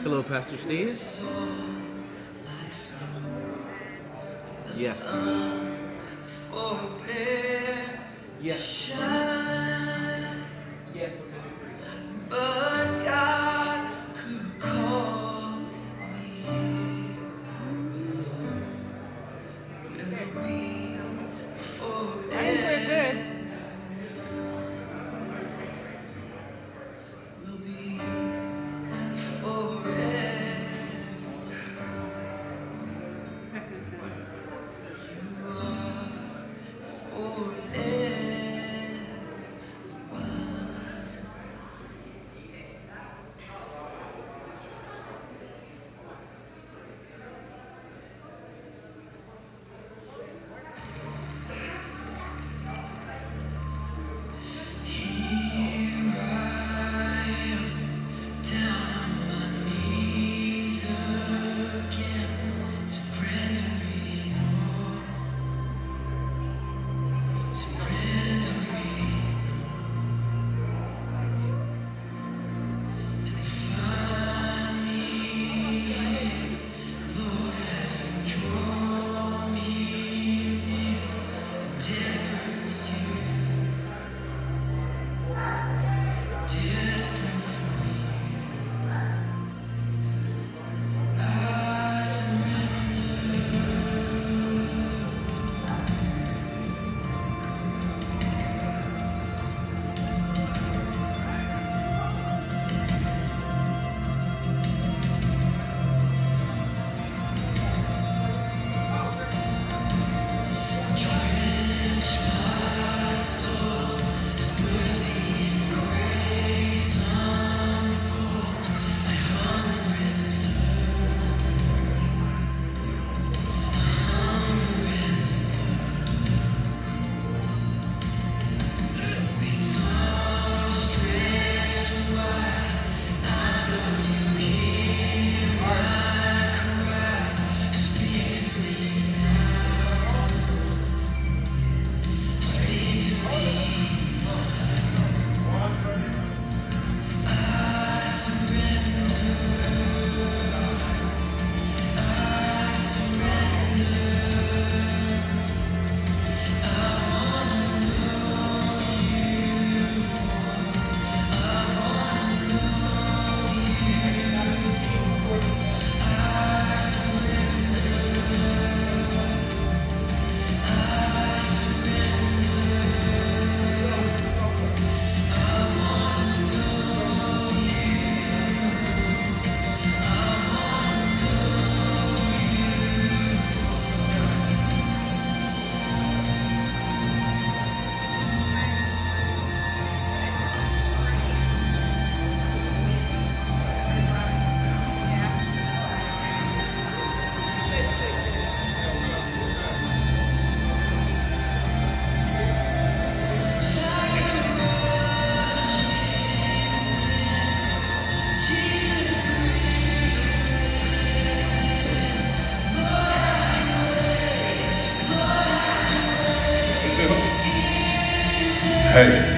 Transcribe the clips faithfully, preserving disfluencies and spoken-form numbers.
Hello, Pastor Steve. Yeah. Yes. Yes. But God who called me will be forever. Will be forever. You are forever. Hey.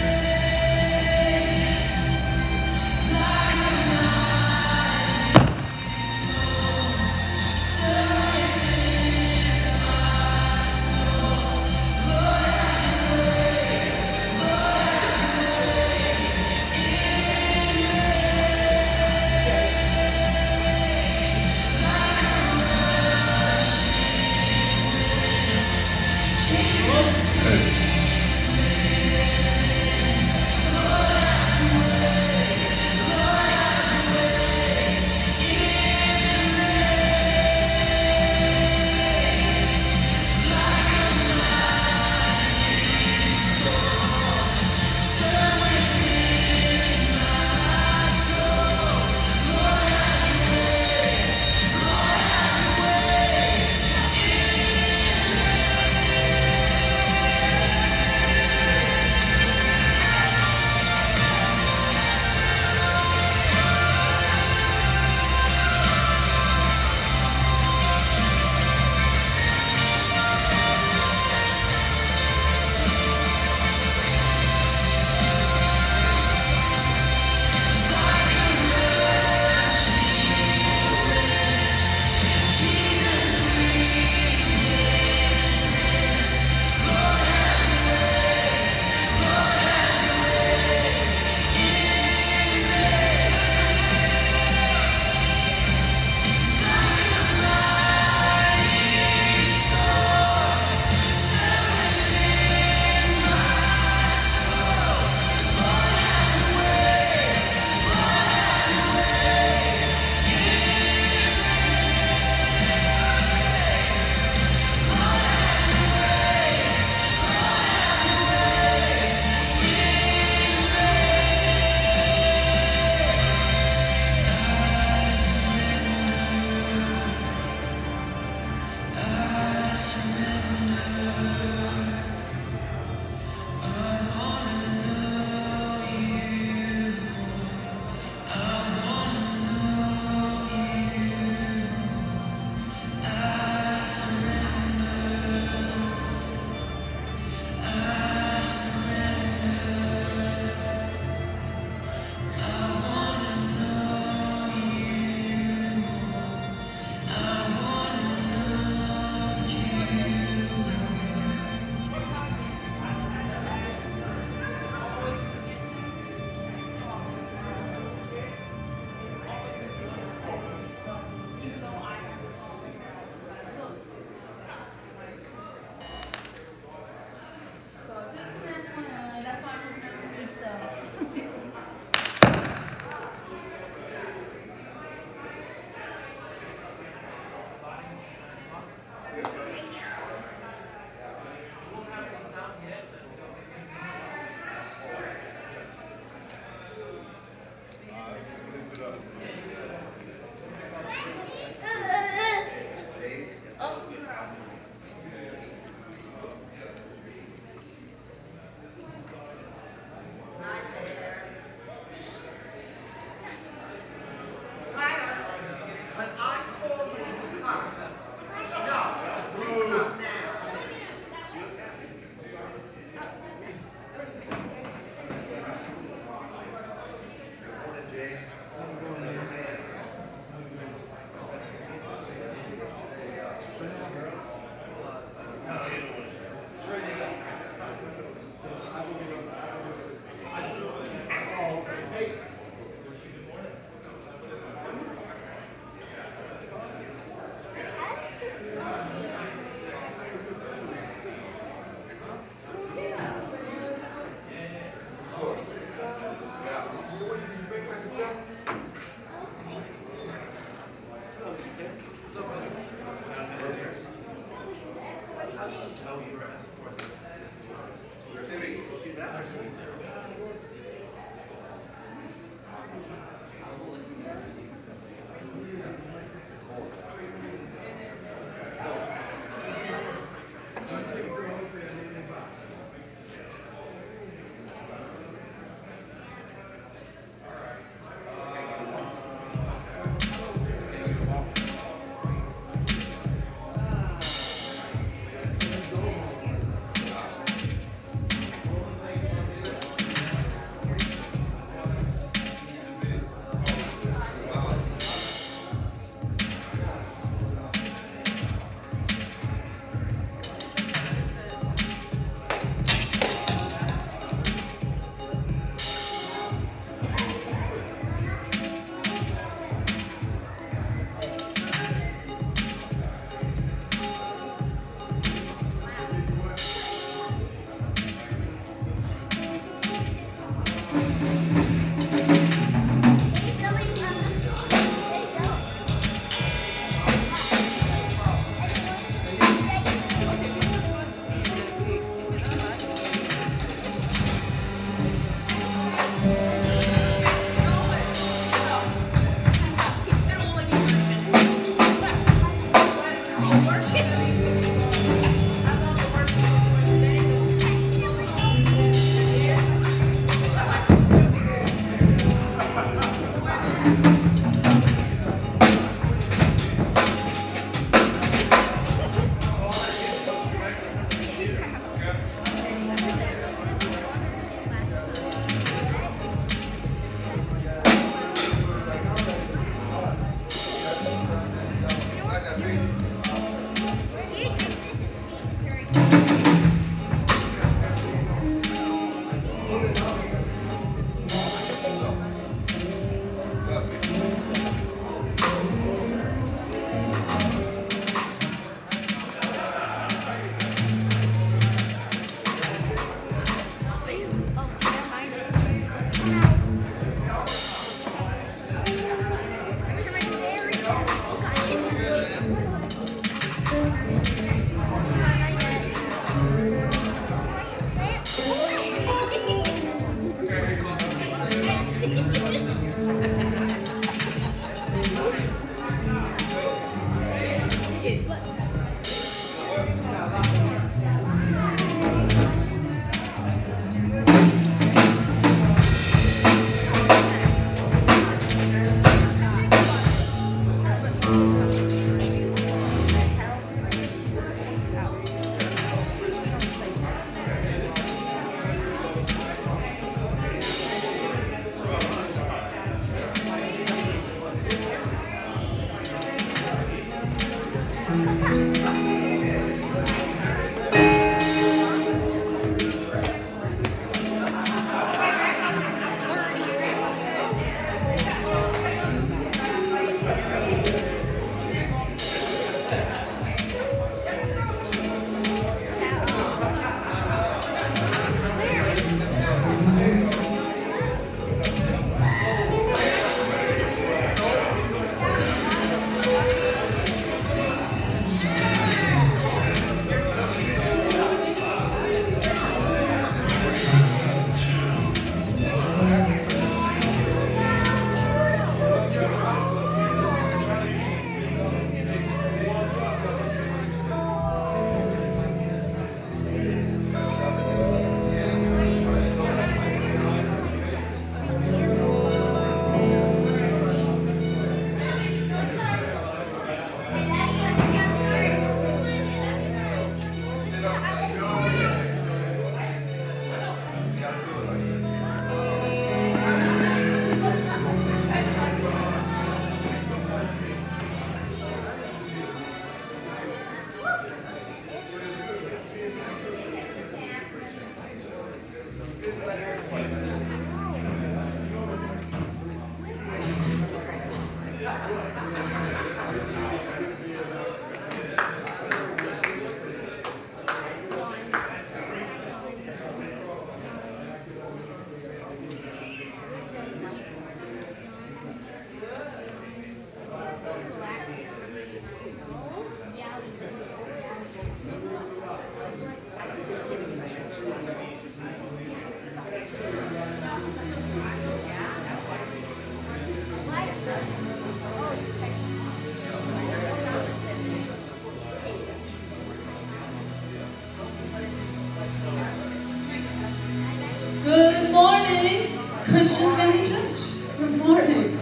Christian Family Church. Good morning.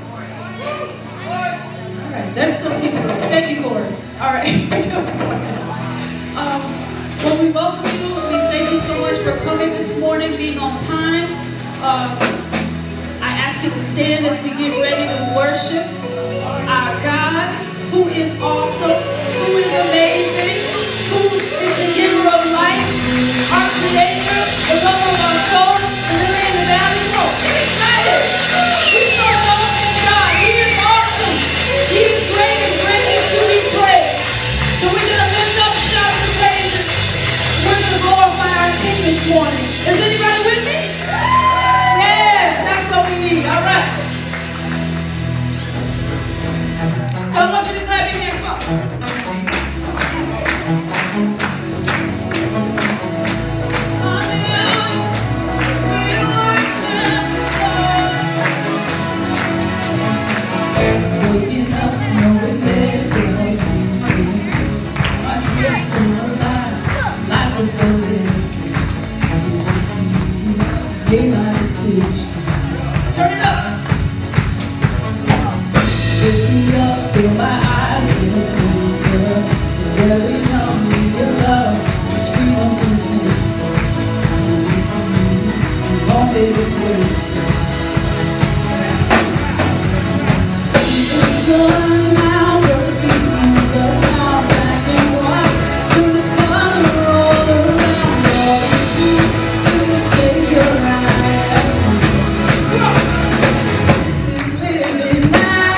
All right, there's some people. Thank you, Corey. All right. um, well, we welcome you. We thank you so much for coming this morning, being on time. Uh, I ask you to stand as we get ready to worship our God, who is awesome, who is amazing, who is the giver of life, our creator, the lover of our souls, and the land of the valley. Come on, get excited. We serve an awesome God. He is awesome. He is great and greatly to be praised. So we're going to lift up shouts and praises. We're going to glorify our King this morning. Is anybody with me? Yes, that's what we need. All right. So I want you to clap your hands up. Waking up knowing there's a hope my dreams still alive, life was golden. Gave my decision. Turn it up. Wake me up, fill my eyes with a cool girl. Very young, need your love, the freedom's intense. All day is wasted. See the sun now bursting through the cloud, black and white, to the color all around. All you do is save your eyes. This is living now.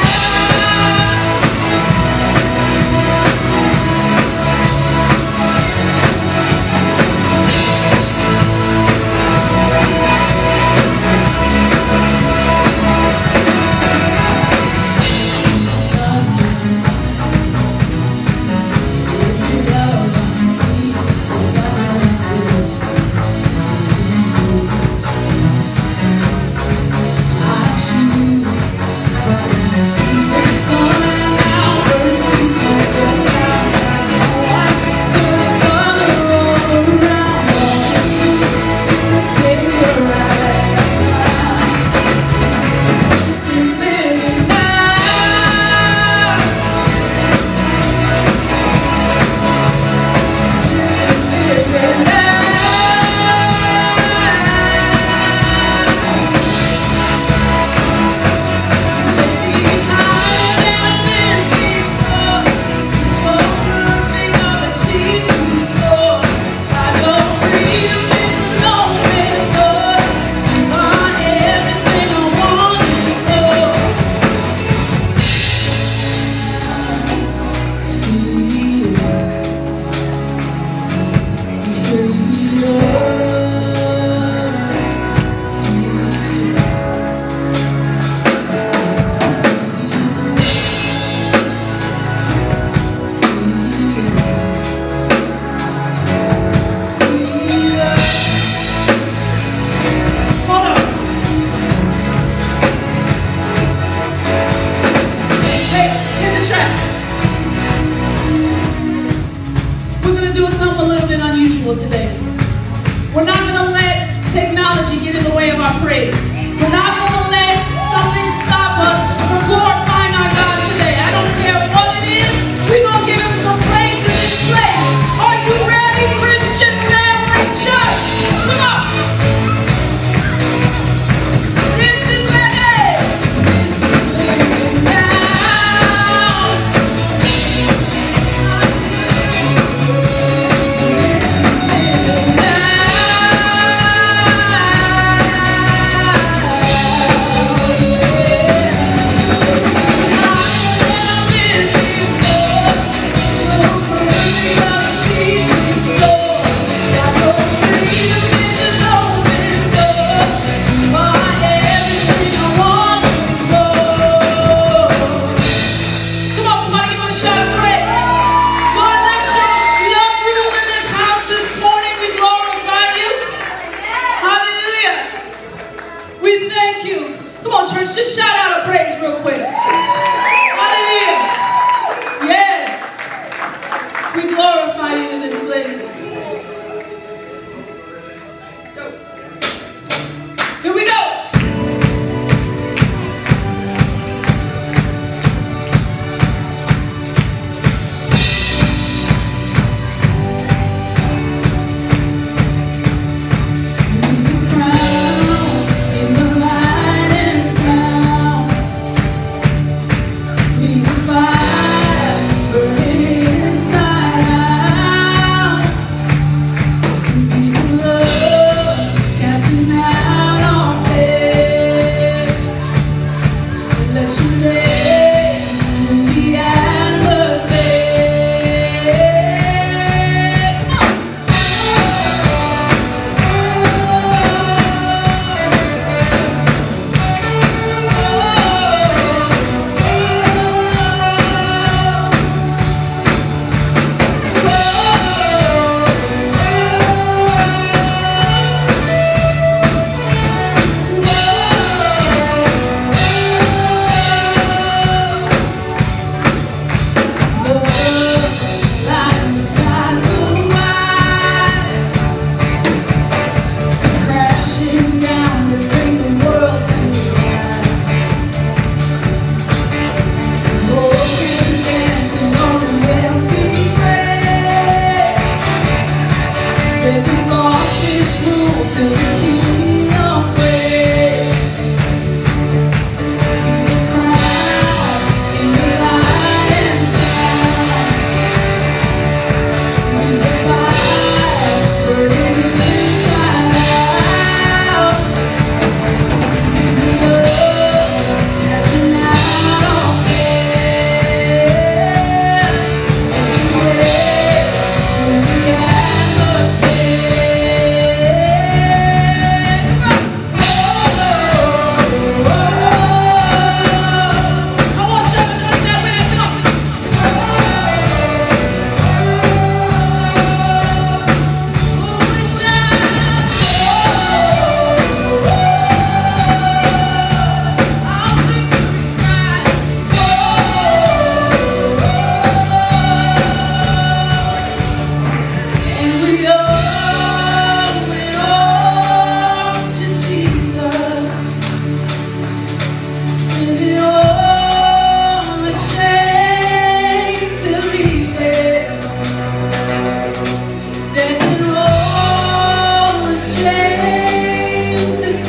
Today. We're not going to let technology get in the way of our praise. We're not going to let something stop us from glorifying our God today. I don't care what it is. We're going to give him some praise in this place. Are you ready, Christian Family Church? Come on. This is living. This is living now. Just shout out a praise real quick. Hallelujah. Yes. We glorify you in this place. Go. Here we go.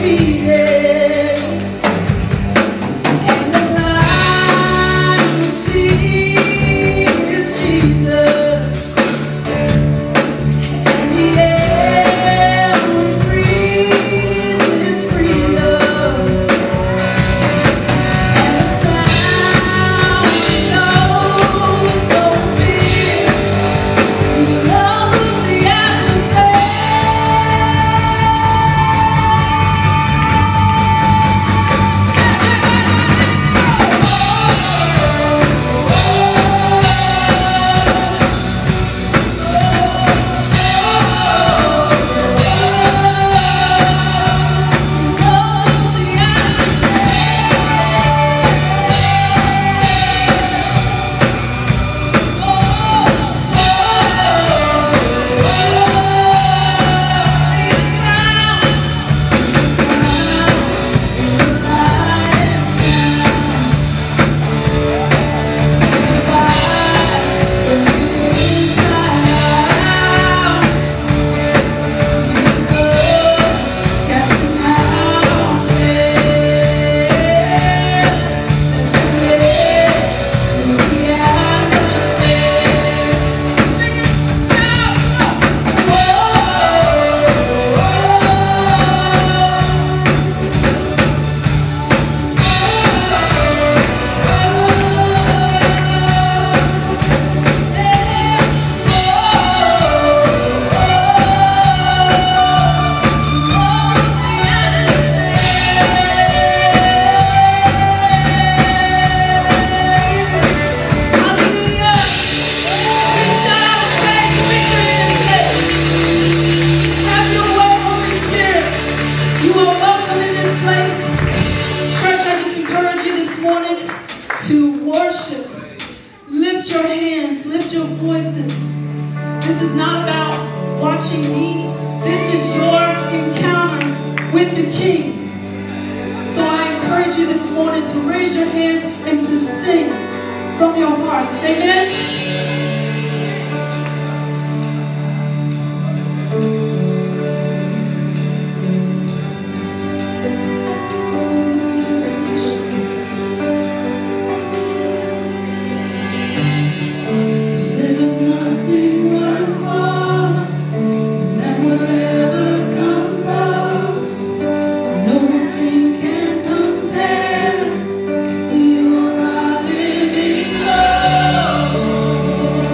You are living hope.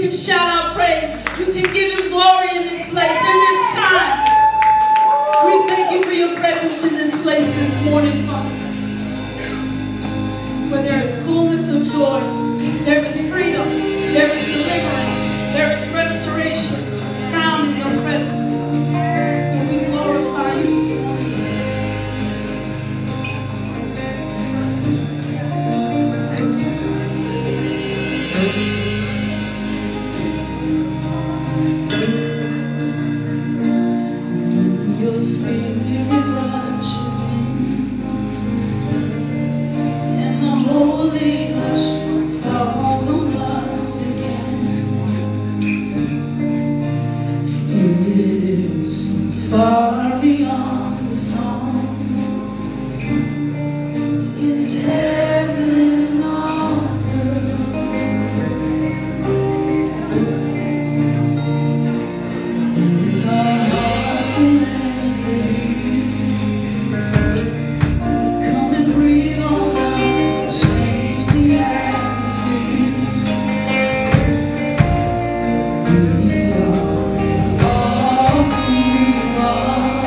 can shout out praise. You can give him glory in this place, in this time. We thank you for your presence in this place this morning, Father. Where there is fullness of joy, there is freedom, there is deliverance, there is restoration found in your presence. And we glorify you this morning. Your spirit rushes in, and the holy hush falls on us again. It is far beyond the song. It's heaven on earth. Our hearts will come and breathe on us, change the atmosphere. We are all who you are.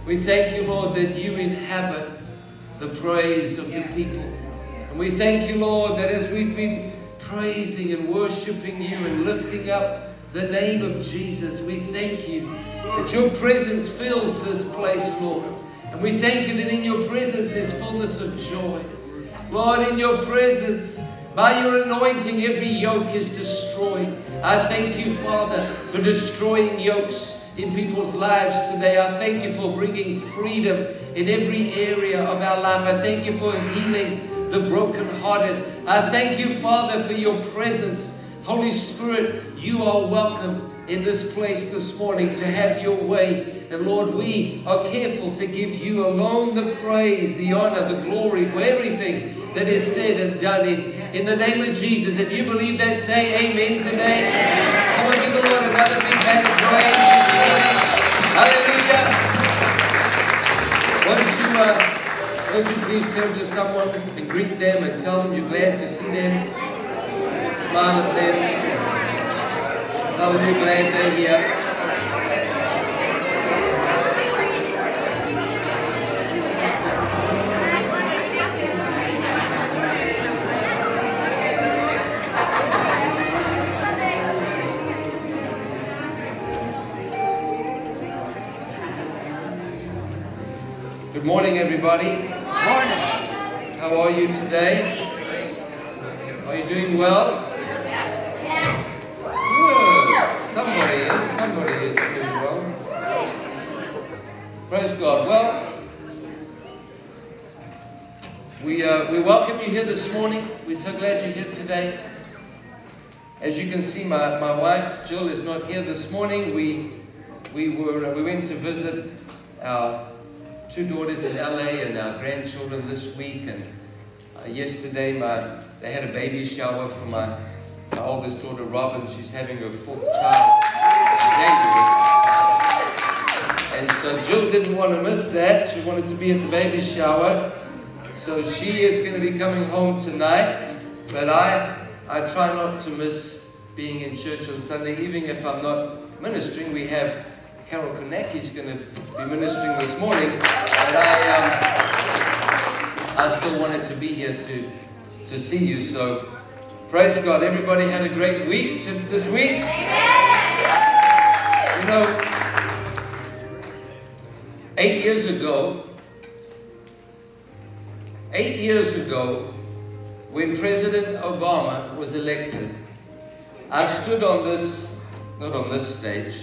We thank you, Lord, that you inhabit the praise of your people. And we thank you, Lord, that as we've been praising and worshiping you and lifting up the name of Jesus, we thank you that your presence fills this place, Lord. And we thank you that in your presence is fullness of joy. Lord, in your presence, by your anointing, every yoke is destroyed. I thank you, Father, for destroying yokes in people's lives today. I thank you for bringing freedom in every area of our life. I thank you for healing the brokenhearted. I thank you, Father, for your presence. Holy Spirit, you are welcome in this place this morning to have your way. And Lord, we are careful to give you alone the praise, the honor, the glory for everything that is said and done in, in the name of Jesus. If you believe that, say amen today. Come on, give the Lord another big hand of praise. Hallelujah. Why don't you, uh, why don't you please turn to someone and greet them and tell them you're glad to see them. Smile at them. Tell them you're glad they're here. Good morning, everybody. Good morning. How are you today? Are you doing well? Good. Somebody is. Somebody is doing well. Praise God. Well, we uh, we welcome you here this morning. We're so glad you're here today. As you can see, my, my wife Jill is not here this morning. We we were uh, we went to visit our two daughters in L A and our grandchildren this week, and uh, yesterday my they had a baby shower for my, my oldest daughter Robin. She's having her fourth child. And so Jill didn't want to miss that. She wanted to be at the baby shower. So she is going to be coming home tonight. But I I try not to miss being in church on Sunday, even if I'm not ministering. We have Carol Konecki is going to be ministering this morning, but I, um, I still wanted to be here to, to see you. So, praise God. Everybody had a great week to, this week. You know, eight years ago, eight years ago, when President Obama was elected, I stood on this, not on this stage,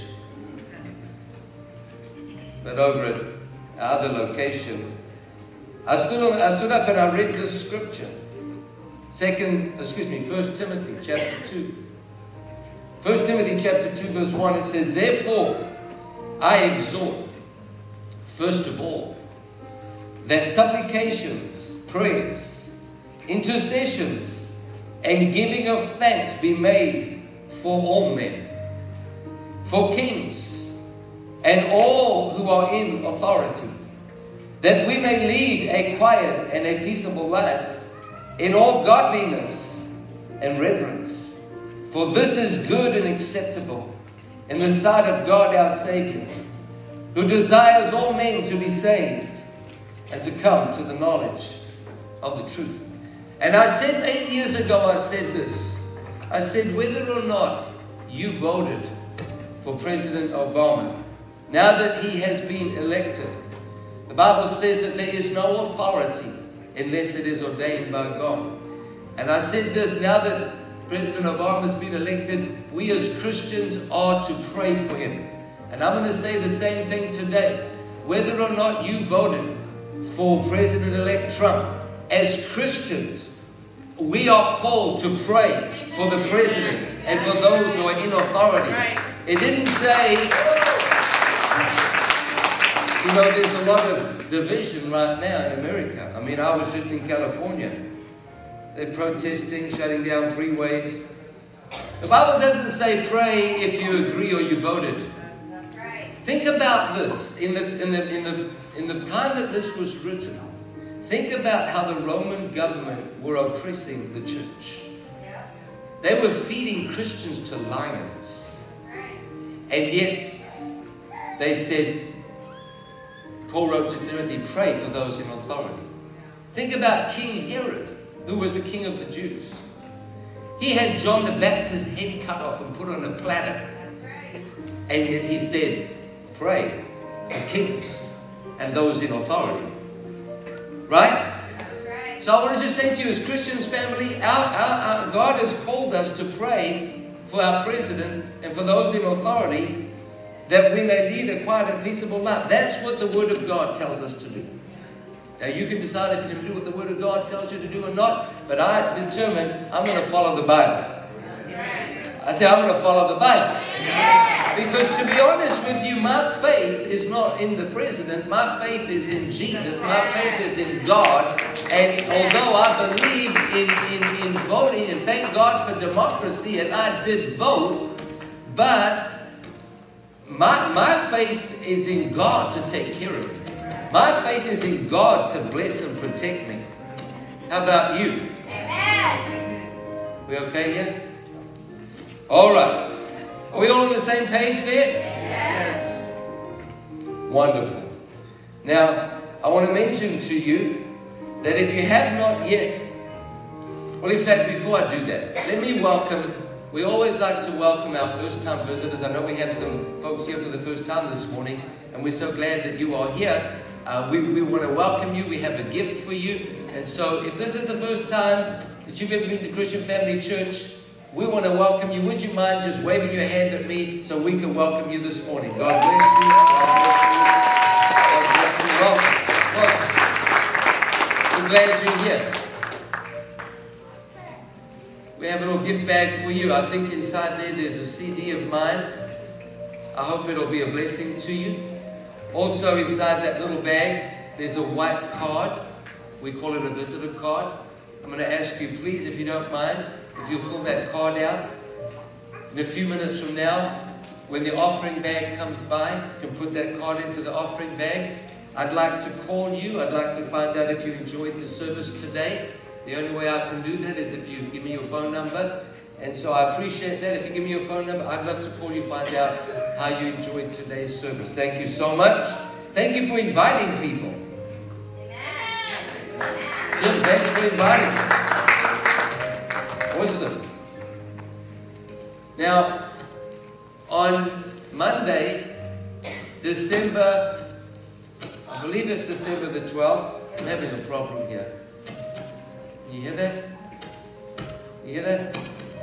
but over at our other location, I stood on, I stood up and I read this scripture. Second, excuse me, First Timothy chapter two. First Timothy chapter two, verse one. It says, "Therefore, I exhort, first of all, that supplications, prayers, intercessions, and giving of thanks be made for all men, for kings, and all who are in authority, that we may lead a quiet and a peaceable life in all godliness and reverence. For this is good and acceptable in the sight of God our Savior, who desires all men to be saved and to come to the knowledge of the truth." And I said eight years ago, I said this. I said, whether or not you voted for President Obama, now that he has been elected, the Bible says that there is no authority unless it is ordained by God. And I said this, now that President Obama has been elected, we as Christians are to pray for him. And I'm going to say the same thing today. Whether or not you voted for President-elect Trump, as Christians, we are called to pray for the president and for those who are in authority. It didn't say, you know, there's a lot of division right now in America. I mean, I was just in California. They're protesting, shutting down freeways. The Bible doesn't say pray if you agree or you voted. That's right. Think about this. In the, in the, in the, in the time that this was written, think about how the Roman government were oppressing the church. Yeah. They were feeding Christians to lions. That's right. And yet, they said, Paul wrote to Timothy, pray for those in authority. Think about King Herod, who was the king of the Jews. He had John the Baptist's head cut off and put on a platter. And yet he said, pray for kings and those in authority. Right? So I want to just say to you, as Christians, family, our, our, our God has called us to pray for our president and for those in authority, that we may lead a quiet and peaceable life. That's what the Word of God tells us to do. Now you can decide if you're going to do what the Word of God tells you to do or not, but I determined I'm going to follow the Bible. I say I'm going to follow the Bible. Because to be honest with you, my faith is not in the president. My faith is in Jesus. My faith is in God. And although I believe in, in, in voting, and thank God for democracy, and I did vote, but my, my faith is in God to take care of me. My faith is in God to bless and protect me. How about you? Amen. We okay here? All right. Are we all on the same page there? Yes. Wonderful. Now, I want to mention to you that if you have not yet, well, in fact, before I do that, let me welcome, we always like to welcome our first-time visitors. I know we have some folks here for the first time this morning, and we're so glad that you are here. Uh, we, we want to welcome you. We have a gift for you. And so if this is the first time that you've ever been to Christian Family Church, we want to welcome you. Would you mind just waving your hand at me so we can welcome you this morning? God bless you. God bless you. God bless you. Welcome. Welcome. We're glad you're here. We have a little gift bag for you. I think inside there there's a C D of mine. I hope it'll be a blessing to you. Also inside that little bag there's a white card. We call it a visitor card. I'm going to ask you, please, if you don't mind, if you'll fill that card out. In a few minutes from now, when the offering bag comes by, you can put that card into the offering bag. I'd like to call you. I'd like to find out if you enjoyed the service today. The only way I can do that is if you give me your phone number. And so I appreciate that. If you give me your phone number, I'd love to call you, find out how you enjoyed today's service. Thank you so much. Thank you for inviting people. Jim, thanks for inviting me. Awesome. Now, on Monday, December, I believe it's December the twelfth. I'm having a problem here. You hear that? You hear that?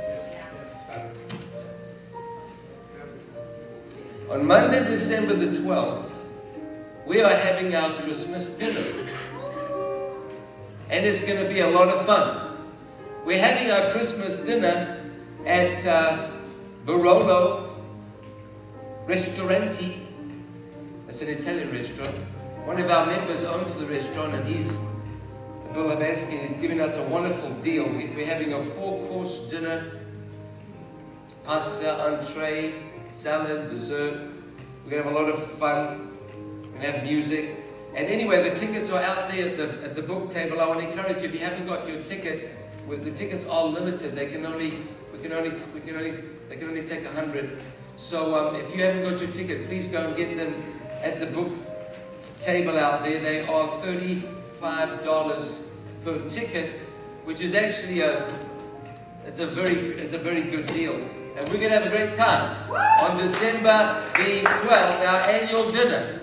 On Monday, December the twelfth, we are having our Christmas dinner. And it's going to be a lot of fun. We're having our Christmas dinner at uh, Barolo Ristorante. It's an Italian restaurant. One of our members owns the restaurant, and he's, Bill Habaskin, he's giving us a wonderful deal. We're having a four-course dinner, pasta, entree, salad, dessert. We're going to have a lot of fun. We're going to have music. And anyway, the tickets are out there at the, at the book table. I want to encourage you, if you haven't got your ticket, well, the tickets are limited. They can only, we can only, we can only, they can only take a hundred. So um, if you haven't got your ticket, please go and get them at the book table out there. They are thirty-five dollars per ticket, which is actually a, it's a very, it's a very good deal. And we're going to have a great time on December the twelfth, our annual dinner.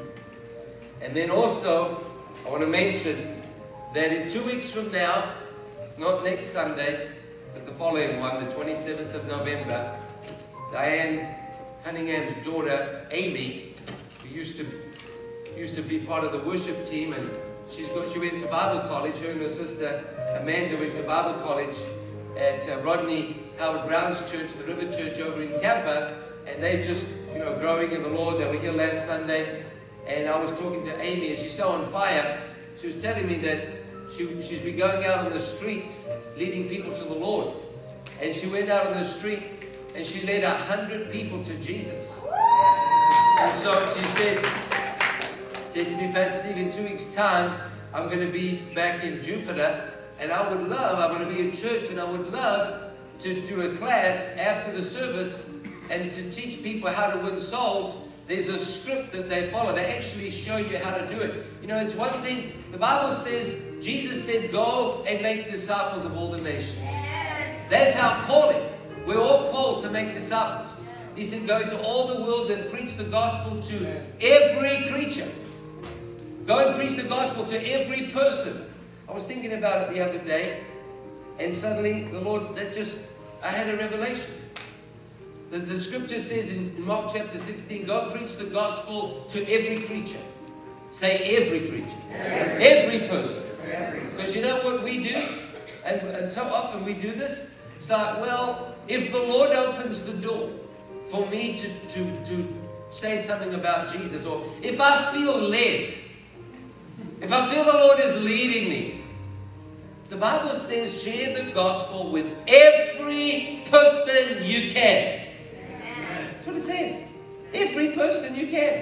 And then also, I want to mention that in two weeks from now, not next Sunday, but the following one, the twenty-seventh of November, Diane Cunningham's daughter, Amy, who used to used to be part of the worship team, and she's got, she went to Bible college. Her and her sister Amanda went to Bible college at uh, Rodney Howard Brown's church, the River Church over in Tampa, and they just, you know, growing in the Lord. They were here last Sunday. And I was talking to Amy, and she's so on fire. She was telling me that she, she's been going out on the streets, leading people to the Lord. And she went out on the street, and she led a hundred people to Jesus. And so she said, said to me, Pastor Steve, in two weeks' time, I'm going to be back in Jupiter, and I would love, I'm going to be in church, and I would love to do a class after the service and to teach people how to win souls, there's a script that they follow. They actually show you how to do it. You know, it's one thing, the Bible says, Jesus said, go and make disciples of all the nations. That's our calling. We're all called to make disciples. He said, go into all the world and preach the gospel to every creature. Go and preach the gospel to every person. I was thinking about it the other day, and suddenly the Lord, that just, I had a revelation. The, the scripture says in Mark chapter sixteen, go preach the gospel to every creature. Say every creature. Every, every person. Because you know what we do? And, and so often we do this. It's like, well, if the Lord opens the door for me to, to, to say something about Jesus, or if I feel led, if I feel the Lord is leading me, the Bible says share the gospel with every person you can. That's what it says. Every person you can.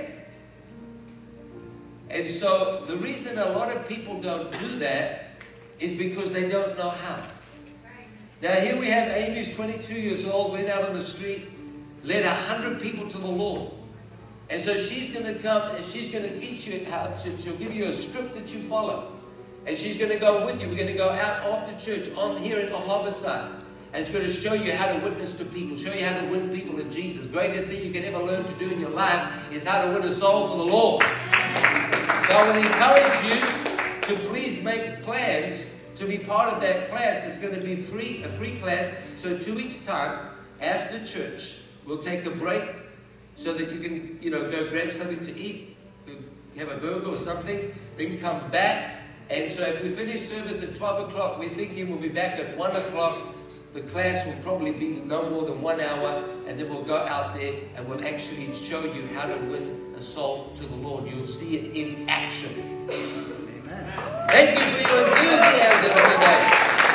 And so the reason a lot of people don't do that is because they don't know how. Now here we have Amy, who's twenty-two years old, went out on the street, led a hundred people to the Lord. And so she's going to come and she's going to teach you how to, she'll give you a script that you follow. And she's going to go with you. We're going to go out after church on here at the Harborside. And it's going to show you how to witness to people, show you how to win people to Jesus. Greatest thing you can ever learn to do in your life is how to win a soul for the Lord. So I would encourage you to please make plans to be part of that class. It's going to be free, a free class. So two weeks' time, after church, we'll take a break so that you can, you know, go grab something to eat, have a burger or something, then come back. And so if we finish service at twelve o'clock, we're thinking we'll be back at one o'clock. The class will probably be no more than one hour, and then we'll go out there and we'll actually show you how to win a soul to the Lord. You'll see it in action. Amen. Thank you for your enthusiasm today.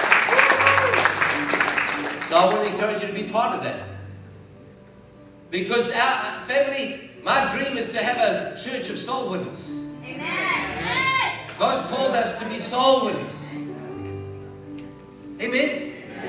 So I want to encourage you to be part of that. Because our family, my dream is to have a church of soul winners. Amen. God's called us to be soul winners. Amen.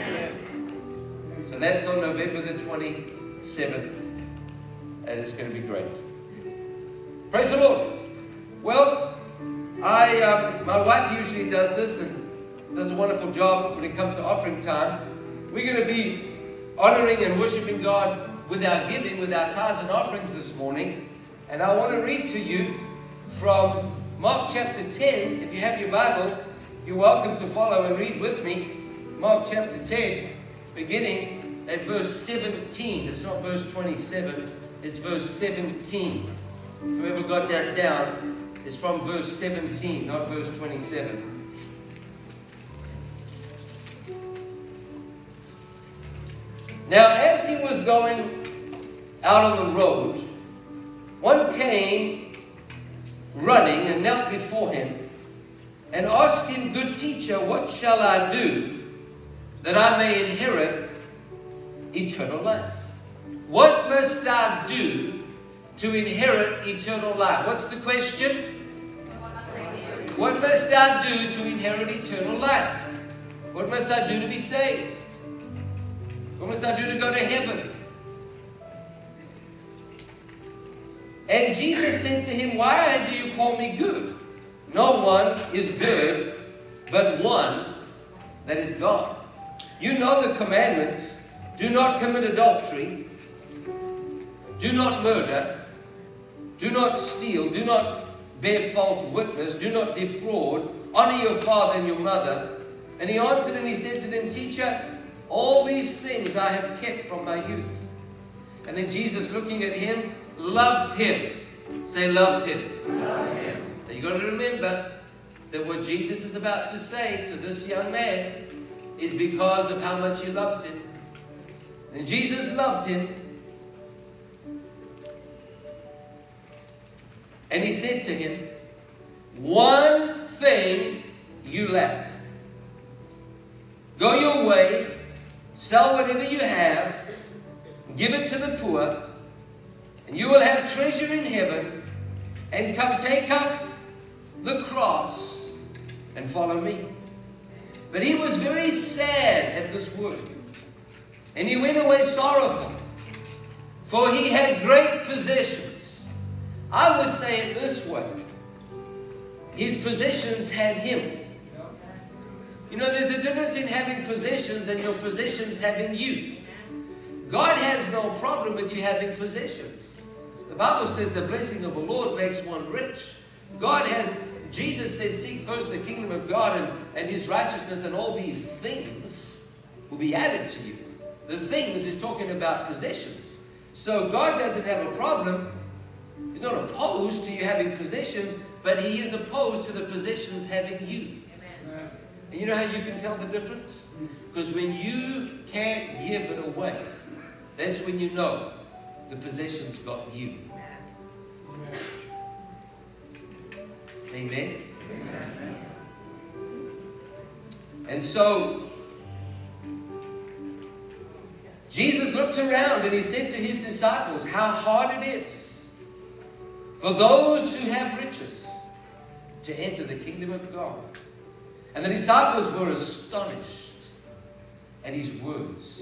So that's on November the twenty-seventh. And it's going to be great. Praise the Lord. Well, I, um, my wife usually does this and does a wonderful job when it comes to offering time. We're going to be honoring and worshiping God with our giving, with our tithes and offerings this morning. And I want to read to you from Mark chapter ten. If you have your Bible, you're welcome to follow and read with me. Mark chapter ten, beginning at verse seventeen. It's not verse twenty-seven, it's verse seventeen. Whoever got that down, it's from verse seventeen, not verse twenty-seven. Now, as he was going out on the road, one came running and knelt before him and asked him, "Good teacher, what shall I do that I may inherit eternal life?" What must I do to inherit eternal life? What's the question? What must I do to inherit eternal life? What must I do to be saved? What must I do to go to heaven? And Jesus said to him, "Why do you call me good? No one is good but one, that is God. You know the commandments. Do not commit adultery. Do not murder. Do not steal. Do not bear false witness. Do not defraud. Honor your father and your mother." And he answered and he said to them, "Teacher, all these things I have kept from my youth." And then Jesus, looking at him, loved him. Say, loved him. Loved him. Now you've got to remember that what Jesus is about to say to this young man is because of how much he loves him. And Jesus loved him. And he said to him, "One thing you lack. Go your way, sell whatever you have, give it to the poor, and you will have treasure in heaven, and come take up the cross and follow me." But he was very sad at this word, and he went away sorrowful, for he had great possessions. I would say it this way. His possessions had him. You know, there's a difference in having possessions and your possessions having you. God has no problem with you having possessions. The Bible says the blessing of the Lord makes one rich. God has, Jesus said, seek first the kingdom of God and, and his righteousness, and all these things will be added to you. The things is talking about possessions. So God doesn't have a problem. He's not opposed to you having possessions, but he is opposed to the possessions having you. Amen. And you know how you can tell the difference? Because when you can't give it away, that's when you know the possessions got you. Amen? Amen. And so, Jesus looked around and he said to his disciples how hard it is for those who have riches to enter the kingdom of God. And the disciples were astonished at his words.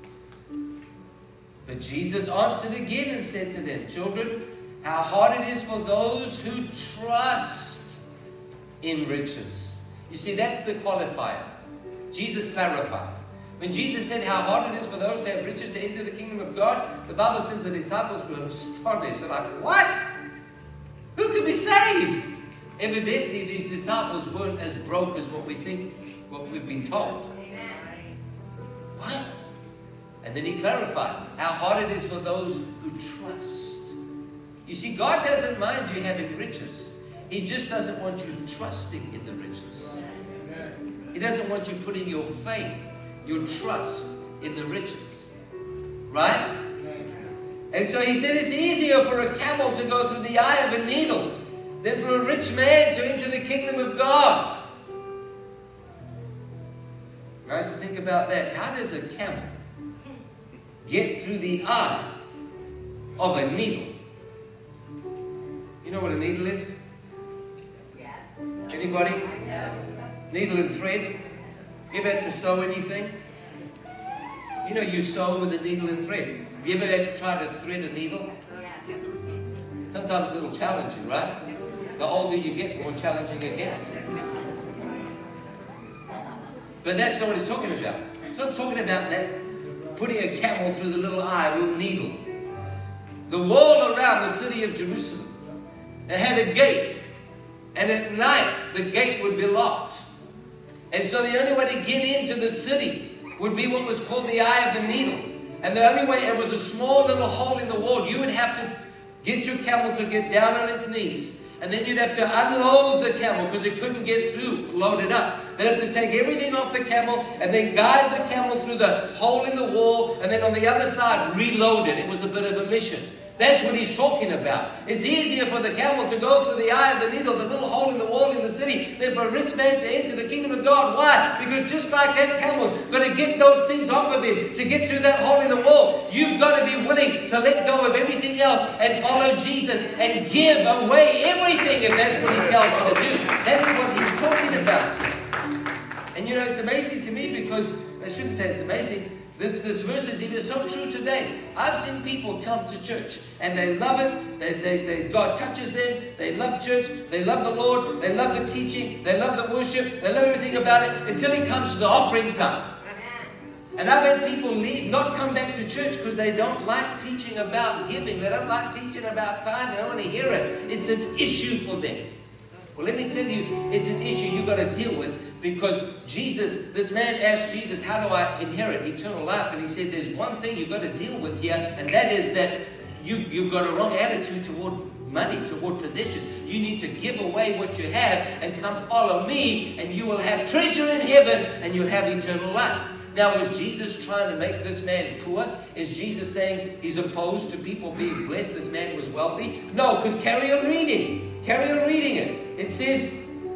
But Jesus answered again and said to them, children, how hard it is for those who trust in riches. You see, that's the qualifier. Jesus clarified. When Jesus said how hard it is for those to have riches to enter the kingdom of God, the Bible says the disciples were astonished. They're like, what? Who could be saved? Evidently, these disciples weren't as broke as what we think, what we've been told. Amen. What? And then he clarified how hard it is for those who trust. You see, God doesn't mind you having riches. He just doesn't want you trusting in the riches. He doesn't want you putting your faith, your trust in the riches. Right? And so he said it's easier for a camel to go through the eye of a needle than for a rich man to enter the kingdom of God. Guys, to think about that. How does a camel get through the eye of a needle? You know what a needle is? Yes. Anybody? Yes. Needle and thread? You ever had to sew anything? You know you sew with a needle and thread. Have you ever had to try to thread a needle? Yes. Sometimes it's a little challenging, right? The older you get, the more challenging it gets. But that's not what he's talking about. He's not talking about that, putting a camel through the little eye, a little needle. The wall around the city of Jerusalem, it had a gate. And at night, the gate would be locked. And so the only way to get into the city would be what was called the eye of the needle. And the only way, it was a small little hole in the wall. You would have to get your camel to get down on its knees. And then you'd have to unload the camel because it couldn't get through, loaded up. They'd have to take everything off the camel and then guide the camel through the hole in the wall. And then on the other side, reload it. It was a bit of a mission. That's what he's talking about. It's easier for the camel to go through the eye of the needle, the little hole in the wall in the city, than for a rich man to enter the kingdom of God. Why? Because just like that camel's got to get those things off of him to get through that hole in the wall, you've got to be willing to let go of everything else and follow Jesus and give away everything if that's what he tells you to do. That's what he's talking about. And you know, it's amazing to me because, I shouldn't say it's amazing, This, this verse is even so true today. I've seen people come to church and they love it. They, they, they, God touches them. They love church. They love the Lord. They love the teaching. They love the worship. They love everything about it until it comes to the offering time. And I've had people leave, not come back to church because they don't like teaching about giving. They don't like teaching about tithing. They don't want to hear it. It's an issue for them. Well, let me tell you, it's an issue you've got to deal with. Because Jesus, this man asked Jesus, how do I inherit eternal life? And he said, there's one thing you've got to deal with here, and that is that you, you've got a wrong attitude toward money, toward possession. You need to give away what you have and come follow me, and you will have treasure in heaven, and you'll have eternal life. Now, was Jesus trying to make this man poor? Is Jesus saying he's opposed to people being blessed? This man was wealthy? No, because carry on reading. Carry on reading it. It says,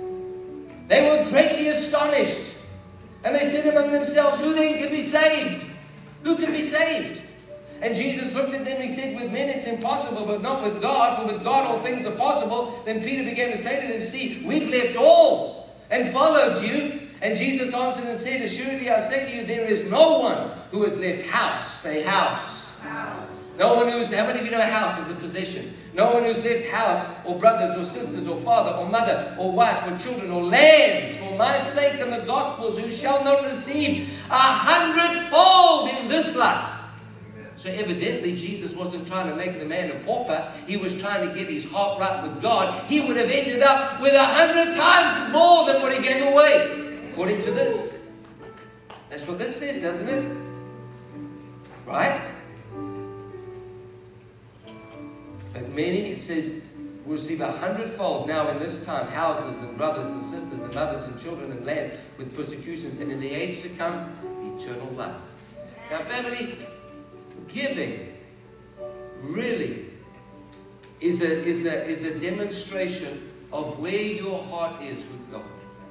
they were greatly astonished. And they said among themselves, who then can be saved? Who can be saved? And Jesus looked at them and he said, with men it's impossible, but not with God, for with God all things are possible. Then Peter began to say to them, see, we've left all and followed you. And Jesus answered and said, assuredly I say to you, there is no one who has left house, say house, house. No one who's, how many of you know a house is a possession? No one who's left house or brothers or sisters or father or mother or wife or children or lands for my sake and the gospel's, who shall not receive a hundredfold in this life. So evidently Jesus wasn't trying to make the man a pauper. He was trying to get his heart right with God. He would have ended up with a hundred times more than what he gave away, according to this. That's what this says, doesn't it? Right? But many, it says, will receive a hundredfold now in this time, houses and brothers and sisters and mothers and children and lands with persecutions, and in the age to come, eternal life. Now, family, giving really is a, is a, is a demonstration of where your heart is with God.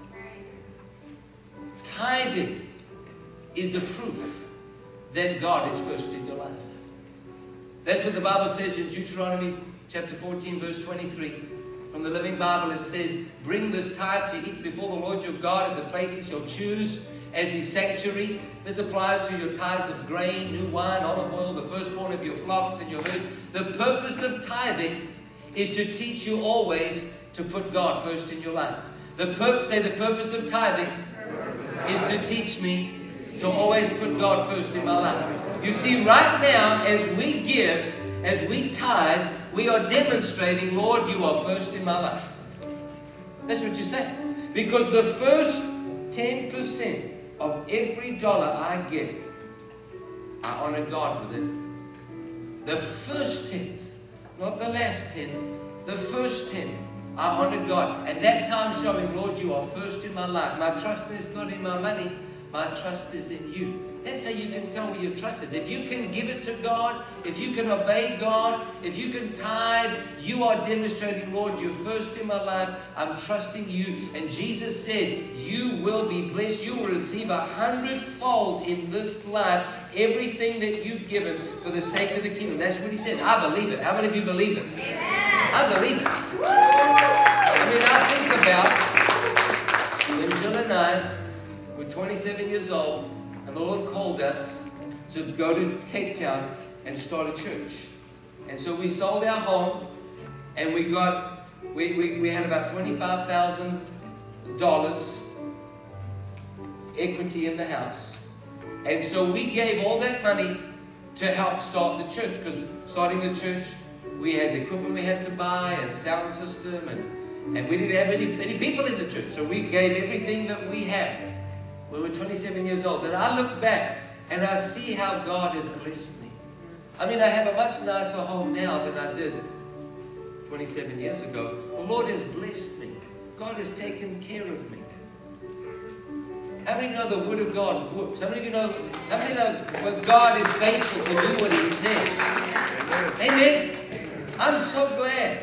Tithing is a proof that God is first in your life. That's what the Bible says in Deuteronomy chapter fourteen, verse twenty-three. From the Living Bible, it says, bring this tithe to eat before the Lord your God at the places you'll choose as his sanctuary. This applies to your tithes of grain, new wine, olive oil, the firstborn of your flocks and your herds. The purpose of tithing is to teach you always to put God first in your life. The purpose, say the purpose of tithing is to teach me to always put God first in my life. You see, right now, as we give, as we tithe, we are demonstrating, Lord, you are first in my life. That's what you say. Because the first ten percent of every dollar I get, I honor God with it. The first tenth, not the last tenth, the first tenth, I honor God. And that's how I'm showing, Lord, you are first in my life. My trust is not in my money. My trust is in you. That's how you can tell where your trust is. If you can give it to God, if you can obey God, if you can tithe, you are demonstrating, Lord, you're first in my life. I'm trusting you. And Jesus said, you will be blessed. You will receive a hundredfold in this life everything that you've given for the sake of the kingdom. That's what he said. I believe it. How many of you believe it? Amen. I believe it. I mean, I think about when Jill and I were twenty-seven years old, and the Lord called us to go to Cape Town and start a church. And so we sold our home, and we got, we, we, we had about twenty-five thousand dollars equity in the house. And so we gave all that money to help start the church, because starting the church, we had the equipment we had to buy and sound system, and, and we didn't have any, any people in the church. So we gave everything that we had. We were twenty-seven years old. And I look back and I see how God has blessed me. I mean, I have a much nicer home now than I did twenty-seven years ago. The Lord has blessed me. God has taken care of me. How many know the Word of God works? How many of you know, how many know when God is faithful to do what He said? Amen. I'm so glad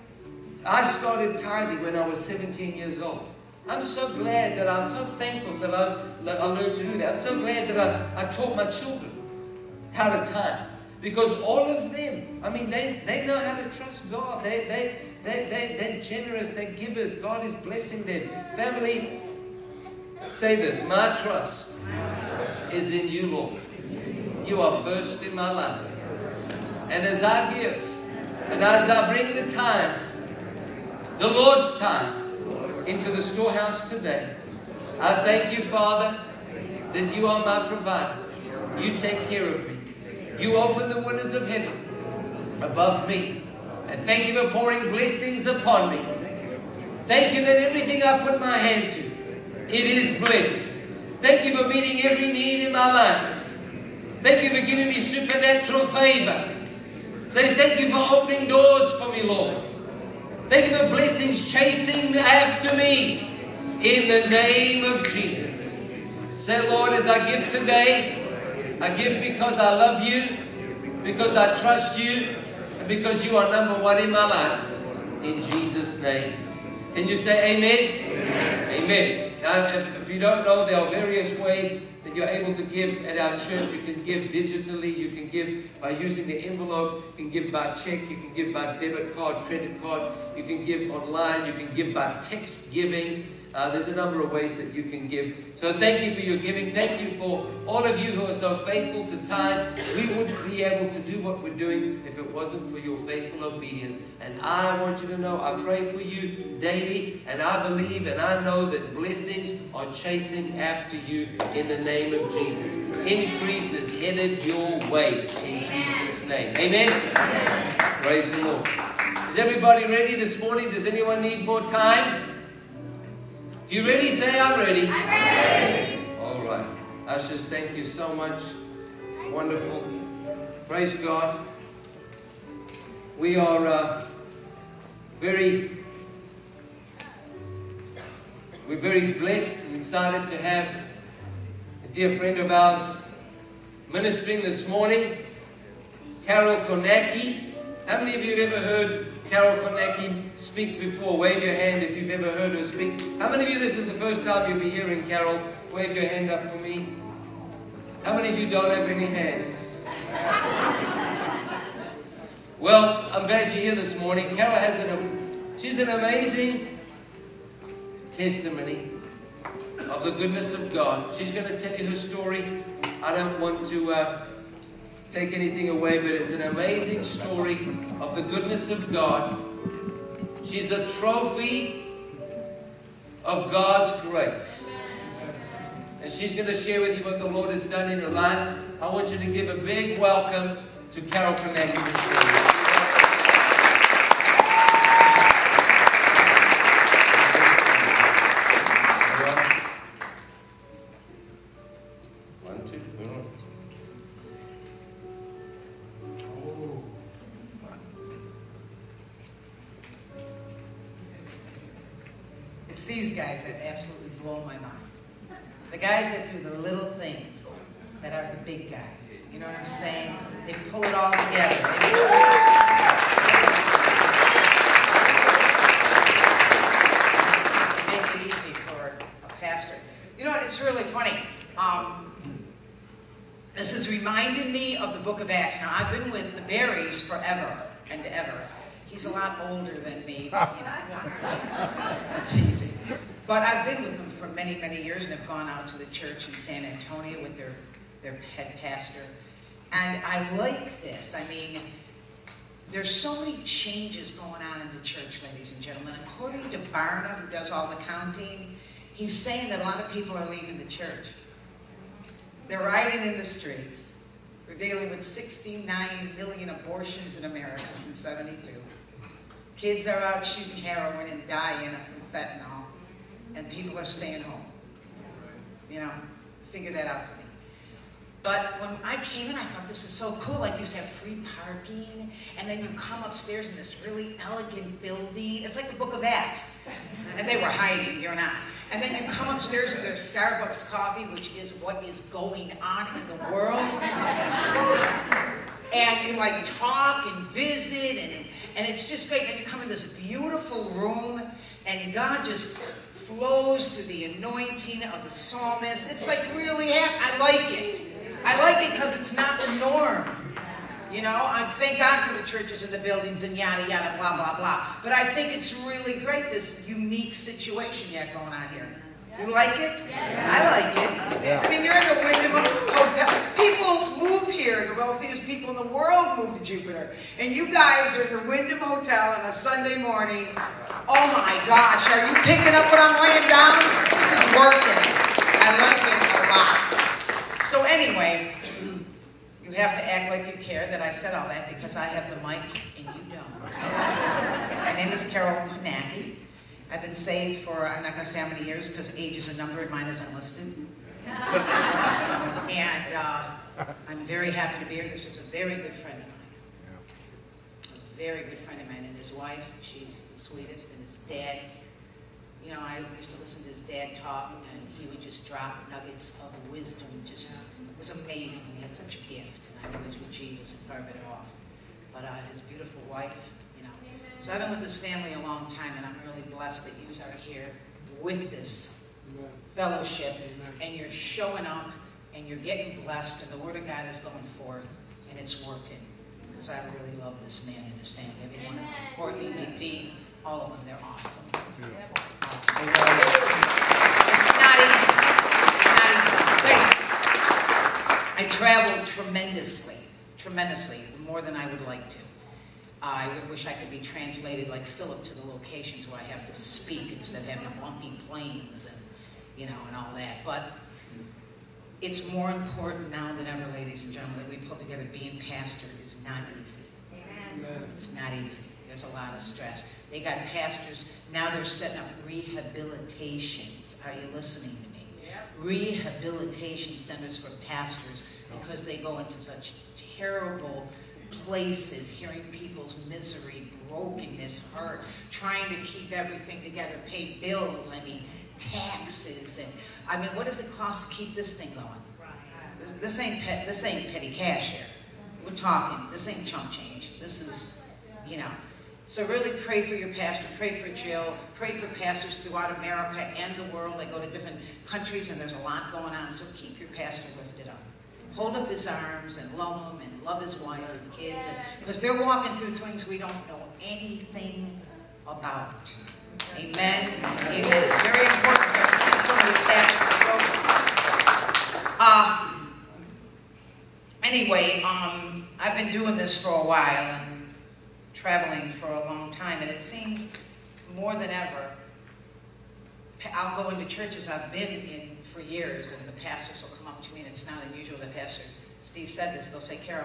I started tithing when I was seventeen years old. I'm so glad that I'm so thankful that I, that I learned to do that. I'm so glad that I, I taught my children how to tithe. Because all of them, I mean, they, they know how to trust God. They, they, they, they, they're generous. They're givers. God is blessing them. Family, say this. My trust is in you, Lord. You are first in my life. And as I give, and as I bring the time, the Lord's time, into the storehouse today, I thank you, Father, that you are my provider. You take care of me. You open the windows of heaven above me. And thank you for pouring blessings upon me. Thank you that everything I put my hand to, it is blessed. Thank you for meeting every need in my life. Thank you for giving me supernatural favor. Say thank you for opening doors for me, Lord. Thank you for blessings chasing after me in the name of Jesus. Say, Lord, as I give today, I give because I love you, because I trust you, and because you are number one in my life. In Jesus' name. Can you say amen? Amen. Amen. Now, if, if you don't know, there are various ways that you're able to give at our church. You can give digitally. You can give by using the envelope. You can give by check. You can give by debit card, credit card. You can give online. You can give by text giving. Uh, there's a number of ways that you can give. So thank you for your giving. Thank you for all of you who are so faithful to tithe. We wouldn't be able to do what we're doing if it wasn't for your faithful obedience. And I want you to know, I pray for you daily, and I believe and I know that blessings are chasing after you in the name of Jesus. Increase is headed your way in Jesus' name. Amen? Amen. Praise the Lord. Is everybody ready this morning? Does anyone need more time? If you're ready, say, I'm ready. I'm ready. All right. Ushers, thank you so much. Wonderful. Praise God. We are uh, very, we're very blessed and excited to have a dear friend of ours ministering this morning, Carol Kornacki. How many of you have ever heard Carol Kornacki speak before? Wave your hand if you've ever heard her speak. How many of you, this is the first time you'll be hearing Carol? Wave your hand up for me. How many of you don't have any hands? Well, I'm glad you're here this morning. Carol has an, she's an amazing testimony of the goodness of God. She's going to tell you her story. I don't want to uh, take anything away, but it's an amazing story of the goodness of God. She's a trophy of God's grace. And she's going to share with you what the Lord has done in her life. I want you to give a big welcome to Carol Kornacki this morning. It's these guys that absolutely blow my mind. The guys that do the little things that are the big guys. You know what I'm saying? They pull it all together. They make it easy for a pastor. You know what? It's really funny. Um, this has reminded me of the book of Acts. Now, I've been with the Berries forever and ever. He's a lot older than me, but, you know, it's easy. But I've been with them for many, many years and have gone out to the church in San Antonio with their, their head pastor. And I like this. I mean, there's so many changes going on in the church, ladies and gentlemen. According to Barna, who does all the counting, he's saying that a lot of people are leaving the church. They're rioting in the streets. They're dealing with sixty-nine million abortions in America since seventy-two. Kids are out shooting heroin and dying from fentanyl, and people are staying home. You know, figure that out for me. But when I came in, I thought, this is so cool. Like, you used to have free parking, and then you come upstairs in this really elegant building. It's like the book of Acts. And they were hiding, you're not. And then you come upstairs and there's Starbucks coffee, which is what is going on in the world. And you like talk and visit, and, and it's just great. And you come in this beautiful room, and God just flows through the anointing of the psalmist. It's like really, I like it. I like it because it's not the norm. You know, I thank God for the churches and the buildings and yada, yada, blah, blah, blah. But I think it's really great, this unique situation you have going on here. You like it? Yeah. I like it. Yeah. I mean, you're in the Wyndham Hotel. People move here. The wealthiest people in the world move to Jupiter. And you guys are in the Wyndham Hotel on a Sunday morning. Oh my gosh, are you picking up what I'm laying down? This is working. I like it a lot. So anyway, you have to act like you care that I said all that because I have the mic and you don't. My name is Carol Kornacki. I've been saved for, I'm not going to say how many years because age is a number and mine is unlisted. And uh, I'm very happy to be here. This is a very good friend of mine. A very good friend of mine. And his wife, she's the sweetest. And his dad, you know, I used to listen to his dad talk and he would just drop nuggets of wisdom. Just, it was amazing. He had such a gift. And I know he's with Jesus, he's far better off. But uh, his beautiful wife, you know. So I've been with this family a long time, and I'm really blessed that you are here with this fellowship, and you're showing up, and you're getting blessed, and the Word of God is going forth, and it's working. Because I really love this man and his family. Everyone, Courtney, Dean, all of them, they're awesome. Uh, they really traveled tremendously, tremendously, more than I would like to. Uh, I would wish I could be translated like Philip to the locations where I have to speak instead of having bumpy planes and, you know, and all that. But it's more important now than ever, ladies and gentlemen, that we pull together. Being pastor is not easy. Amen. It's not easy. There's a lot of stress. They got pastors, now they're setting up rehabilitations. Are you listening to me? Yep. Rehabilitation centers for pastors because they go into such terrible places, hearing people's misery, brokenness, hurt, trying to keep everything together, pay bills, I mean, taxes, and I mean, what does it cost to keep this thing going? This, this ain't pet, this ain't petty cash here. We're talking. This ain't chump change. This is, you know. So really pray for your pastor. Pray for Jill. Pray for pastors throughout America and the world. They go to different countries, and there's a lot going on. So keep your pastor lifted up. Hold up his arms and love him and love his wife and kids, because they're walking through things we don't know anything about. Amen. Amen. Very important. I've seen so many pastors. Uh, anyway, um, I've been doing this for a while and traveling for a long time, and it seems more than ever, I'll go into churches I've been in for years, and the pastors will come up to me, and it's not unusual that Pastor Steve said this. They'll say, Carol,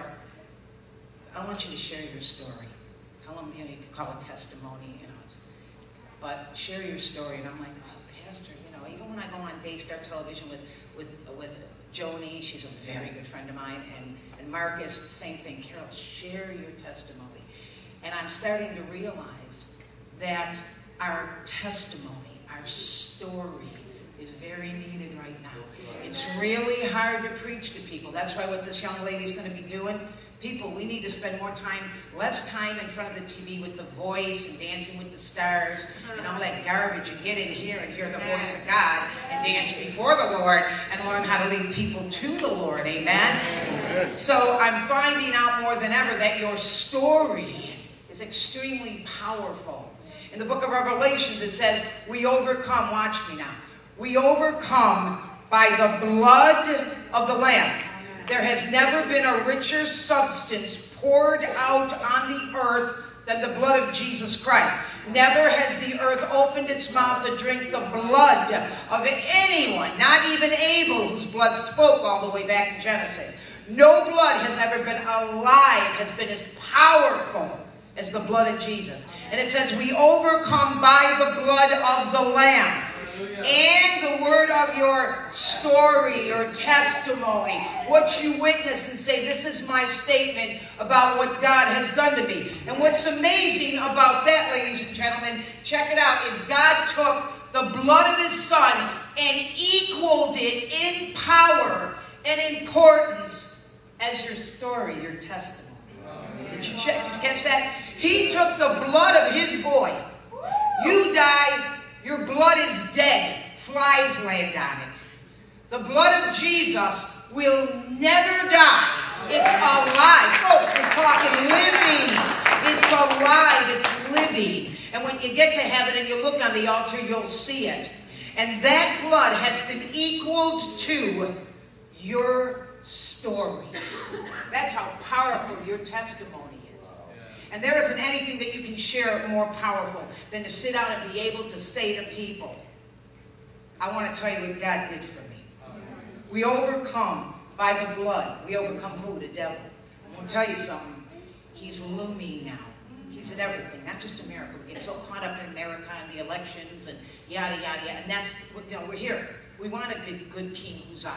I want you to share your story. Tell them, you know, you can call it testimony, you know, it's, but share your story. And I'm like, oh, Pastor, you know, even when I go on Daystar Television with, with, with Joni, she's a very good friend of mine, and, and Marcus, the same thing. Carol, share your testimony. And I'm starting to realize that our testimony, our story, is very needed right now. It's really hard to preach to people. That's why what this young lady is going to be doing. People, we need to spend more time, less time in front of the T V with The Voice and Dancing with the Stars and all that garbage, and get in here and hear the voice of God and dance before the Lord and learn how to lead people to the Lord. Amen? So I'm finding out more than ever that your story is extremely powerful. In the book of Revelations, it says, we overcome, watch me now, we overcome by the blood of the Lamb. There has never been a richer substance poured out on the earth than the blood of Jesus Christ. Never has the earth opened its mouth to drink the blood of anyone, not even Abel, whose blood spoke all the way back in Genesis. No blood has ever been alive, has been as powerful as the blood of Jesus. And it says, we overcome by the blood of the Lamb. And the word of your story, your testimony, what you witness and say, this is my statement about what God has done to me. And what's amazing about that, ladies and gentlemen, check it out, is God took the blood of his son and equaled it in power and importance as your story, your testimony. Did you, check, did you catch that? He took the blood of his boy. You die. Your blood is dead. Flies land on it. The blood of Jesus will never die. It's alive. Folks, we're talking living. It's alive. It's living. And when you get to heaven and you look on the altar, you'll see it. And that blood has been equaled to your story. That's how powerful your testimony is. And there isn't anything that you can share more powerful than to sit down and be able to say to people, I want to tell you what God did for me. We overcome by the blood. We overcome who? The devil. I'm going to tell you something. He's looming now. He's in everything, not just America. We get so caught up in America and the elections and yada, yada, yada. And that's, you know, we're here. We want a good, good King Uzziah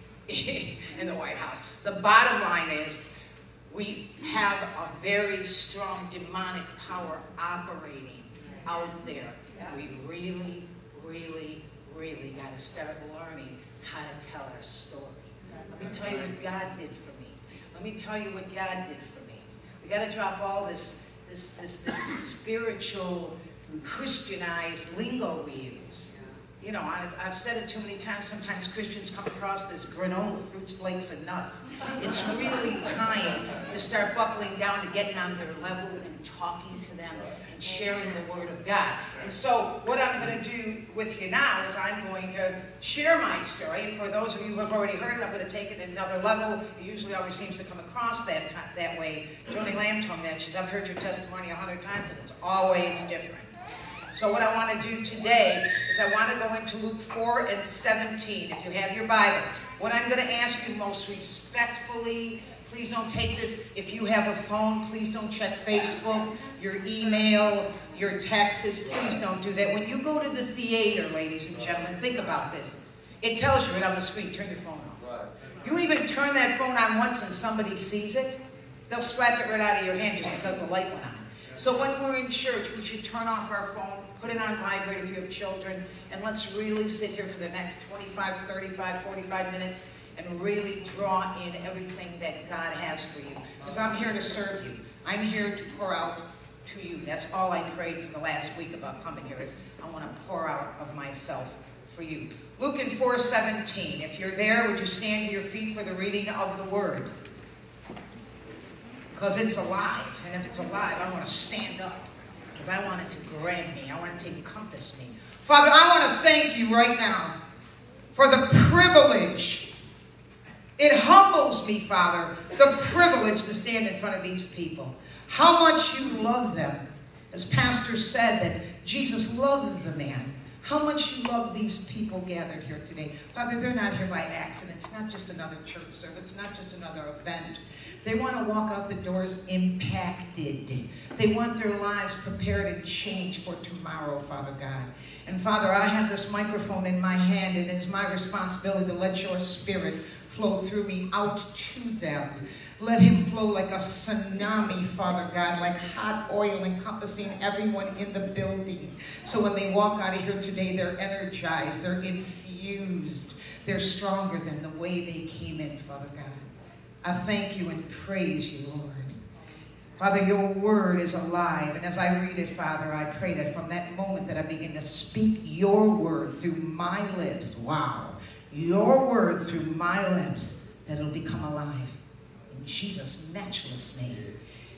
in the White House. The bottom line is, we have a very strong demonic power operating out there. We really, really, really got to start learning how to tell our story. Let me tell you what God did for me. Let me tell you what God did for me. We got to drop all this, this, this, this spiritual, Christianized lingo we use. You know, I've, I've said it too many times. Sometimes Christians come across as granola, fruits, flakes, and nuts. It's really time to start buckling down to getting on their level and talking to them and and sharing the Word of God. And so what I'm going to do with you now is I'm going to share my story. And for those of you who have already heard it, I'm going to take it at another level. It usually always seems to come across that that way. Joni Lamb told me that. She says, I've heard your testimony a hundred times, and it's always different. So what I want to do today is I want to go into Luke four and seventeen, if you have your Bible. What I'm going to ask you most respectfully, please don't take this. If you have a phone, please don't check Facebook, your email, your texts. Please don't do that. When you go to the theater, ladies and gentlemen, think about this. It tells you right on the screen, turn your phone off. You even turn that phone on once and somebody sees it, they'll slap it right out of your hand just because the light went on. So when we're in church, we should turn off our phone, put it on vibrate if you have children, and let's really sit here for the next twenty-five, thirty-five, forty-five minutes and really draw in everything that God has for you. Because I'm here to serve you. I'm here to pour out to you. That's all I prayed for the last week about coming here, is I want to pour out of myself for you. Luke in four seventeen. If you're there, would you stand to your feet for the reading of the Word? Because it's alive. And if it's alive, I want to stand up. Because I want it to grab me. I want it to encompass me. Father, I want to thank you right now for the privilege. It humbles me, Father, the privilege to stand in front of these people. How much you love them. As Pastor said, that Jesus loves the man. How much you love these people gathered here today. Father, they're not here by accident. It's not just another church service. It's not just another event. They want to walk out the doors impacted. They want their lives prepared and changed for tomorrow, Father God. And Father, I have this microphone in my hand, and it's my responsibility to let your Spirit flow through me out to them. Let him flow like a tsunami, Father God, like hot oil encompassing everyone in the building. So when they walk out of here today, they're energized, they're infused, they're stronger than the way they came in, Father God. I thank you and praise you, Lord. Father, your word is alive. And as I read it, Father, I pray that from that moment that I begin to speak your word through my lips, wow, your word through my lips, that it'll become alive. In Jesus' matchless name.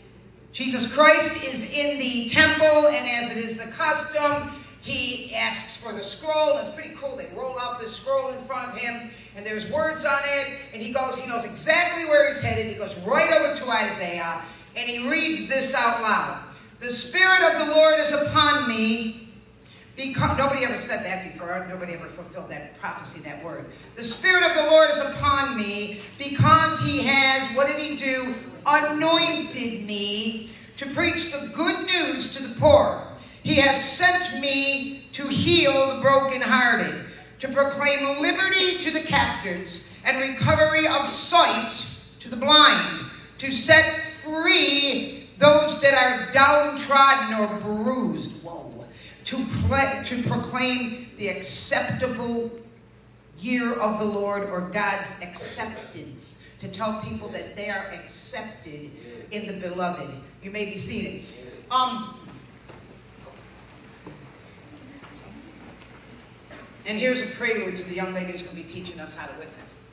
Jesus Christ is in the temple, and as it is the custom, he asks for the scroll. That's pretty cool. They roll out this scroll in front of him, and there's words on it, and he goes, he knows exactly where he's headed. He goes right over to Isaiah, and he reads this out loud. The Spirit of the Lord is upon me, because nobody ever said that before. Nobody ever fulfilled that prophecy, that word. The Spirit of the Lord is upon me, because he has, what did he do? Anointed me to preach the good news to the poor. He has sent me to heal the brokenhearted, to proclaim liberty to the captives and recovery of sight to the blind, to set free those that are downtrodden or bruised. Whoa. To, play, to proclaim the acceptable year of the Lord, or God's acceptance. To tell people that they are accepted in the beloved. You may be seated. Um... And here's a prelude to the young lady who's going to be teaching us how to witness.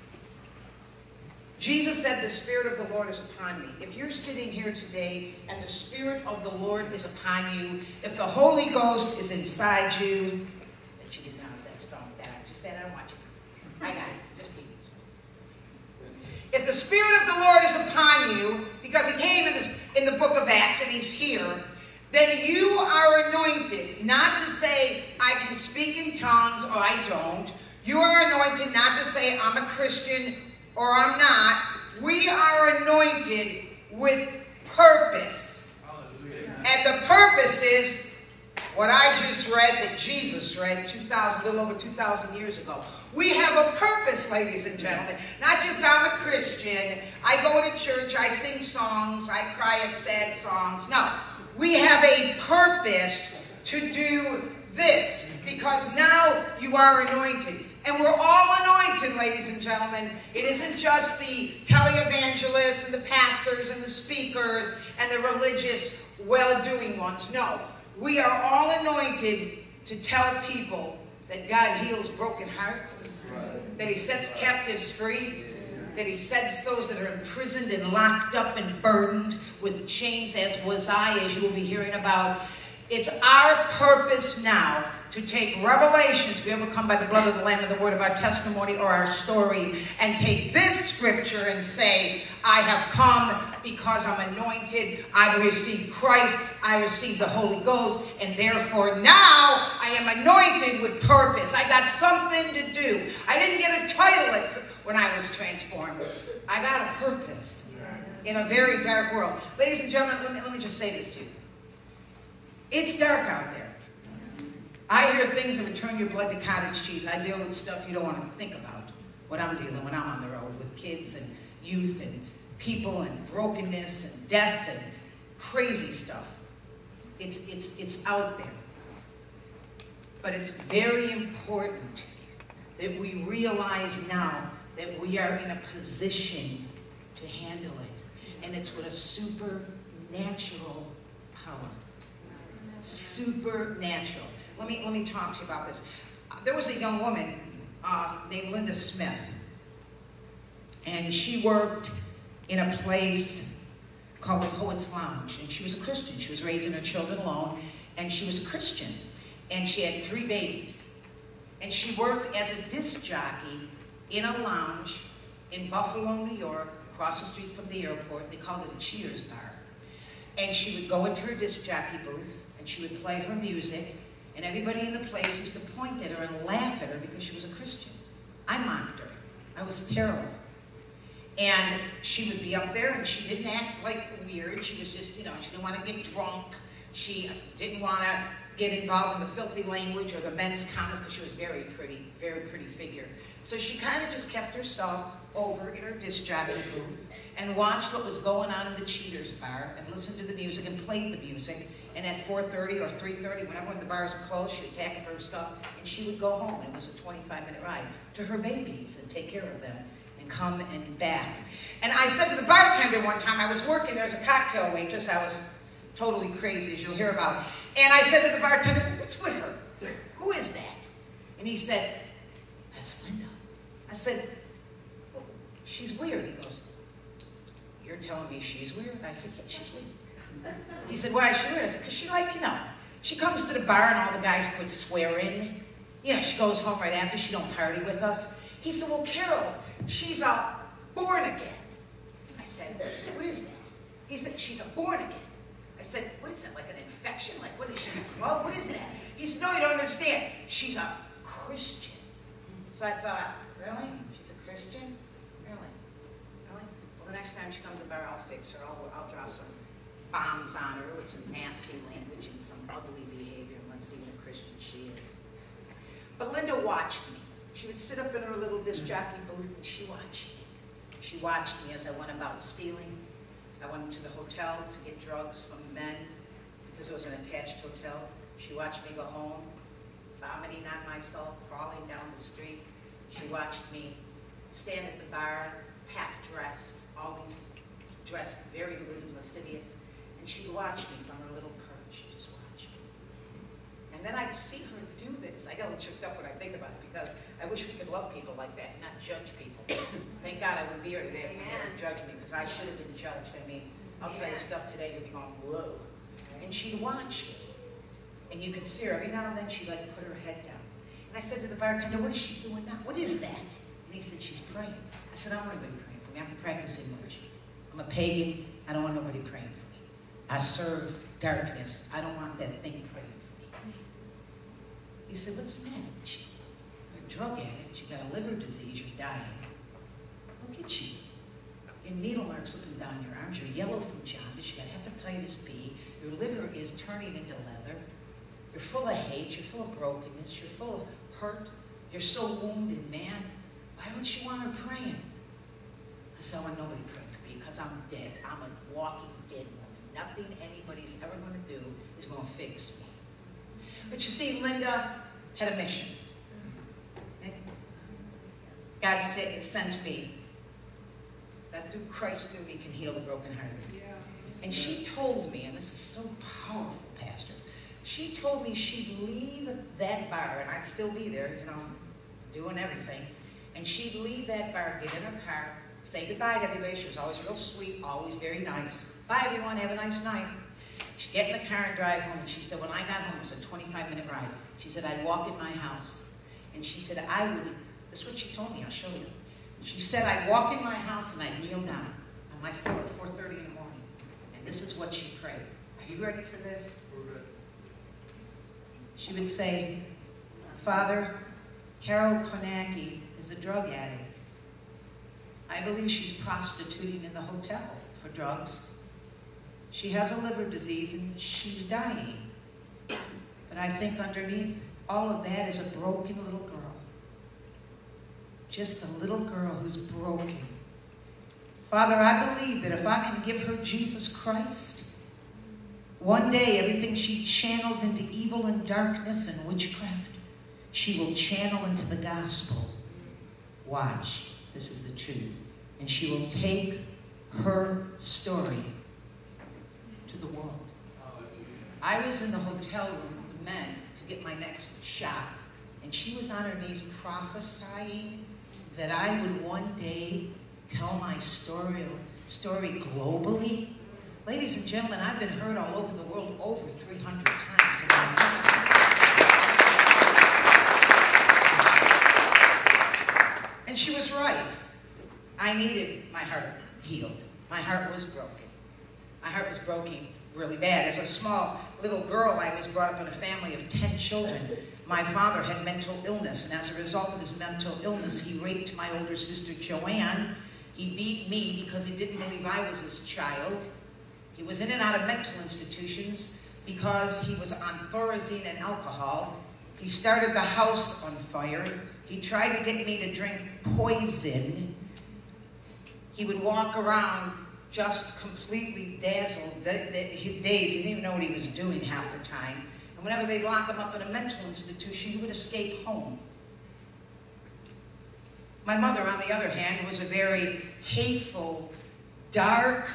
Jesus said, the Spirit of the Lord is upon me. If you're sitting here today and the Spirit of the Lord is upon you, if the Holy Ghost is inside you, that you didn't know is that stone that I just said, I don't want you. I got it. Just tease it. If the Spirit of the Lord is upon you, because he came in, this, in the book of Acts and he's here, then you are anointed, not to say, I can speak in tongues or I don't. You are anointed not to say, I'm a Christian or I'm not. We are anointed with purpose. Hallelujah. And the purpose is what I just read that Jesus read two thousand, a little over two thousand years ago. We have a purpose, ladies and gentlemen. Not just I'm a Christian, I go to church, I sing songs, I cry at sad songs. No. We have a purpose to do this, because now you are anointed. And we're all anointed, ladies and gentlemen. It isn't just the televangelists and the pastors and the speakers and the religious well-doing ones. No, we are all anointed to tell people that God heals broken hearts, that he sets captives free, that he sets those that are imprisoned and locked up and burdened with chains, as was I, as you will be hearing about. It's our purpose now to take revelations, we overcome by the blood of the Lamb and the word of our testimony or our story, and take this scripture and say, I have come because I'm anointed, I received Christ, I received the Holy Ghost, and therefore now I am anointed with purpose. I got something to do. I didn't get a title when I was transformed. I got a purpose in a very dark world. Ladies and gentlemen, let me, let me just say this to you. It's dark out there. I hear things that would turn your blood to cottage cheese. I deal with stuff you don't want to think about. What I'm dealing when I'm on the road with kids and youth and people and brokenness and death and crazy stuff. It's, it's, it's out there. But it's very important that we realize now that we are in a position to handle it. And it's with a supernatural power. Supernatural. Let me, let me talk to you about this. Uh, there was a young woman uh, named Linda Smith. And she worked in a place called the Poets Lounge. And she was a Christian. She was raising her children alone. And she was a Christian. And she had three babies. And she worked as a disc jockey in a lounge in Buffalo, New York, across the street from the airport. They called it a Cheaters Bar. And she would go into her disc jockey booth, and she would play her music, and everybody in the place used to point at her and laugh at her because she was a Christian. I mocked her. I was terrible. And she would be up there, and she didn't act like weird. She was just, you know, she didn't want to get drunk. She didn't want to get involved in the filthy language or the men's comments because she was very pretty, very pretty figure. So she kind of just kept herself over in her disc jockey booth and watched what was going on in the Cheaters Bar and listened to the music and played the music. And at four thirty or three thirty, whenever the bars were closed, she would pack up her stuff and she would go home. It was a twenty-five minute ride to her babies and take care of them and come and back. And I said to the bartender one time, I was working there as a cocktail waitress. I was totally crazy, as you'll hear about. And I said to the bartender, what's with her? Who is that? And he said, that's Linda. I said, well, she's weird. He goes, you're telling me she's weird? I said, yeah, she's weird. He said, why is she weird? I said, because she like, you know, she comes to the bar and all the guys quit swearing. You know, she goes home right after. She don't party with us. He said, well, Carol, she's a born again. I said, what is that? He said, she's a born again. I said, what is that, like an infection? Like, what is she, a club? What is that? He said, no, you don't understand. She's a Christian. So I thought, really? She's a Christian? Really? Really? Well, the next time she comes to the bar, I'll fix her. I'll, I'll drop some bombs on her with some nasty language and some ugly behavior, and let's see what a Christian she is. But Linda watched me. She would sit up in her little disc jockey booth, and she watched me. She watched me as I went about stealing. I went to the hotel to get drugs from the men because it was an attached hotel. She watched me go home, vomiting on myself, crawling down the street. She watched me stand at the bar, half-dressed, always dressed very rude and lascivious. And she'd watch me from her little perch. She'd just watch me. And then I'd see her do this. I get a little tripped up when I think about it because I wish we could love people like that, not judge people. Thank God I wouldn't be here today if you didn't judge me because I should have been judged. I mean, I'll tell you stuff today, you'll be going, whoa. And she'd watch me. And you could see her. Every now and then she'd like put her head down. And I said to the bartender, what is she doing now? What is that? And he said, she's praying. I said, I don't want anybody praying for me. I'm practicing worship. I'm a pagan. I don't want nobody praying for me. I serve darkness. I don't want that thing praying for me. He said, what's the matter with you? You're a drug addict. You've got a liver disease. You're dying. Look at you. Your needle marks looking down your arms. You're yellow from jaundice. You've got hepatitis B. Your liver is turning into leather. You're full of hate. You're full of brokenness. You're full of hurt. You're so wounded, man. Why don't you want her praying? I said, I want nobody praying for me because I'm dead. I'm a walking dead woman. Nothing anybody's ever going to do is going to fix me. But you see, Linda had a mission. God said, sent me. That through Christ through me can heal the brokenhearted. Yeah. And she told me, and this is so powerful, Pastor, she told me she'd leave that bar, and I'd still be there, you know, doing everything, and she'd leave that bar, get in her car, say goodbye to everybody. She was always real sweet, always very nice. Bye, everyone. Have a nice night. She'd get in the car and drive home. And she said, when I got home, it was a twenty-five minute ride. She said, I'd walk in my house. And she said, I would, this is what she told me, I'll show you. She said, I'd walk in my house and I'd kneel down on my floor at four thirty in the morning. And this is what she prayed. Are you ready for this? She would say, Father, Carol Kornacki is a drug addict. I believe she's prostituting in the hotel for drugs. She has a liver disease and she's dying. But I think underneath all of that is a broken little girl. Just a little girl who's broken. Father, I believe that if I can give her Jesus Christ, one day everything she channeled into evil and darkness and witchcraft, she will channel into the gospel. Watch, this is the truth. And she will take her story to the world. I was in the hotel room with the men to get my next shot, and she was on her knees prophesying that I would one day tell my story, story globally. Ladies and gentlemen, I've been heard all over the world over three hundred times in my message. And she was right. I needed my heart healed. My heart was broken. My heart was broken really bad. As a small little girl, I was brought up in a family of ten children. My father had mental illness, and as a result of his mental illness, he raped my older sister, Joanne. He beat me because he didn't believe I was his child. He was in and out of mental institutions because he was on Thorazine and alcohol. He started the house on fire. He tried to get me to drink poison. He would walk around just completely dazzled, dazed. He didn't even know what he was doing half the time. And whenever they'd lock him up in a mental institution, he would escape home. My mother, on the other hand, was a very hateful, dark,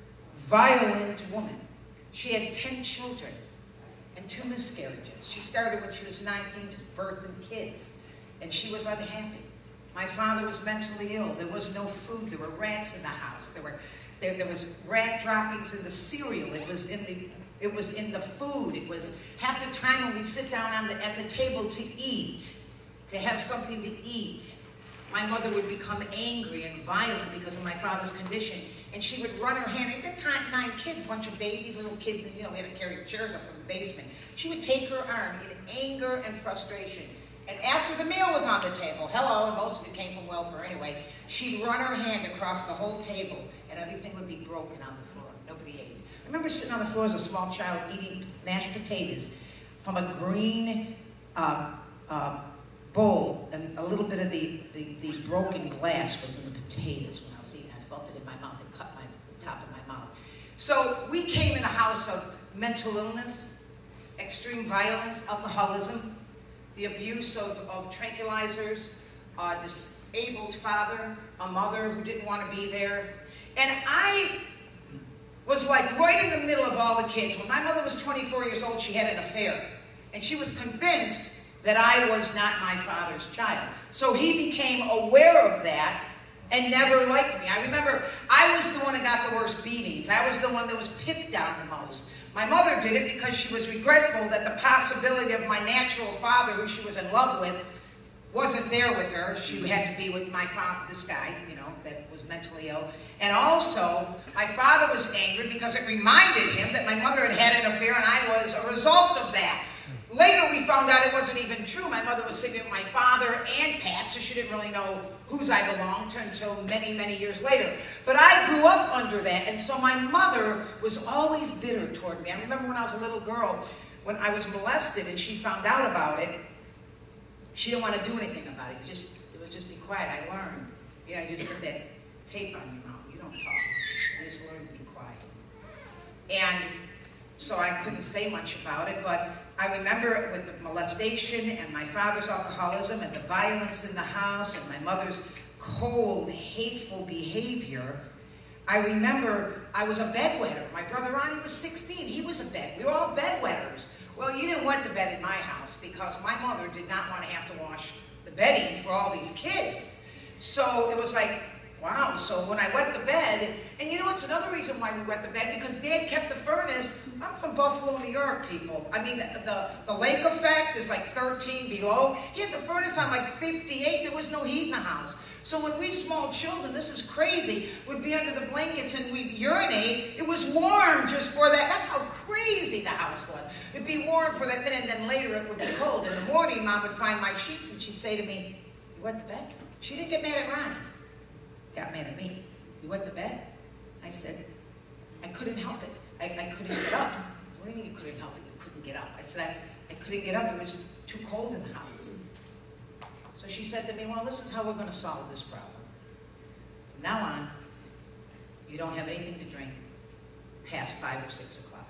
violent woman. She had ten children and two miscarriages. She started when she was nineteen, just birthing kids. And she was unhappy. My father was mentally ill. There was no food. There were rats in the house. There were there, there was rat droppings in the cereal. It was in the it was in the food. It was half the time when we sit down on the, at the table to eat, to have something to eat. My mother would become angry and violent because of my father's condition, and she would run her hand. At that time, nine kids, a bunch of babies, little kids, and you know, we had to carry chairs up from the basement. She would take her arm in anger and frustration. And after the meal was on the table, hello, and most of it came from welfare anyway, she'd run her hand across the whole table, and everything would be broken on the floor. Nobody ate. I remember sitting on the floor as a small child eating mashed potatoes from a green uh, uh, bowl, and a little bit of the, the, the broken glass was in the potatoes when I was eating. I felt it in my mouth and cut my, the top of my mouth. So we came in a house of mental illness, extreme violence, alcoholism, the abuse of, of tranquilizers, a disabled father, a mother who didn't want to be there. And I was like right in the middle of all the kids. When my mother was twenty-four years old, she had an affair. And she was convinced that I was not my father's child. So he became aware of that and never liked me. I remember I was the one that got the worst beatings. I was the one that was picked on the most. My mother did it because she was regretful that the possibility of my natural father, who she was in love with, wasn't there with her. She had to be with my father, this guy, you know, that was mentally ill. And also, my father was angry because it reminded him that my mother had had an affair and I was a result of that. Later, we found out it wasn't even true. My mother was sleeping with my father and Pat, so she didn't really know whose I belonged to until many, many years later. But I grew up under that, and so my mother was always bitter toward me. I remember when I was a little girl, when I was molested and she found out about it, she didn't want to do anything about it. You just, it was just be quiet. I learned. You know, you just put that tape on your mouth. You don't talk. You just learn to be quiet. And so I couldn't say much about it, but I remember with the molestation and my father's alcoholism and the violence in the house and my mother's cold, hateful behavior, I remember I was a bedwetter. My brother Ronnie was sixteen. He was a bed. We were all bedwetters. Well, you didn't wet the bed in my house because my mother did not want to have to wash the bedding for all these kids. So it was like, wow. So when I wet the bed, and you know what's another reason why we wet the bed? Because Dad kept the furnace. I'm from Buffalo, New York, people. I mean, the, the, the lake effect is like thirteen below. He had the furnace on like fifty-eight. There was no heat in the house. So when we small children, this is crazy, would be under the blankets and we'd urinate, it was warm just for that. That's how crazy the house was. It'd be warm for that minute, and then later it would be cold. In the morning, Mom would find my sheets, and she'd say to me, you wet the bed? She didn't get mad at Ronnie. Got mad at me. You wet the bed? I said, I couldn't help it. I, I couldn't get up. What do you mean you couldn't help it? You couldn't get up. I said, I, I couldn't get up. It was too cold in the house. So she said to me, well, this is how we're going to solve this problem. From now on, you don't have anything to drink past five or six o'clock.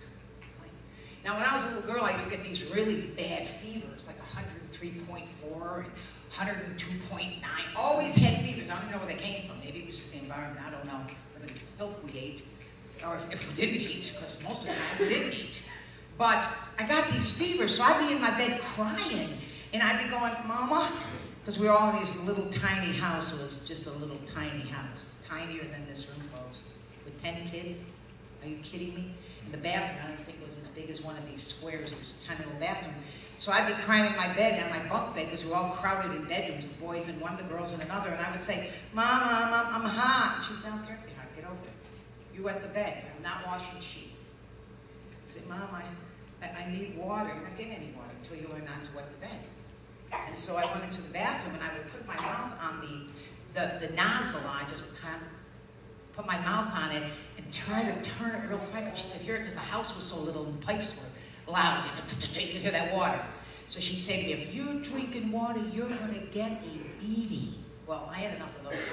Now, when I was a little girl, I used to get these really bad fevers, like one hundred three point four and one hundred two point nine. Always had fevers. I don't even know where they came from. Maybe it was just the environment. I don't know. Or the filth we ate. Or if, if we didn't eat, because most of the time we didn't eat. But I got these fevers, so I'd be in my bed crying. And I'd be going, Mama, because we were all in this little tiny house. It was just a little tiny house. Tinier than this room, folks. With ten kids. Are you kidding me? And the bathroom, I don't think it was as big as one of these squares. It was a tiny little bathroom. So I'd be crying in my bed, on my bunk bed, because we were all crowded in bedrooms, the boys in one, the girls in another. And I would say, Mom, Mom, I'm, I'm hot. And she'd say, I don't care if you're hot. Get over it. You wet the bed. I'm not washing sheets. I'd say, Mom, I, I, I need water. You're not getting any water until you learn not to wet the bed. And so I went into the bathroom, and I would put my mouth on the, the, the nozzle. I just kind of put my mouth on it and try to turn it real quick, but she could hear it because the house was so little and the pipes were loud. You could hear that water. So she'd say to me, if you're drinking water, you're going to get a beating. Well, I had enough of those.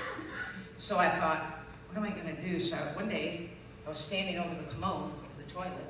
So I thought, what am I going to do? So one day, I was standing over the commode of the toilet,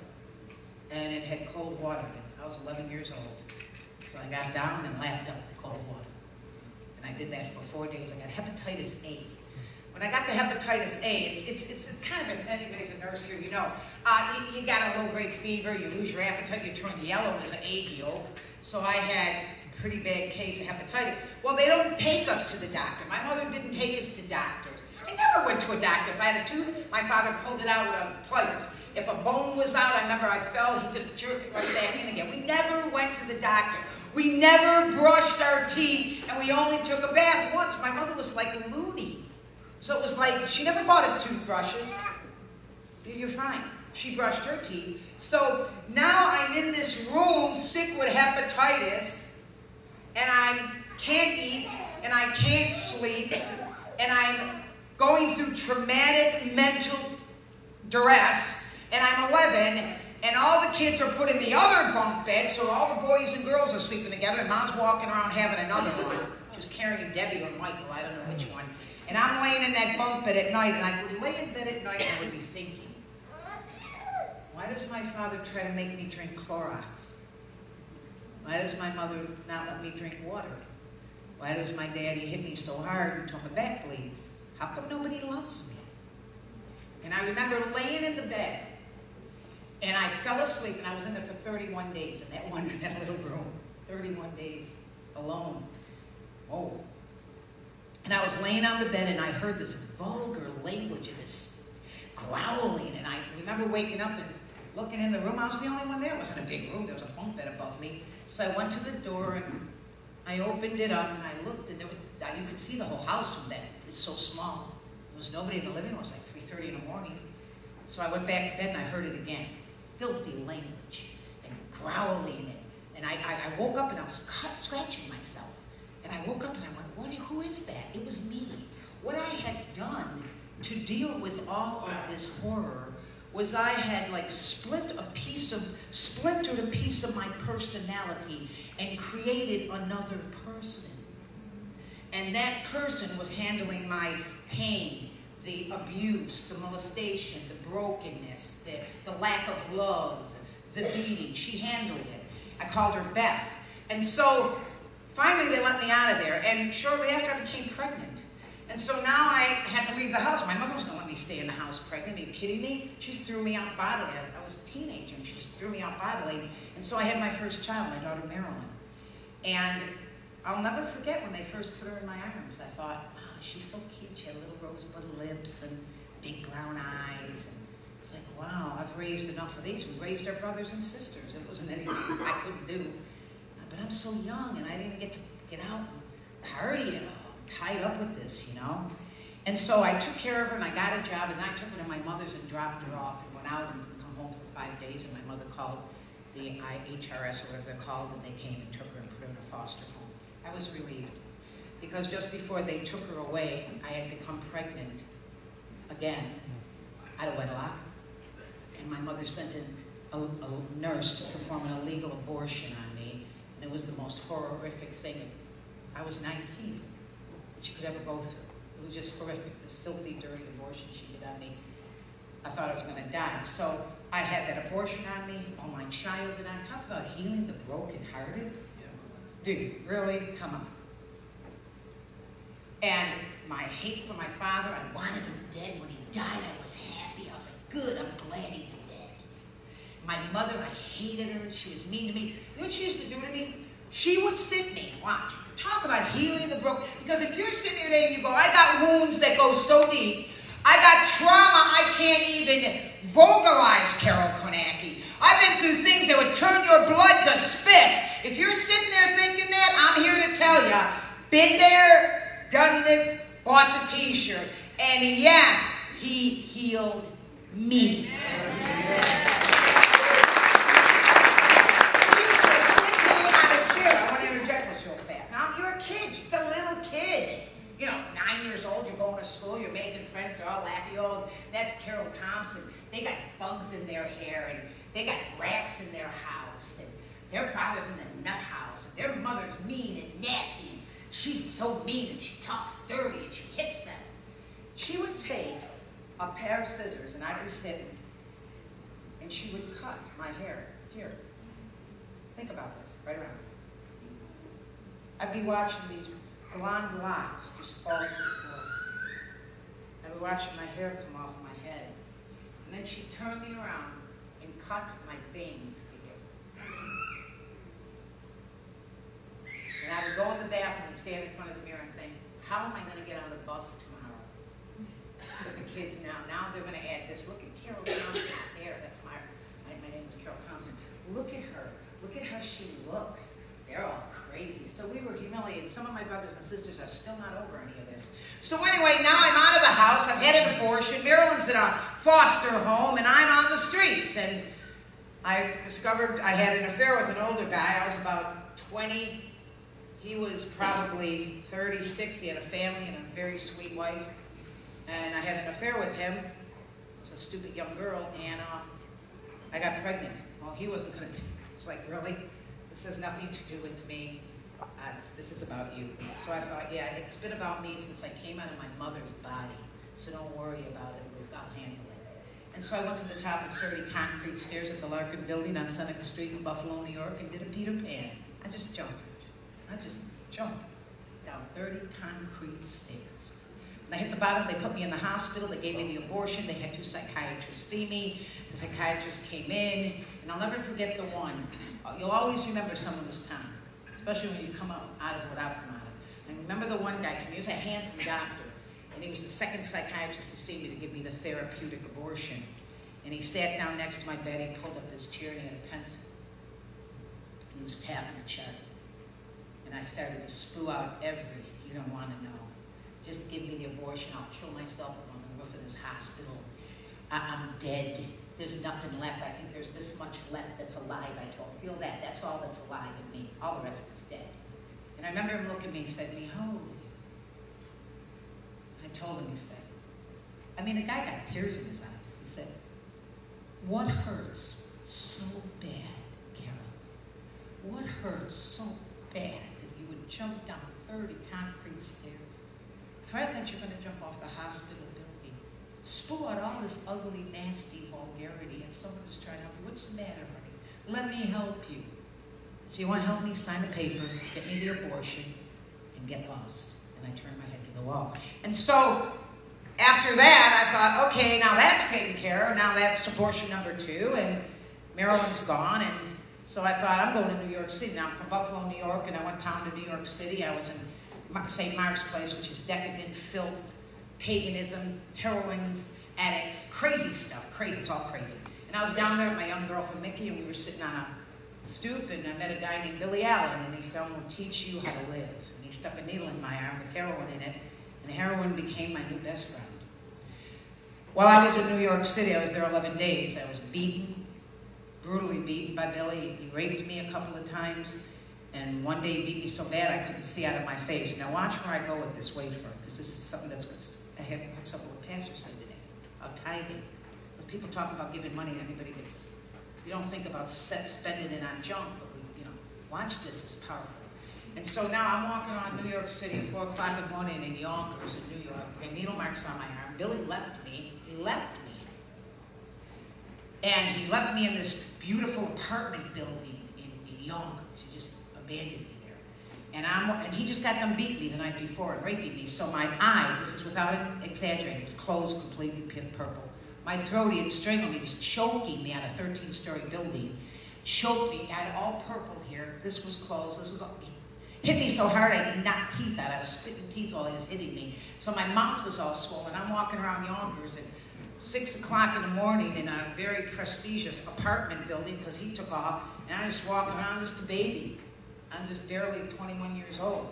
and it had cold water in it. I was eleven years old. So I got down and lapped up the cold water. And I did that for four days. I got hepatitis A. When I got the hepatitis A, it's, it's, it's kind of, an, anybody's a nurse here, you know, uh, you, you got a low-grade fever, you lose your appetite, you turn yellow as an egg yolk. So I had a pretty bad case of hepatitis. Well, they don't take us to the doctor. My mother didn't take us to doctors. I never went to a doctor. If I had a tooth, my father pulled it out with a pliers. If a bone was out, I remember I fell, he just jerked it right back in again. We never went to the doctor. We never brushed our teeth, and we only took a bath once. My mother was like a loony. So it was like, she never bought us toothbrushes. You're fine. She brushed her teeth. So now I'm in this room sick with hepatitis, and I can't eat, and I can't sleep, and I'm going through traumatic mental duress, and I'm eleven, and all the kids are put in the other bunk bed, so all the boys and girls are sleeping together, and Mom's walking around having another one. She was carrying Debbie or Michael, I don't know which one. And I'm laying in that bunk bed at night, and I would lay in bed at night and I would be thinking, why does my father try to make me drink Clorox? Why does my mother not let me drink water? Why does my daddy hit me so hard until my back bleeds? How come nobody loves me? And I remember laying in the bed, and I fell asleep, and I was in there for thirty-one days in that one, that little room. thirty-one days alone. Oh. And I was laying on the bed, and I heard this vulgar language and this growling, and I remember waking up and looking in the room. I was the only one there. It wasn't a big room. There was a bunk bed above me. So I went to the door, and I opened it up, and I looked, and there was, you could see the whole house from that. It's so small. There was nobody in the living room. It was like three thirty in the morning. So I went back to bed, and I heard it again. Filthy language and growling. And, and I, I, I woke up, and I was cut, scratching myself. And I woke up, and I went, what, who is that? It was me. What I had done to deal with all of this horror was I had like split a piece of, splintered a piece of my personality and created another person. And that person was handling my pain, the abuse, the molestation, the brokenness, the, the lack of love, the beating. She handled it. I called her Beth. And so finally they let me out of there. And shortly after I became pregnant. And so now I had to leave the house. My mother was going to let me stay in the house pregnant. Are you kidding me? She just threw me out bodily. I was a teenager, and she just threw me out bodily. And so I had my first child, my daughter Marilyn. And I'll never forget when they first put her in my arms. I thought, wow, she's so cute. She had little rosebud lips and big brown eyes. And it's like, wow, I've raised enough of these. We raised our brothers and sisters. It wasn't anything I couldn't do. But I'm so young, and I didn't even get to get out and party at all. I'm tied up with this, you know? And so I took care of her, and I got a job, and then I took her to my mother's and dropped her off and went out and didn't come home for five days, and my mother called the I H R S or whatever they're called, and they came and took her and put her in a foster home. I was relieved, because just before they took her away, I had become pregnant again out of wedlock, and my mother sent in a, a nurse to perform an illegal abortion on me, and it was the most horrific thing. I was nineteen, that she could ever go through. It was just horrific, this filthy, dirty abortion she did on me. I thought I was going to die. So I had that abortion on me, on my child, and I talk about healing the brokenhearted. Dude, really? Come on. And my hate for my father, I wanted him dead. When he died, I was happy. I was like, good, I'm glad he's dead. My mother, I hated her. She was mean to me. You know what she used to do to me? She would sit me and watch. Talk about healing the broken. Because if you're sitting here today and you go, I got wounds that go so deep. I got trauma I can't even vulgarize, Carol Konecki. I've been through things that would turn your blood to spit. If you're sitting there thinking that, I'm here to tell you, been there, done it, bought the t-shirt, and yet he healed me. She's a little kid. You know, nine years old, you're going to school, you're making friends, they're all laughing. Oh, that's Carol Thompson. They got bugs in their hair, and they got rats in their house, and their father's in the nut house, and their mother's mean and nasty, and she's so mean, and she talks dirty, and she hits them. She would take a pair of scissors, and I'd be sitting, and she would cut my hair here. Think about this, right around. I'd be watching these blonde locks just fall to the floor. I'd be watching my hair come off my head. And then she'd turn me around and cut my bangs to here. And I would go in the bathroom and stand in front of the mirror and think, how am I going to get on the bus tomorrow? Look at the kids now. Now they're going to add this. Look at Carol Thompson's hair. That's my, my, my name is Carol Thompson. Look at her. Look at how she looks. They're all crazy. So we were humiliated. Some of my brothers and sisters are still not over any of this. So anyway, now I'm out of the house. I've had an abortion. Marilyn's in a foster home, and I'm on the streets. And I discovered I had an affair with an older guy. I was about twenty. He was probably thirty-six. He had a family and a very sweet wife. And I had an affair with him. I was a stupid young girl, and uh, I got pregnant. Well, he wasn't going to. It's like, really? This has nothing to do with me. Uh, this is about you. So I thought, yeah, it's been about me since I came out of my mother's body. So don't worry about it. I'll handle it. And so I went to the top of thirty concrete stairs at the Larkin Building on Seneca Street in Buffalo, New York, and did a Peter Pan. I just jumped. I just jumped down thirty concrete stairs. When I hit the bottom, they put me in the hospital. They gave me the abortion. They had two psychiatrists see me. The psychiatrist came in, and I'll never forget the one. You'll always remember someone who's kind, especially when you come out, out of what I've come out of. And remember the one guy, he was a handsome doctor, and he was the second psychiatrist to see me to give me the therapeutic abortion. And he sat down next to my bed, he pulled up his chair, and he had a pencil. And he was tapping the chair. And I started to spew out every, you don't want to know. Just give me the abortion, I'll kill myself on the roof of this hospital. I, I'm dead. There's nothing left. I think there's this much left that's alive. I told him, feel that. That's all that's alive in me. All the rest is dead. And I remember him looking at me. He said to me, how old are you? I told him, he said, I mean, a guy got tears in his eyes. He said, what hurts so bad, Carol? What hurts so bad that you would jump down thirty concrete stairs, threaten that you're going to jump off the hospital building, spew out all this ugly, nasty vulgarity, and someone was trying to help you. What's the matter, honey? Let me help you. So you want to help me? Sign a paper, get me the abortion, and get lost. And I turned my head to the wall. And so after that, I thought, okay, now that's taken care of. Now that's abortion number two, and Marilyn's gone, and So I thought, I'm going to New York City. Now, I'm from Buffalo, New York, and I went down to New York City. I was in Saint Mark's Place, which is decadent, filth, paganism, heroines, addicts, crazy stuff, crazy, it's all crazy. And I was down there with my young girlfriend, Mickey, and we were sitting on a stoop, and I met a guy named Billy Allen, and he said, I'm going to teach you how to live. And he stuck a needle in my arm with heroin in it, and heroin became my new best friend. While I was in New York City, I was there eleven days. I was beaten, brutally beaten by Billy. He raped me a couple of times, and one day he beat me so bad I couldn't see out of my face. Now watch where I go with this wafer, because this is something that's, I had something with pastors said today, about tithing. Because people talk about giving money, and everybody gets, you don't think about set, spending it on junk, but we, you know, watch this, it's powerful. And so now I'm walking around New York City at four o'clock in the morning in Yonkers in New York, and needle marks on my arm. Billy left me, he left me. And he left me in this beautiful apartment building in, in Yonkers. He just abandoned me there. And I'm, and he just got done beating me the night before and raping me. So my eye, this is without exaggerating, was closed completely pink purple. My throat, he had strangled me, he was choking me on a thirteen-story building. Choked me, I had all purple here. This was closed, this was all, he hit me so hard I knocked teeth out. I was spitting teeth while he was hitting me. So my mouth was all swollen. I'm walking around Yonkers at six o'clock in the morning in a very prestigious apartment building because he took off, and I'm just walking around just a baby. I'm just barely twenty-one years old,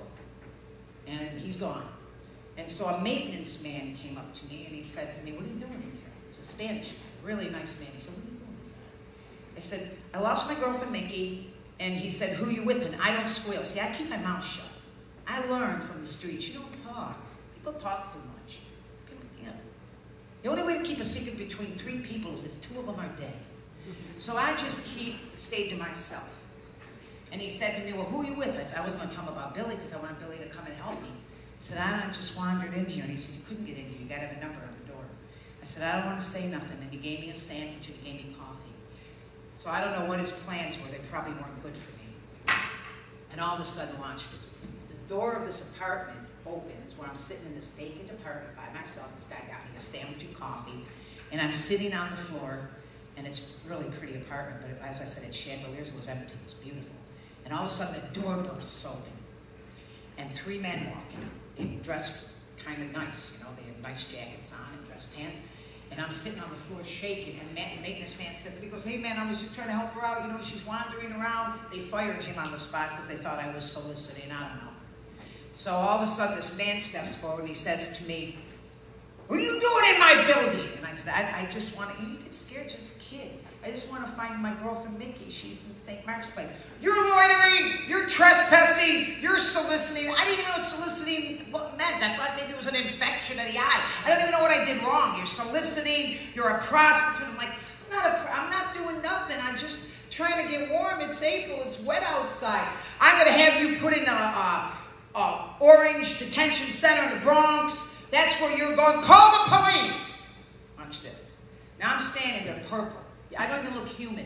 and he's gone. And so a maintenance man came up to me, and he said to me, what are you doing in here? He's a Spanish guy, really nice man. He said, what are you doing in here? I said, I lost my girlfriend, Mickey, and he said, who are you with? And I don't squeal. See, I keep my mouth shut. I learned from the streets. You don't talk. People talk too much. People, you know. The only way to keep a secret between three people is if two of them are dead. So I just keep stayed to myself. And he said to me, well, who are you with? I said, I was going to tell him about Billy because I wanted Billy to come and help me. He said, I just wandered in here. And he said, you couldn't get in here. You got to have a number on the door. I said, I don't want to say nothing. And he gave me a sandwich and he gave me coffee. So I don't know what his plans were. They probably weren't good for me. And all of a sudden, watch this. The door of this apartment opens where I'm sitting in this vacant apartment by myself. This guy got me a sandwich and coffee. And I'm sitting on the floor. And it's a really pretty apartment. But it, as I said, it's chandeliers. It was empty. It was beautiful. And all of a sudden, the door bursts open. And three men walk in, dressed kind of nice. You know, they had nice jackets on and dress pants. And I'm sitting on the floor shaking, and the maintenance man says to me, he goes, hey man, I was just trying to help her out, you know, she's wandering around. They fired him on the spot because they thought I was soliciting, I don't know. So all of a sudden this man steps forward and he says to me, what are you doing in my building? And I said, I, I just want to, you get scared, just a kid. I just want to find my girlfriend Mickey. She's in Saint Mark's Place. You're loitering, you're trespassing, you're soliciting. I didn't even know what soliciting what meant. I thought maybe it was an infection of the eye. I don't even know what I did wrong. You're soliciting, you're a prostitute. I'm like, I'm not, a, I'm not doing nothing. I'm just trying to get warm. It's April, it's wet outside. I'm going to have you put in a, a, a orange detention center in the Bronx. That's where you're going. Call the police. Watch this. Now I'm standing there purple. I don't even look human.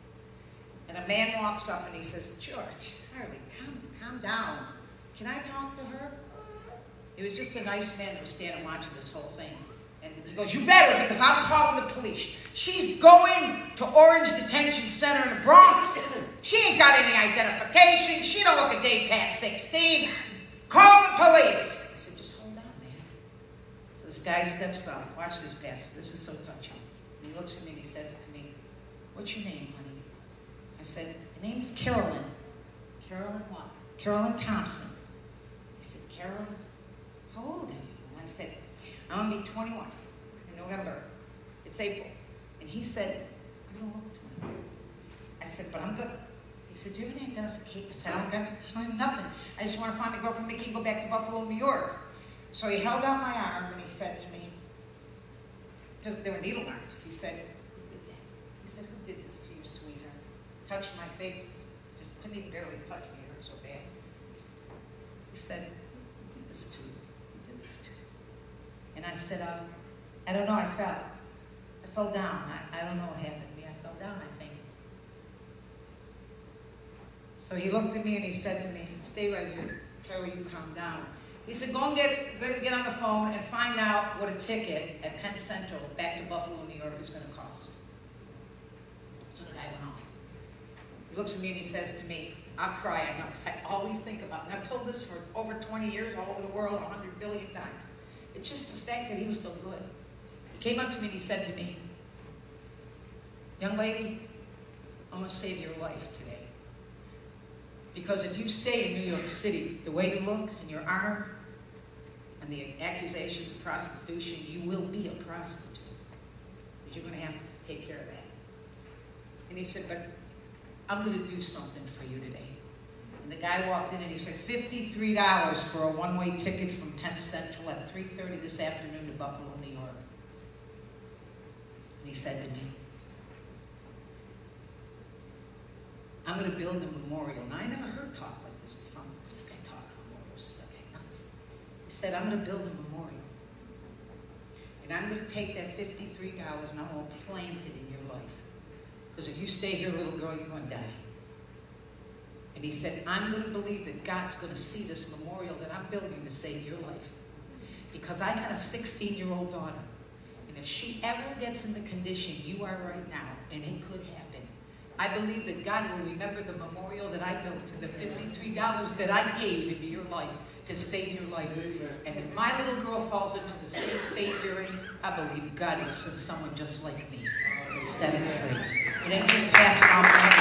And a man walks up and he says, George, Harley, calm, calm down. Can I talk to her? It was just a nice man who was standing watching this whole thing. And he goes, you better, because I'm calling the police. She's going to Orange Detention Center in the Bronx. She ain't got any identification. She don't look a day past sixteen. Call the police. I said, just hold on, man. So this guy steps up. Watch this, Pastor. This is so touching. He looks at me and he says to me, what's your name, honey? I said, my name is Carolyn. Carolyn what? Carolyn Thompson. He said, Carolyn, how old are you? And I said, I'm going to be twenty-one in November. It's April. And he said, you don't look twenty-one. I said, but I'm good. He said, do you have any identification? I said, I don't, got, I don't have nothing. I just want to find my girlfriend Mickey and go back to Buffalo, New York. So he held out my arm and he said to me, because there were needle marks. He said, who did that? He said, who did this to you, sweetheart? Touched my face. Just couldn't even barely touch me. It hurt so bad. He said, who did this to you? Who did this to you? And I said, um, I don't know. I fell. I fell down. I, I don't know what happened to me. I fell down, I think. So he looked at me and he said to me, stay right here. Try where you calm down. He said, go and get, go get on the phone and find out what a ticket at Penn Central back to Buffalo, New York is going to cost. So the guy went off. He looks at me and he says to me, I'll cry, I know, because I always think about it. And I've told this for over twenty years, all over the world, a hundred billion times. It's just the fact that he was so good. He came up to me and he said to me, young lady, I'm going to save your life today. Because if you stay in New York City, the way you look and your arm and the accusations of prostitution, you will be a prostitute. Because you're going to have to take care of that. And he said, but I'm going to do something for you today. And the guy walked in and he said, fifty-three dollars for a one-way ticket from Penn Central at three thirty this afternoon to Buffalo, New York. And he said to me, I'm going to build a memorial. Now, I never heard talk like this before. This guy talking memorials. Okay, nuts. He said, I'm going to build a memorial. And I'm going to take that fifty-three dollars and I'm going to plant it in your life. Because if you stay here, little girl, you're going to die. And he said, I'm going to believe that God's going to see this memorial that I'm building to save your life. Because I got a sixteen-year-old daughter. And if she ever gets in the condition you are right now, and it could happen, I believe that God will remember the memorial that I built to the fifty-three dollars that I gave into your life to save your life. And if my little girl falls into the same fate you're in, I believe God will send someone just like me to set it free. It ain't just passing off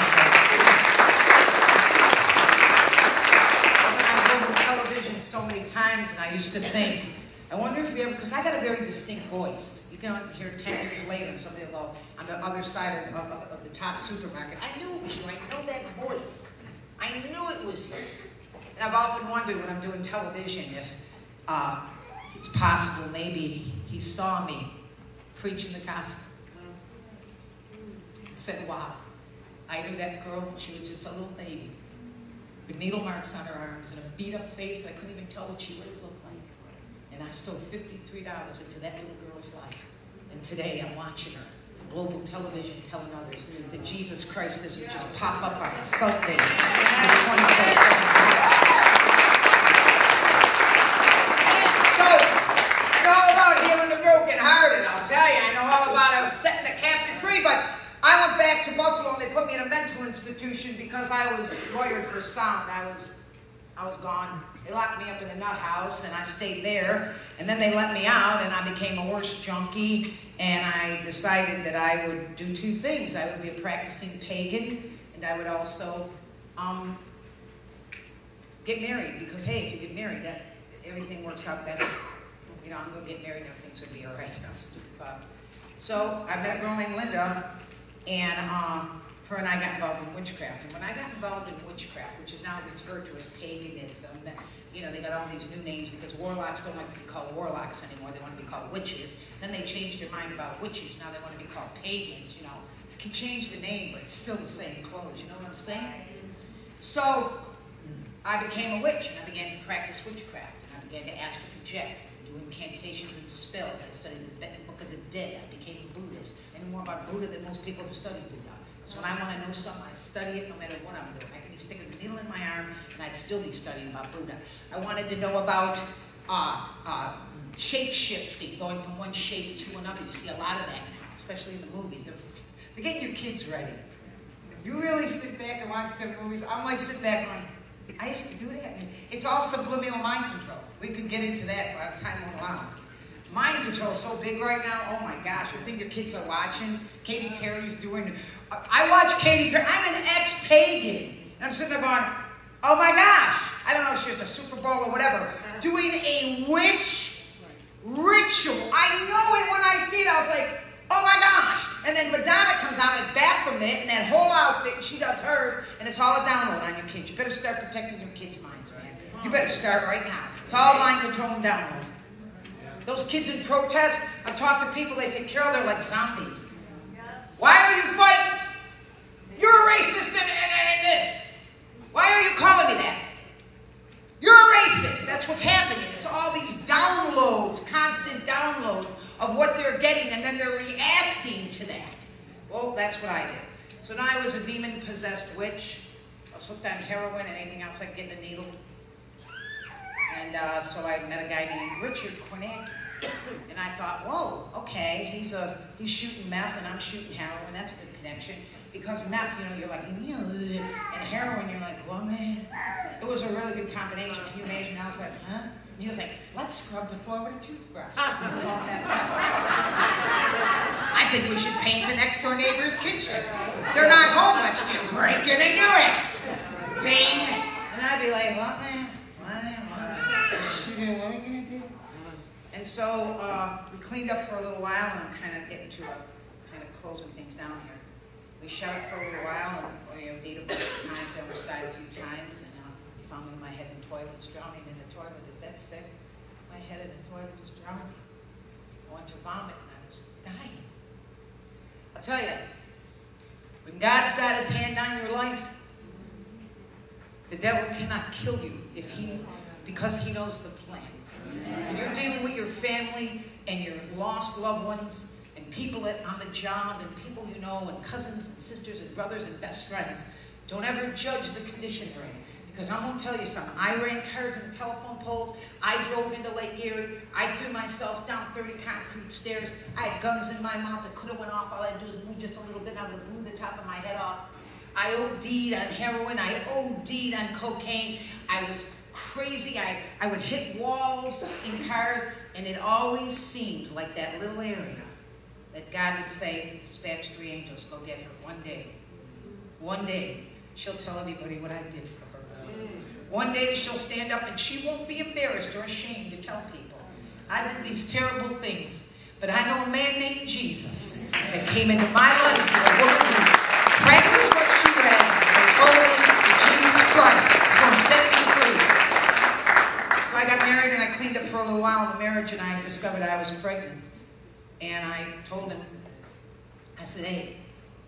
I've been on television so many times, and I used to think, I wonder if you ever, because I got a very distinct voice. You can hear ten years later, and somebody will go on the other side of, of, of the top supermarket. I knew it was you. I know that voice. I knew it was you. And I've often wondered when I'm doing television if uh, it's possible maybe he saw me preaching the gospel. And said, wow, I knew that girl when she was just a little baby with needle marks on her arms and a beat-up face that I couldn't even tell what she really looked like. And I sewed fifty-three dollars into that little girl's life. And today I'm watching her on global television telling others that Jesus Christ doesn't just pop up on Sunday. It's twenty-four seven. So, I know all about healing the brokenhearted, I'll tell you. I know all about setting the captive free, but I went back to Buffalo and they put me in a mental institution because I was lawyered for sound. I was I was gone. They locked me up in the nut house, and I stayed there. And then they let me out, and I became a horse junkie. And I decided that I would do two things. I would be a practicing pagan, and I would also um, get married. Because, hey, if you get married, that everything works out better. You know, I'm going to get married, and things would be all right. So I met a girl named Linda, and um, her and I got involved in witchcraft. And when I got involved in witchcraft, which is now referred to as paganism, you know, they got all these new names because warlocks don't like to be called warlocks anymore. They want to be called witches. Then they changed their mind about witches. Now they want to be called pagans, you know. You can change the name, but it's still the same clothes. You know what I'm saying? So I became a witch, and I began to practice witchcraft. And I began to astral project, do incantations and spells. I studied the Book of the Dead. I became a Buddhist. I knew more about Buddha than most people who study Buddha. So when I want to know something, I study it no matter what I'm doing. I could be sticking a needle in my arm, and I'd still be studying about Buddha. I wanted to know about uh, uh, shape-shifting, going from one shape to another. You see a lot of that now, especially in the movies. They're, they're getting your kids ready. You really sit back and watch the movies. I'm like, sit back and I used to do that. It's all subliminal mind control. We could get into that, but our time won't allow. Mind control is so big right now. Oh my gosh, you think your kids are watching? Katy Perry's doing... I watch Katy Perry. I'm an ex-pagan. And I'm sitting there going, oh my gosh. I don't know if she was a Super Bowl or whatever. Doing a witch ritual. I know it when I see it. I was like, oh my gosh. And then Madonna comes out like Baphomet and that whole outfit, and she does hers, and it's all a download on your kids. You better start protecting your kids' minds, man. You better start right now. It's all mind control and download. Those kids in protest, I talk to people, they say, Carol, they're like zombies. Why are you fighting? You're a racist and, and, and this. Why are you calling me that? You're a racist. That's what's happening. It's all these downloads, constant downloads of what they're getting, and then they're reacting to that. Well, that's what I did. So now I was a demon-possessed witch. I was hooked on heroin and anything else like getting a needle. And uh, so I met a guy named Richard Kornacki. And I thought, whoa, okay, he's a he's shooting meth and I'm shooting heroin. That's a good connection. Because meth, you know, you're like, and heroin, you're like, well, man. It was a really good combination. Can you imagine? I was like, huh? And he was like, let's scrub the floor with a toothbrush. It was all meth. I think we should paint the next door neighbor's kitchen. They're not home, let's just break it and do it. Bing. And I'd be like, what, man? What, what? What are we going to do? And so uh, we cleaned up for a little while and I'm kind of getting to a, kind of closing things down here. We shot for a little while, and we have dated a bunch of times. I almost died a few times, and uh, he found me in my head in toilets, drowning in the toilet. Is that sick? My head in the toilet just drowned me. I went to vomit, and I was dying. I'll tell you, when God's got his hand on your life, the devil cannot kill you if he, because he knows the plan. When you're dealing with your family and your lost loved ones, and people that, on the job, and people you know, and cousins and sisters and brothers and best friends, don't ever judge the condition they're in. Because I'm going to tell you something. I ran cars in the telephone poles. I drove into Lake Erie. I threw myself down thirty concrete stairs. I had guns in my mouth that could have went off. All I had to do was move just a little bit, and I would have blew the top of my head off. I O D'd on heroin. I O D'd on cocaine. I was crazy. I, I would hit walls in cars, and it always seemed like that little area that God would say, dispatch three angels, go get her. One day, one day, she'll tell everybody what I did for her. One day she'll stand up and she won't be embarrassed or ashamed to tell people. I did these terrible things, but I know a man named Jesus that came into my life with a woman who practiced what she read and told me that Jesus Christ is going to set me free. So I got married and I cleaned up for a little while in the marriage, and I discovered I was pregnant. And I told him, I said, hey,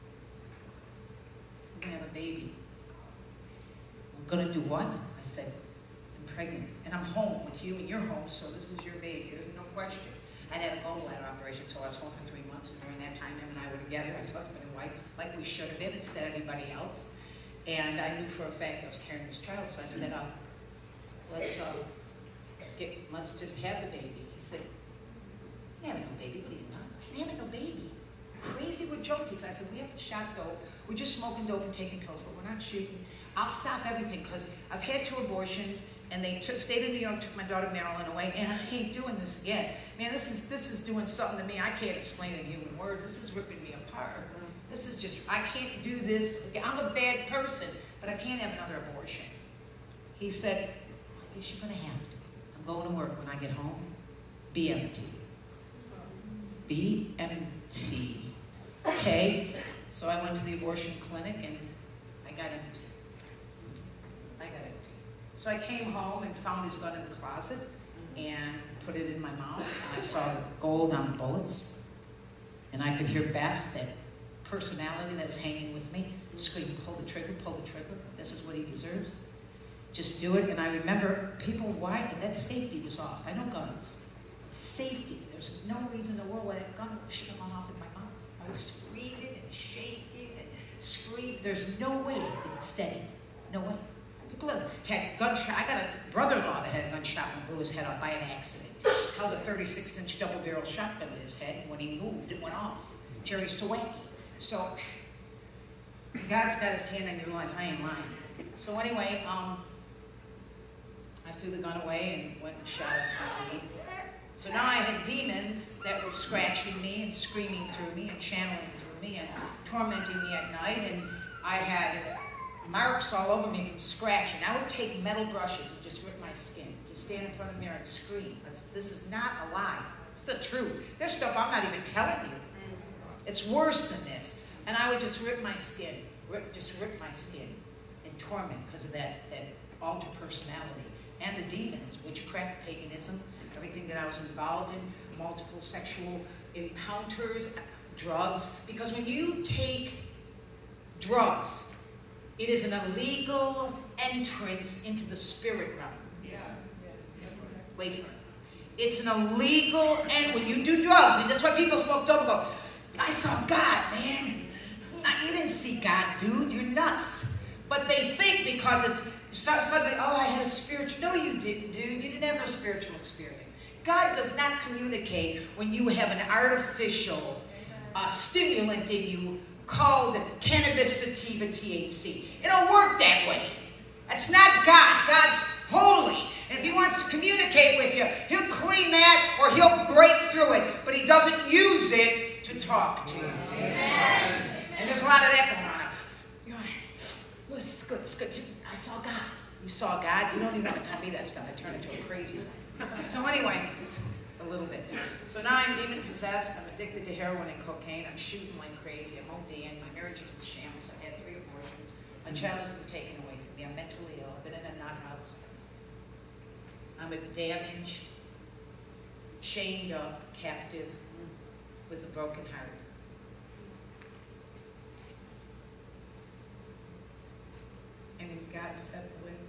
I'm going to have a baby. I'm going to do what? I said, I'm pregnant. And I'm home with you, and you're home, so this is your baby. There's no question. I'd had a gallbladder operation, so I was home for three months. And during that time, him and I were together as husband and wife, like we should have been instead of anybody else. And I knew for a fact I was carrying this child, so I said, uh, let's, uh, get, let's just have the baby. He said, I'm having no baby. What are you nuts? I'm having no baby. Crazy with junkies. I said, we haven't shot dope. We're just smoking dope and taking pills, but we're not shooting. I'll stop everything because I've had two abortions, and they took, stayed in New York, took my daughter Marilyn away, and I ain't doing this again. Man, this is this is doing something to me I can't explain in human words. This is ripping me apart. This is just, I can't do this. I'm a bad person, but I can't have another abortion. He said, I guess you're going to have to. I'm going to work when I get home. Be empty. Be empty. Okay. So I went to the abortion clinic and I got empty. I got empty. So I came home and found his gun in the closet and put it in my mouth. And I saw the gold on the bullets. And I could hear Beth, that personality that was hanging with me, scream, pull the trigger, pull the trigger. This is what he deserves. Just do it. And I remember people, why? And that safety was off. I know guns. Safety. There's no reason in the world why that gun should have gone off in my mouth. I was screaming and shaking and screaming. There's no way it's steady. No way. People have had gunshot. I got a brother-in-law that had a gunshot and blew his head off by an accident. Held a thirty-six inch double-barrel shotgun in his head, and when he moved, it went off. Jerry Sawacki. So, God's got his hand on your life. I ain't lying. So anyway, um, I threw the gun away and went and shot at my baby. So now I had demons that were scratching me and screaming through me and channeling through me and tormenting me at night. And I had marks all over me from scratching. I would take metal brushes and just rip my skin. Just stand in front of the mirror and scream. But this is not a lie. It's the truth. There's stuff I'm not even telling you. It's worse than this. And I would just rip my skin. Rip, just rip my skin in torment because of that, that altered personality. And the demons, witchcraft, paganism, everything that I was involved in, multiple sexual encounters, drugs. Because when you take drugs, it is an illegal entrance into the spirit realm. Yeah. Wait for it. It's an illegal, and when you do drugs, and that's why people smoke dope and go, I saw God, man. No, you didn't see God, dude. You're nuts. But they think because it's suddenly, oh, I had a spiritual. No, you didn't, dude. You didn't have no spiritual experience. God does not communicate when you have an artificial uh, stimulant in you called cannabis sativa T H C. It don't work that way. That's not God. God's holy. And if he wants to communicate with you, he'll clean that or he'll break through it. But he doesn't use it to talk to you. Amen. And there's a lot of that going on. You're like, well, this is good, it's good. I saw God. You saw God? You don't even want to tell me that stuff. I turn into a crazy. So anyway, a little bit. So now I'm demon possessed. I'm addicted to heroin and cocaine. I'm shooting like crazy. I'm ODing. My marriage is in shambles. I've had three abortions. My child has been taken away from me. I'm mentally ill. I've been in a nut house. I'm a damaged, chained up, captive, with a broken heart. And then God set the window.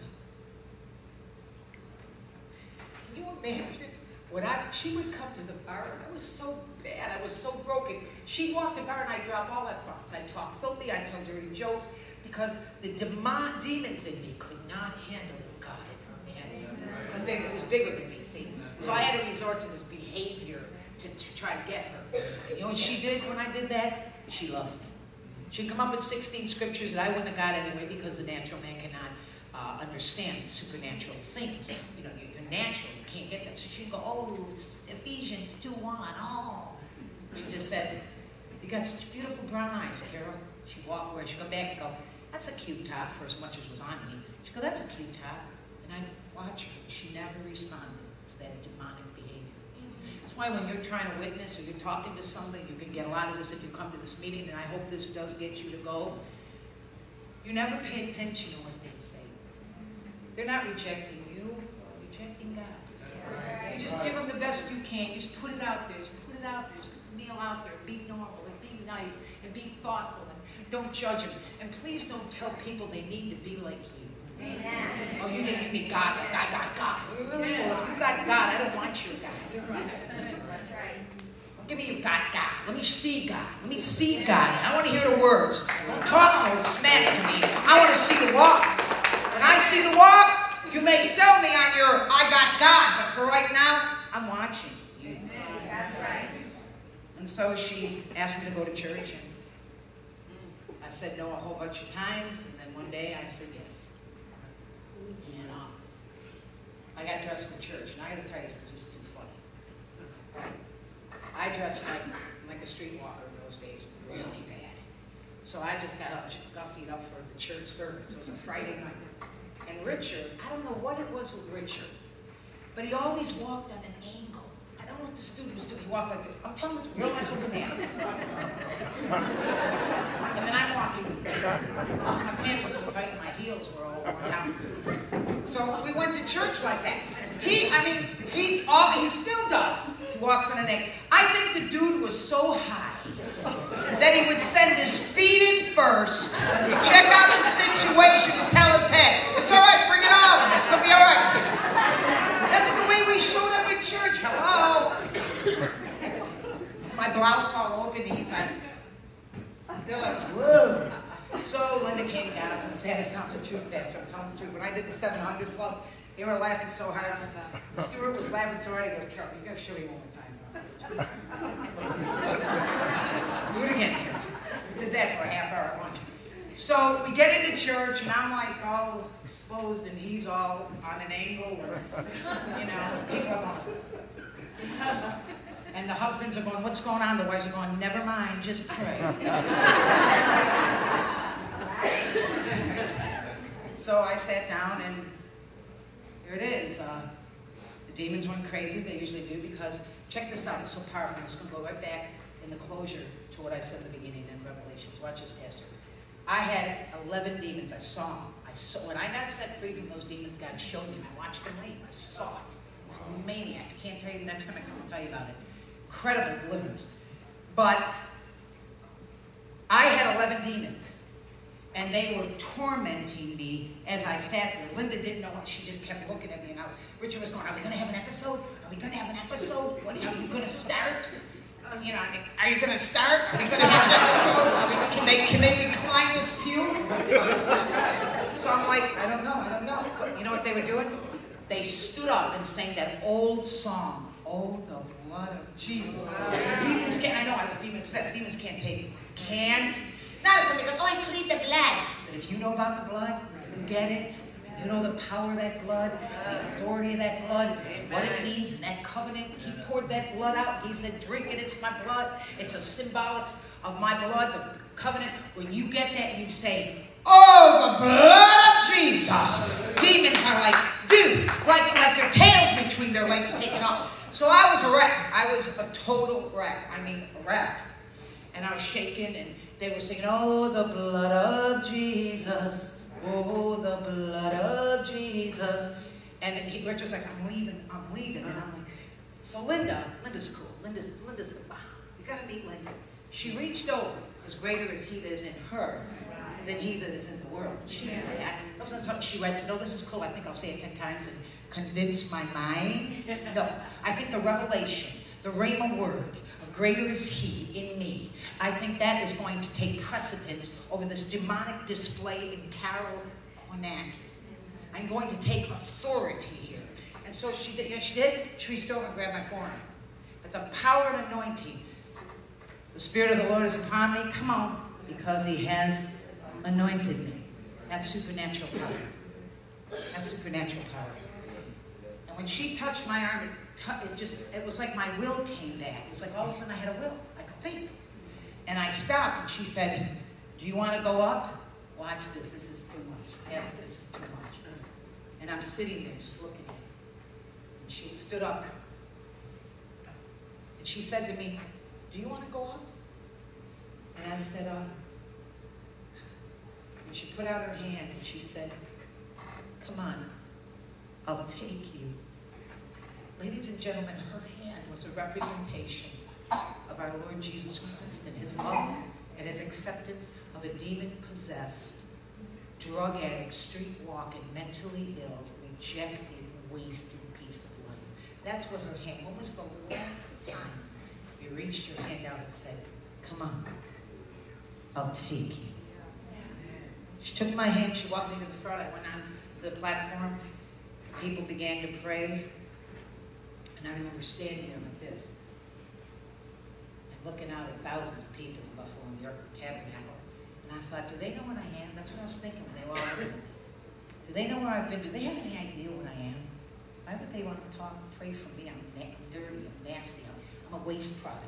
Can you imagine? When I, she would come to the bar, and I was so bad, I was so broken. She'd walk to the bar and I'd drop all that bombs. I'd talk filthy, I'd tell dirty jokes, because the demon, demons in me could not handle God in her hand. Because it was bigger than me, see? So I had to resort to this behavior to, to try to get her. And you know what she did when I did that? She loved me. She'd come up with sixteen scriptures that I wouldn't have got anyway, because the natural man cannot uh, understand supernatural things. You know, you're natural, you can't get that. So she'd go, oh, Ephesians two one, oh. She just said, you got such beautiful brown eyes, Carol. She'd walk away, she'd come back and go, that's a cute top, for as much as was on me. She'd go, that's a cute top. And I'd watch her. She never responded to that demonic behavior. That's why when you're trying to witness or you're talking to somebody, you can get a lot of this if you come to this meeting, and I hope this does get you to go. You never pay attention to what they say. They're not rejecting you, they're rejecting God. You just give them the best you can. You just put it out there. Just put it out there. Just kneel out there. Be normal and be nice and be thoughtful and don't judge them. And please don't tell people they need to be like you. Amen. Oh, you think you need God like I got God. Really? Well, if you got God, I don't want your God. That's right. Give me your God, God. Let me see God. Let me see God. I want to hear the words. Don't talk no smack to me. I want to see the walk. When I see the walk, you may sell me on your I got God, but for right now, I'm watching you. That's right. And so she asked me to go to church, and I said no a whole bunch of times, and then one day I said yes. And um, I got dressed for church, and I got to tell you this because it's too funny. I dressed like, like a streetwalker in those days, really bad. So I just got up, gussied up for the church service. It was a Friday night. And Richard, I don't know what it was with Richard, but he always walked on an angle. I don't know what the students do. He walked like this. I'm telling you, real nice looking man. And then I'm walking. My pants were so tight and my heels were all worn out. So we went to church like that. He, I mean, he, all, he still does. He walks on an angle. I think the dude was so high that he would send his feet in first to check out the situation and tell us, hey, it's all right, bring it on. It's going to be all right. That's the way we showed up in church. Hello. My blouse all open, and he's like, they're like, whoa. So Linda came and got us and said, it sounds like truth, Pastor. I'm telling the truth. When I did the seven hundred Club, they were laughing so hard. Stuart was laughing so hard, he goes, Carol, you got to show me one more time. Do it again, Carol. We did that for a half hour at lunch. So we get into church, and I'm like all exposed, and he's all on an angle, and, you know, people are going. And the husbands are going, what's going on? The wives are going, never mind, just pray. So I sat down, and here it is. Uh, the demons went crazy, as they usually do, because, check this out, it's so powerful. It's going to go right back in the closure to what I said at the beginning in Revelations. Watch this, Pastor. I had eleven demons. I saw them. I saw, when I got set free from those demons, God showed me. I watched them leave. I saw it. It was a maniac. I can't tell you the next time I come and tell you about it. Incredible deliverance. But I had eleven demons, and they were tormenting me as I sat there. Linda didn't know what. She just kept looking at me, and I was, Richard was going, are we going to have an episode? Are we going to have an episode? What, are you going to start? You know, are you going to start? Are we going to have an episode? Are we, can, they, can they recline this pew? So I'm like, I don't know, I don't know. But you know what they were doing? They stood up and sang that old song, Oh, the blood of Jesus. Demons can't, I know I was demon possessed. Demons can't take, can't Not if somebody goes, oh, I plead the blood. But if you know about the blood, you get it. You know the power of that blood, the authority of that blood, what it means in that covenant. He poured that blood out. He said, drink it, it's my blood. It's a symbolic of my blood, the covenant. When you get that and you say, oh, the blood of Jesus. Demons are like, dude, like, like their tails between their legs taken off. So I was a wreck. I was a total wreck. I mean, a wreck. And I was shaking, and they were singing, oh, the blood of Jesus. Oh, the blood of Jesus. And then he, Richard's like, I'm leaving, I'm leaving. And I'm like, so Linda, Linda's cool. Linda's, Linda's, wow, you gotta meet Linda. She reached over, because greater is he that is in her than he that is in the world. She knew that. That wasn't something she read, said, oh, this is cool. I think I'll say it ten times and convince my mind. No, I think the revelation, the rhema word of greater is he in me, I think that is going to take precedence over this demonic display in Carol Quinnack. I'm going to take authority here. And so she did, you know, she did, she reached over and grabbed my forearm. But the power and anointing, the Spirit of the Lord is upon me, come on, because he has anointed me. That's supernatural power. That's supernatural power. And when she touched my arm, it, t- it just, it was like my will came back. It was like all of a sudden I had a will. I could think. And I stopped, and she said, do you want to go up? Watch this. This is too much. Yes, this is too much. And I'm sitting there just looking at it. And she had stood up. And she said to me, do you want to go up? And I said, uh, and she put out her hand, and she said, come on, I'll take you. Ladies and gentlemen, her hand was a representation of our Lord Jesus Christ and his love and his acceptance of a demon-possessed, drug addict, street-walking, mentally ill, rejected, wasted piece of life. That's what her hand, when was the last time you reached your hand out and said, come on, I'll take you. She took my hand, she walked me to the front, I went on the platform, people began to pray, and I remember standing there like this, looking out at thousands of people in Buffalo, New York, Tabernacle. And I thought, do they know what I am? That's what I was thinking when they walked in. Do they know where I've been? Do they have any idea what I am? Why would they want to talk, pray for me? I'm, na- I'm dirty, I'm nasty, I'm, I'm a waste product.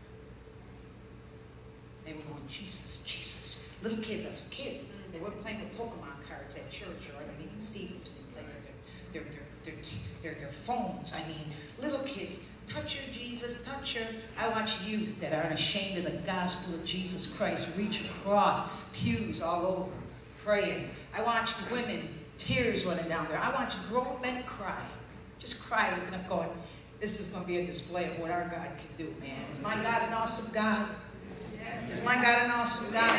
They were going, Jesus, Jesus. Little kids, that's kids. They weren't playing with Pokemon cards at church or underneath the seats. They played with their, their, their, their, their, their phones. I mean, little kids. Touch her, Jesus, touch her. I watch youth that aren't ashamed of the gospel of Jesus Christ reach across pews all over, praying. I watched women, tears running down there. I watched grown men cry, just cry, looking up going, this is going to be a display of what our God can do, man. Is my God an awesome God? Is my God an awesome God?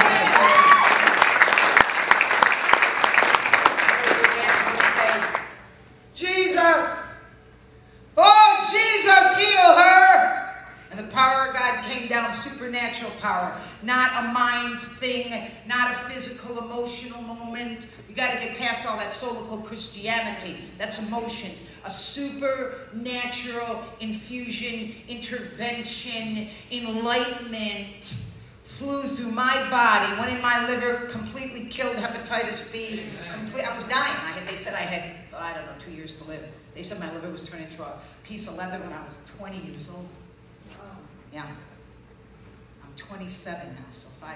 Jesus! Oh, Jesus, heal her! And the power of God came down, supernatural power. Not a mind thing, not a physical, emotional moment. You got to get past all that solical Christianity. That's emotions. A supernatural infusion, intervention, enlightenment flew through my body, went in my liver, completely killed hepatitis B. Complete, I was dying. I had, they said I had, oh, I don't know, two years to live. They said my liver was turned into a piece of leather when I was twenty years old. Yeah. I'm twenty-seven now, so five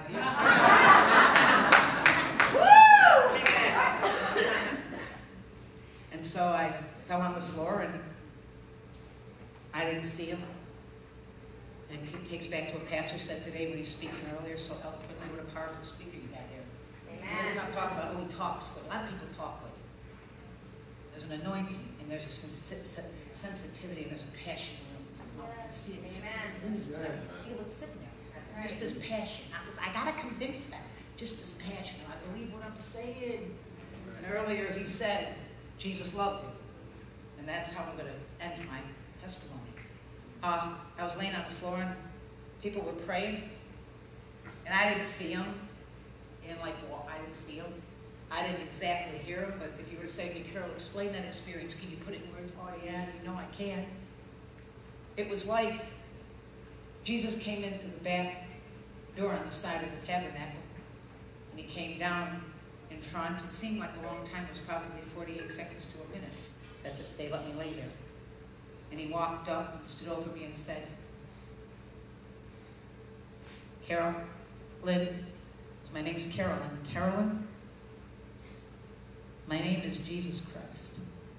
years. And so I fell on the floor, and I didn't see him. And it takes back to what Pastor said today when he was speaking earlier so eloquently. What a powerful speaker you got here. Amen. Let's not talk about who he talks, but a lot of people talk good. There's an anointing, and there's a sens- sensitivity, and there's a passion in his mouth. I can see it. Amen. Loses. I can feel it sitting there. Just this passion. Not this, I got to convince them. Just this passion. I believe what I'm saying. And earlier he said, Jesus loved him. And that's how I'm going to end my testimony. Uh, I was laying on the floor, and people were praying. And I didn't see them. And like, well, I didn't see them. I didn't exactly hear him, but if you were to say to me, Carol, explain that experience. Can you put it in words? Oh, yeah, you know I can. It was like Jesus came in through the back door on the side of the tabernacle. And he came down in front. It seemed like a long time. It was probably forty-eight seconds to a minute that they let me lay there. And he walked up and stood over me and said, Carol, Lynn, my name's Carolyn. Carolyn, my name is Jesus Christ.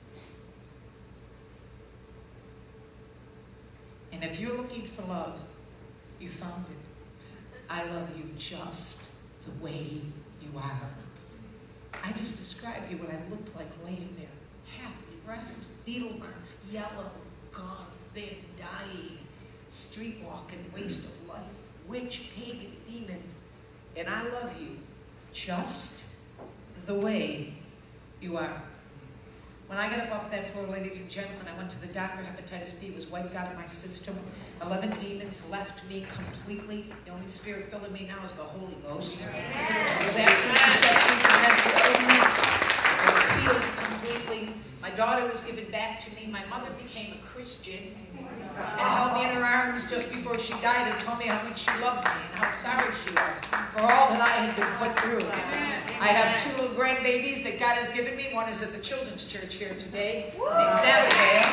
And if you're looking for love, you found it. I love you just the way you are. I just described you what I looked like laying there. Half depressed, needle marks, yellow, gone, thin, dying, street walking, waste of life, witch, pagan, demons. And I love you just the way you are. When I got up off that floor, ladies and gentlemen, I went to the doctor. Hepatitis B was wiped out of my system. Eleven demons left me completely. The only spirit filling me now is the Holy Ghost. I was absolutely set free from mental illness. I was healed completely. My daughter was given back to me. My mother became a Christian and held me in her arms just before she died and told me how much she loved me and how sorry she was for all that I had been put through. I have two little grandbabies that God has given me. One is at the children's church here today, named Abigail.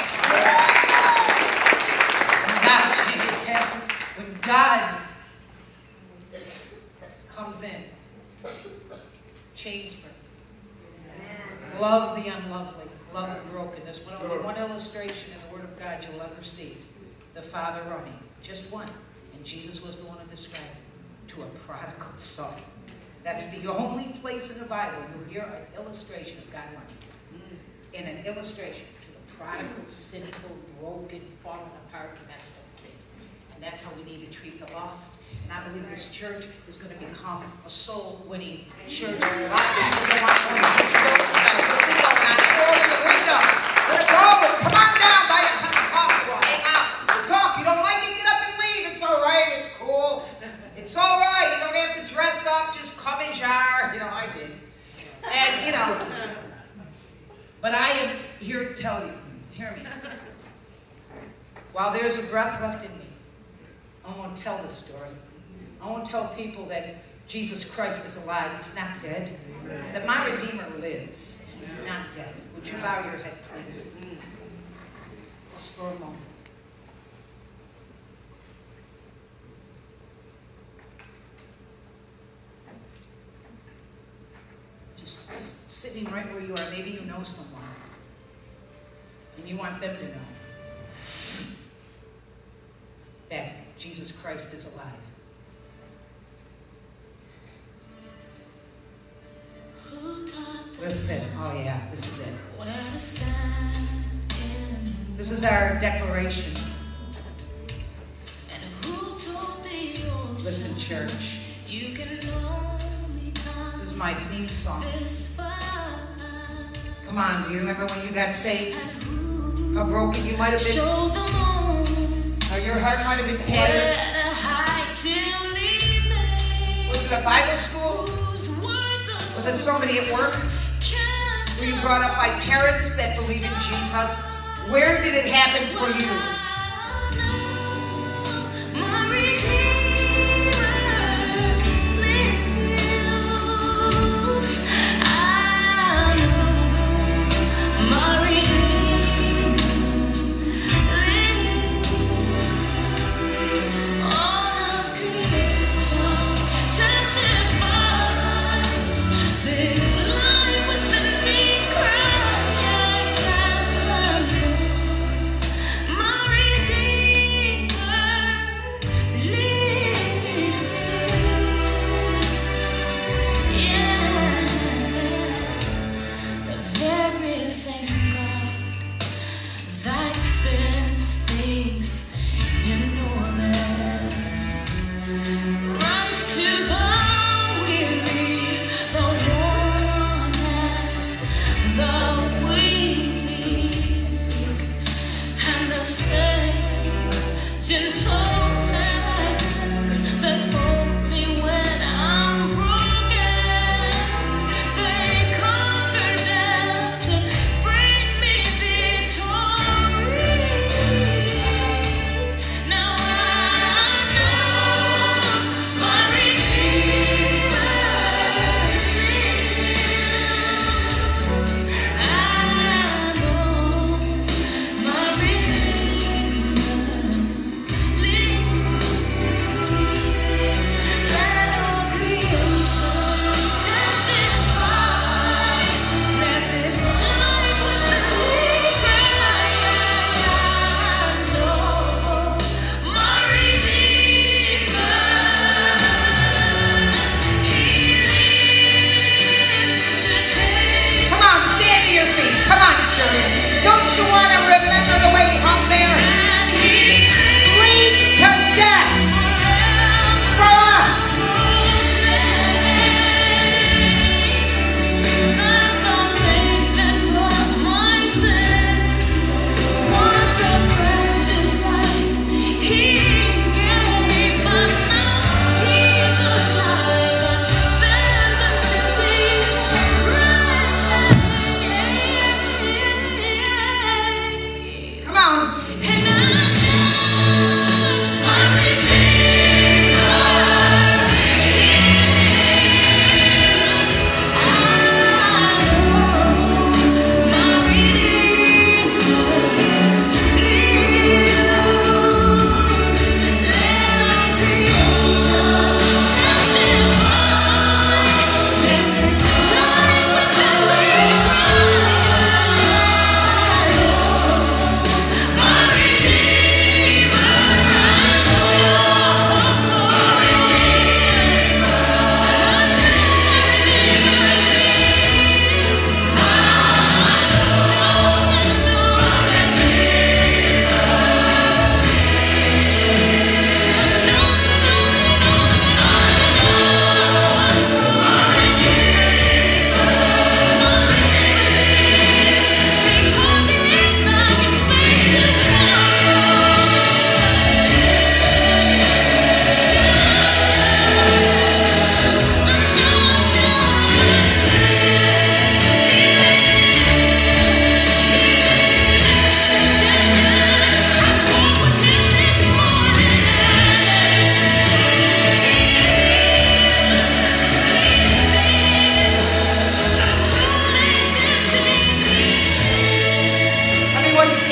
When God comes in, chains break. Love the unlovely. Love the broken. There's one, only one illustration in the Word of God you'll ever see. The Father running. Just one. And Jesus was the one who described it. To a prodigal son. That's the only place in the Bible you'll hear an illustration of God running. In an illustration to the prodigal, sinful, broken, fallen apart, messed up kid. And that's how we need to treat the lost. And I believe this church is going to become a soul-winning church. A lot of people they want to come on down, buy a cup of coffee, we'll hang out, we'll talk. You don't like it, get up and leave. It's all right, it's cool. It's all right. You don't have to dress up, just come as you are. You know, I did. And, you know, but I am here to tell you, hear me. While there's a breath left in me, I won't tell this story. I won't tell people that Jesus Christ is alive. He's not dead. That my Redeemer lives. He's not dead. Would you bow your head, please? Just for a moment. Just sitting right where you are. Maybe you know someone. And you want them to know that Jesus Christ is alive. Listen. Oh yeah, this is it. This is our declaration. Listen, church. This is my theme song. Come on, do you remember when you got saved? How broken you might have been? How your heart might have been tattered? Was it a Bible school? Was it somebody at work? Were you brought up by parents that believe in Jesus? Where did it happen for you? Maria.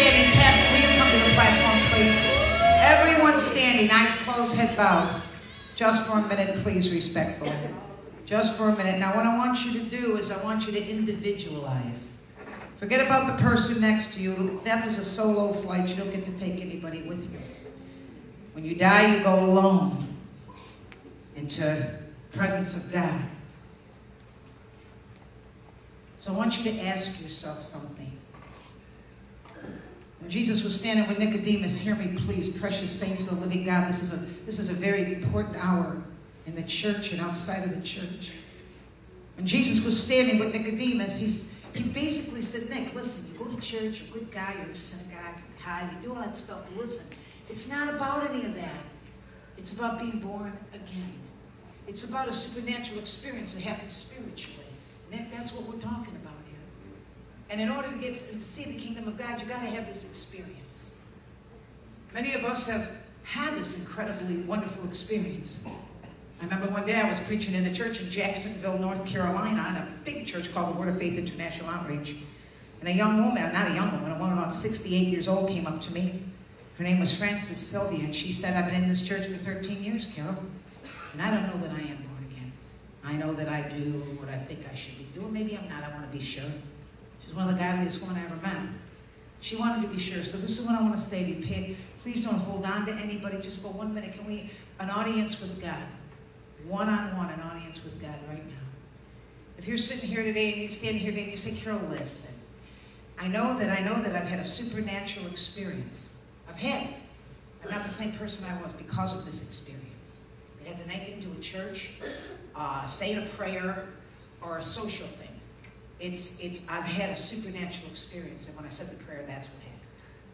standing. Pastor, will you come to the platform, please? Everyone standing, eyes closed, head bowed. Just for a minute, please, respectfully. Just for a minute. Now, what I want you to do is I want you to individualize. Forget about the person next to you. Death is a solo flight. You don't get to take anybody with you. When you die, you go alone into the presence of God. So I want you to ask yourself something. When Jesus was standing with Nicodemus, hear me please, precious saints of the living God, this is a, this is a very important hour in the church and outside of the church. When Jesus was standing with Nicodemus, he's, he basically said, Nick, listen, you go to church, you're a good guy, you're in a synagogue, you tithe, you do all that stuff, but listen, it's not about any of that. It's about being born again. It's about a supernatural experience that happens spiritually. Nick, that's what we're talking about here. And in order to get to see the kingdom of God, you've got to have this experience. Many of us have had this incredibly wonderful experience. I remember one day I was preaching in a church in Jacksonville, North Carolina, in a big church called the Word of Faith International Outreach. And a young woman, not a young woman, a woman about sixty-eight years old came up to me. Her name was Frances Sylvia, and she said, I've been in this church for thirteen years, Carol, and I don't know that I am born again. I know that I do what I think I should be doing. Maybe I'm not. I want to be sure. She's one of the godliest women I ever met. She wanted to be sure. So this is what I want to say to you. Please don't hold on to anybody. Just for one minute. Can we, an audience with God. One-on-one, an audience with God right now. If you're sitting here today and you stand here today and you say, Carol, listen. I know that I know that I've had a supernatural experience. I've had it. I'm not the same person I was because of this experience. It has nothing to do with church, uh, saying a prayer, or a social thing. It's, it's, I've had a supernatural experience, and when I said the prayer, that's what happened.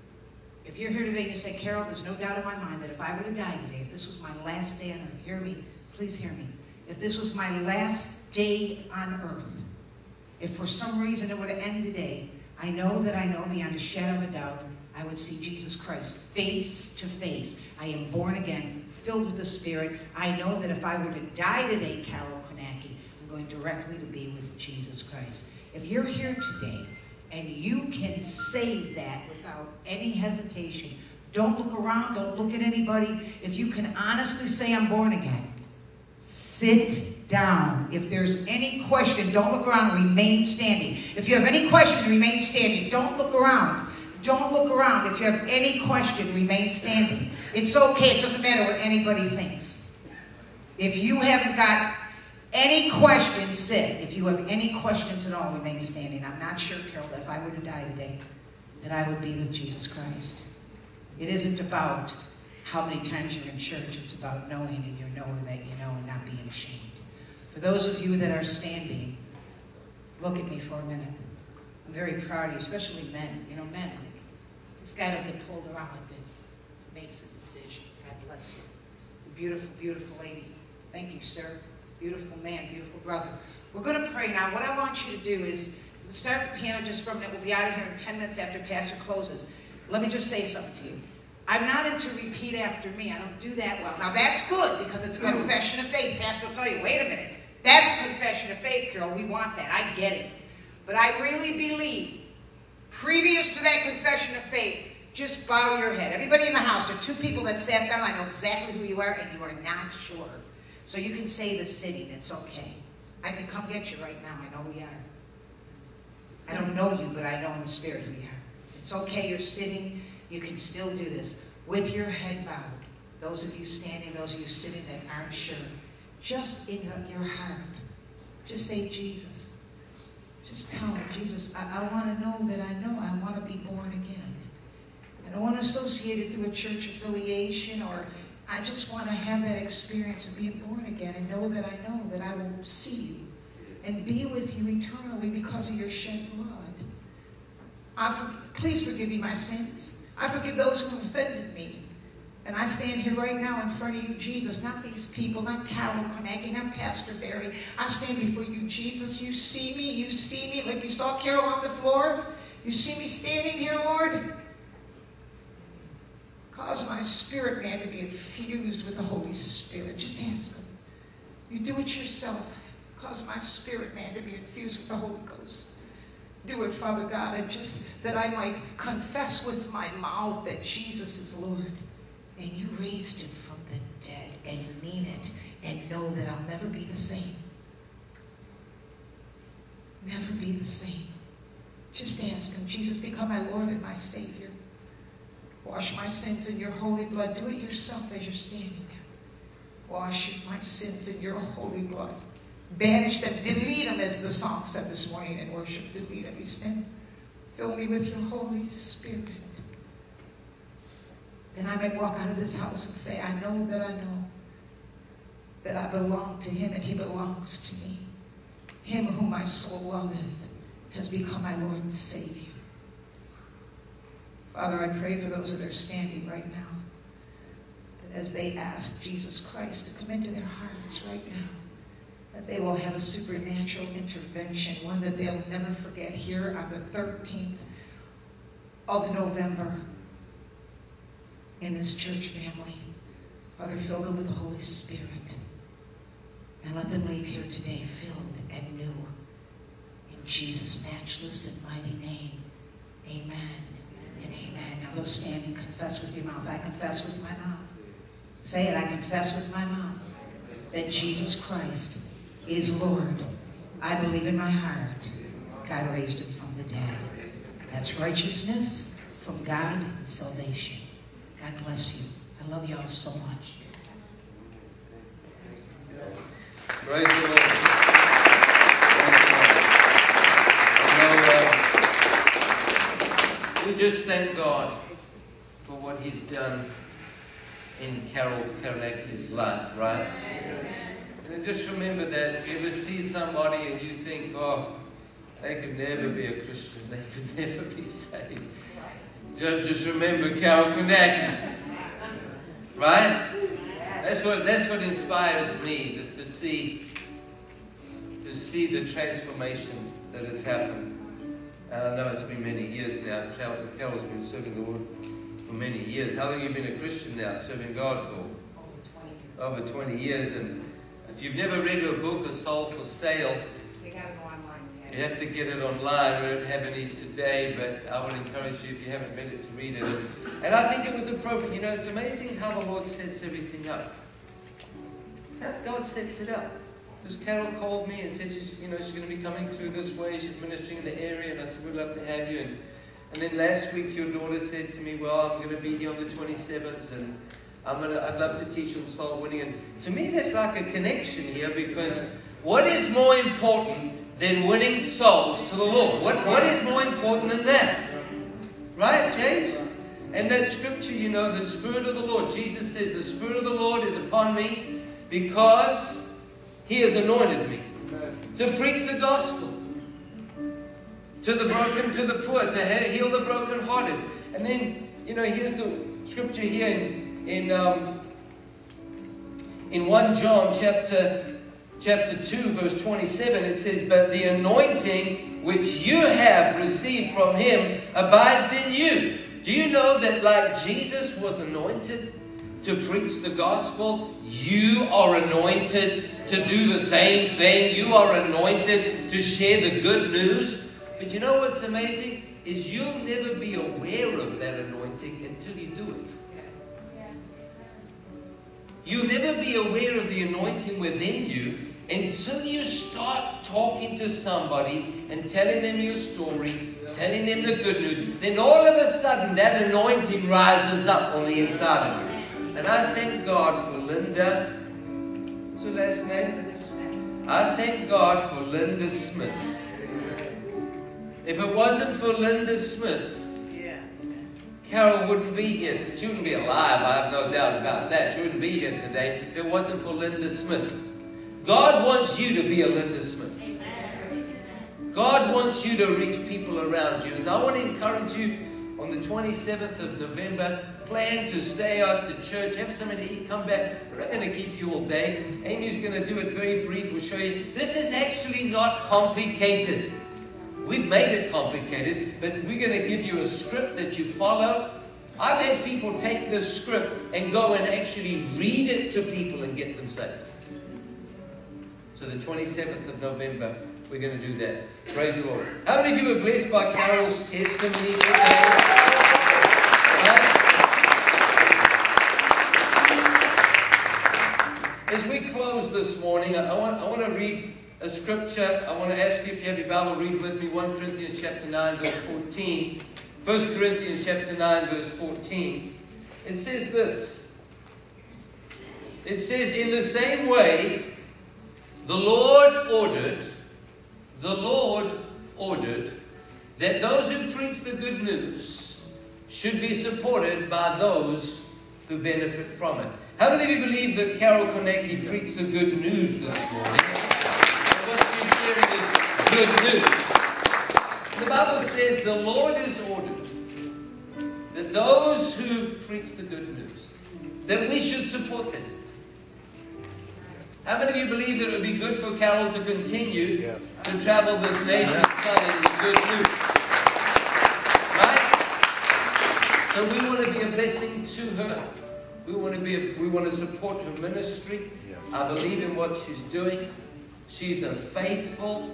If you're here today and you say, Carol, there's no doubt in my mind that if I were to die today, if this was my last day on earth, hear me, please hear me. If this was my last day on earth, if for some reason it were to end today, I know that I know beyond a shadow of a doubt, I would see Jesus Christ face to face. I am born again, filled with the Spirit. I know that if I were to die today, Carol Konecki, I'm going directly to be with Jesus Christ. If you're here today and you can say that without any hesitation, don't look around, don't look at anybody. If you can honestly say I'm born again, sit down. If there's any question, don't look around, remain standing. If you have any question, remain standing. Don't look around. Don't look around. If you have any question, remain standing. It's okay. It doesn't matter what anybody thinks. If you haven't got any questions, sit. If you have any questions at all, remain standing. I'm not sure, Carol, that if I were to die today, that I would be with Jesus Christ. It isn't about how many times you're in church. It's about knowing and you're knowing that you know and not being ashamed. For those of you that are standing, look at me for a minute. I'm very proud of you, especially men. You know, men. This guy don't get pulled around like this. He makes a decision. God bless you. Beautiful, beautiful lady. Thank you, sir. Beautiful man, beautiful brother. We're going to pray now. What I want you to do is start the piano just for a minute. We'll be out of here in ten minutes after Pastor closes. Let me just say something to you. I'm not into repeat after me. I don't do that well. Now, that's good because it's a confession of faith. Pastor will tell you, wait a minute. That's a confession of faith, Carol. We want that. I get it. But I really believe, previous to that confession of faith, just bow your head. Everybody in the house, there are two people that sat down. I know exactly who you are, and you are not sure. So you can say the sitting. It's okay. I can come get you right now. I know who you are. I don't know you, but I know in the spirit who you are. It's okay. You're sitting. You can still do this with your head bowed. Those of you standing, those of you sitting that aren't sure, just in your heart, just say, Jesus. Just tell him, Jesus, I, I want to know that I know I want to be born again. I don't want to associate it through a church affiliation, or I just want to have that experience of being born again and know that I know that I will see you and be with you eternally because of your shed blood. I for, please forgive me my sins. I forgive those who offended me. And I stand here right now in front of you, Jesus, not these people, not Carol Konecki, not Pastor Barry. I stand before you, Jesus. You see me. You see me like you saw Carol on the floor. You see me standing here, Lord. Cause my spirit man to be infused with the Holy Spirit. Just ask him. You do it yourself. Cause my spirit man to be infused with the Holy Ghost. Do it, Father God, and just that I might confess with my mouth that Jesus is Lord. And you raised him from the dead, and mean it, and know that I'll never be the same. Never be the same. Just ask him, Jesus, become my Lord and my Savior. Wash my sins in your holy blood. Do it yourself as you're standing there. Wash my sins in your holy blood. Banish them, delete them, as the song said this morning in worship. Delete every sin. Fill me with your Holy Spirit. Then I may walk out of this house and say, I know that I know that I belong to him and he belongs to me. Him whom my soul loveth has become my Lord and Savior. Father, I pray for those that are standing right now, that as they ask Jesus Christ to come into their hearts right now, that they will have a supernatural intervention, one that they'll never forget, here on the thirteenth of November in this church family. Father, fill them with the Holy Spirit and let them leave here today filled and new. In Jesus' matchless and mighty name, amen and amen. Now those standing, confess with your mouth. I confess with my mouth. Say it, I confess with my mouth that Jesus Christ is Lord. I believe in my heart God raised him from the dead. That's righteousness from God and salvation. God bless you. I love you all so much. Praise the Lord. You know, uh, we just thank God for what he's done in Carol Karanecki's life, right? And just remember that if you ever see somebody and you think, oh, they could never be a Christian, they could never be saved, just remember Carol Karanecki, right? That's what that's what inspires me, to, to see to see the transformation that has happened. And I know it's been many years now. Carol, Carol's been serving the Lord for many years. How long have you been a Christian now, serving God for? Over twenty years. And if you've never read her book, A Soul for Sale, You got to go online. you have to get it online. We don't have any today, but I would encourage you, if you haven't read it, to read it. And I think it was appropriate. You know, it's amazing how the Lord sets everything up. How God sets it up. Because Carol called me and said, she's, you know, she's going to be coming through this way. She's ministering in the area, and I said, we'd love to have you. And, and then last week, your daughter said to me, well, I'm going to be here on the twenty-seventh, and I'm gonna, I'd love to teach on soul winning. And to me, there's like a connection here, because what is more important than winning souls to the Lord? What, what is more important than that? Right, James? And that scripture, you know, the Spirit of the Lord. Jesus says, the Spirit of the Lord is upon me because he has anointed me to preach the gospel to the broken, to the poor, to heal the brokenhearted. And then, you know, here's the scripture here in, in, um, in First John chapter, chapter two, verse twenty-seven. It says, but the anointing which you have received from him abides in you. Do you know that like Jesus was anointed to preach the gospel, you are anointed to do the same thing? You are anointed to share the good news. But you know what's amazing? Is you'll never be aware of that anointing until you do it. You'll never be aware of the anointing within you until you start talking to somebody and telling them your story, telling them the good news. Then all of a sudden that anointing rises up on the inside of you. And I thank God for Linda. What's her last name? I thank God for Linda Smith. If it wasn't for Linda Smith, Carol wouldn't be here. She wouldn't be alive, I have no doubt about that. She wouldn't be here today if it wasn't for Linda Smith. God wants you to be a Linda Smith. God wants you to reach people around you. So I want to encourage you on the twenty-seventh of November, plan to stay after church, have something to eat, come back. We're not going to keep you all day. Amy's going to do it very brief. We'll show you. This is actually not complicated. We've made it complicated, but we're going to give you a script that you follow. I've had people take this script and go and actually read it to people and get them saved. So the twenty-seventh of November, we're going to do that. Praise the Lord. How many of you were blessed by Carol's testimony today? As we close this morning, I want, I want to read a scripture. I want to ask you, if you have your Bible, read with me First Corinthians chapter nine, verse fourteen. First Corinthians chapter nine, verse fourteen. It says this. It says, in the same way, the Lord ordered, the Lord ordered that those who preach the good news should be supported by those who benefit from it. How many of you believe that Carol Konecki preached the good news this morning? And what she's sharing is good news. The Bible says the Lord has ordered that those who preach the good news, that we should support them. How many of you believe that it would be good for Carol to continue yes. to travel this nation telling the good news? Right? So we want to be a blessing to her. We want to be. A, we want to support her ministry. Yes. I believe in what she's doing. She's a faithful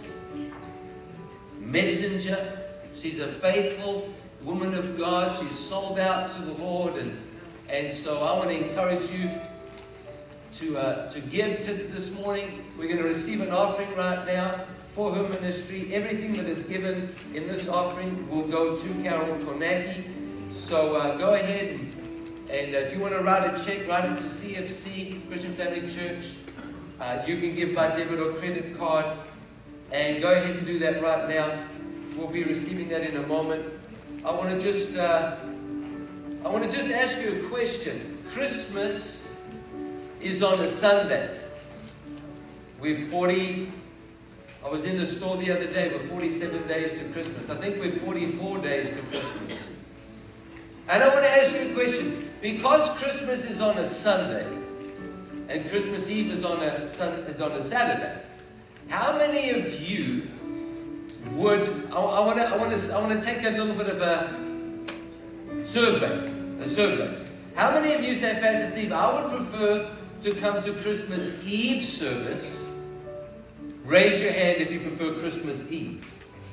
messenger. She's a faithful woman of God. She's sold out to the Lord, and and so I want to encourage you to uh, to give to this morning. We're going to receive an offering right now for her ministry. Everything that is given in this offering will go to Carol Konecki. So uh, go ahead and. And uh, if you want to write a check, write it to C F C, Christian Family Church. Uh, you can give by debit or credit card. And go ahead and do that right now. We'll be receiving that in a moment. I want to just, uh, I want to just ask you a question. Christmas is on a Sunday. We're forty, I was in the store the other day, we're forty-seven days to Christmas. I think we're forty-four days to Christmas. And I want to ask you a question. Because Christmas is on a Sunday, and Christmas Eve is on a sun, is on a Saturday, how many of you would? I, I want to. I want to. I want to take a little bit of a survey. A survey. How many of you say, Pastor Steve, I would prefer to come to Christmas Eve service? Raise your hand if you prefer Christmas Eve.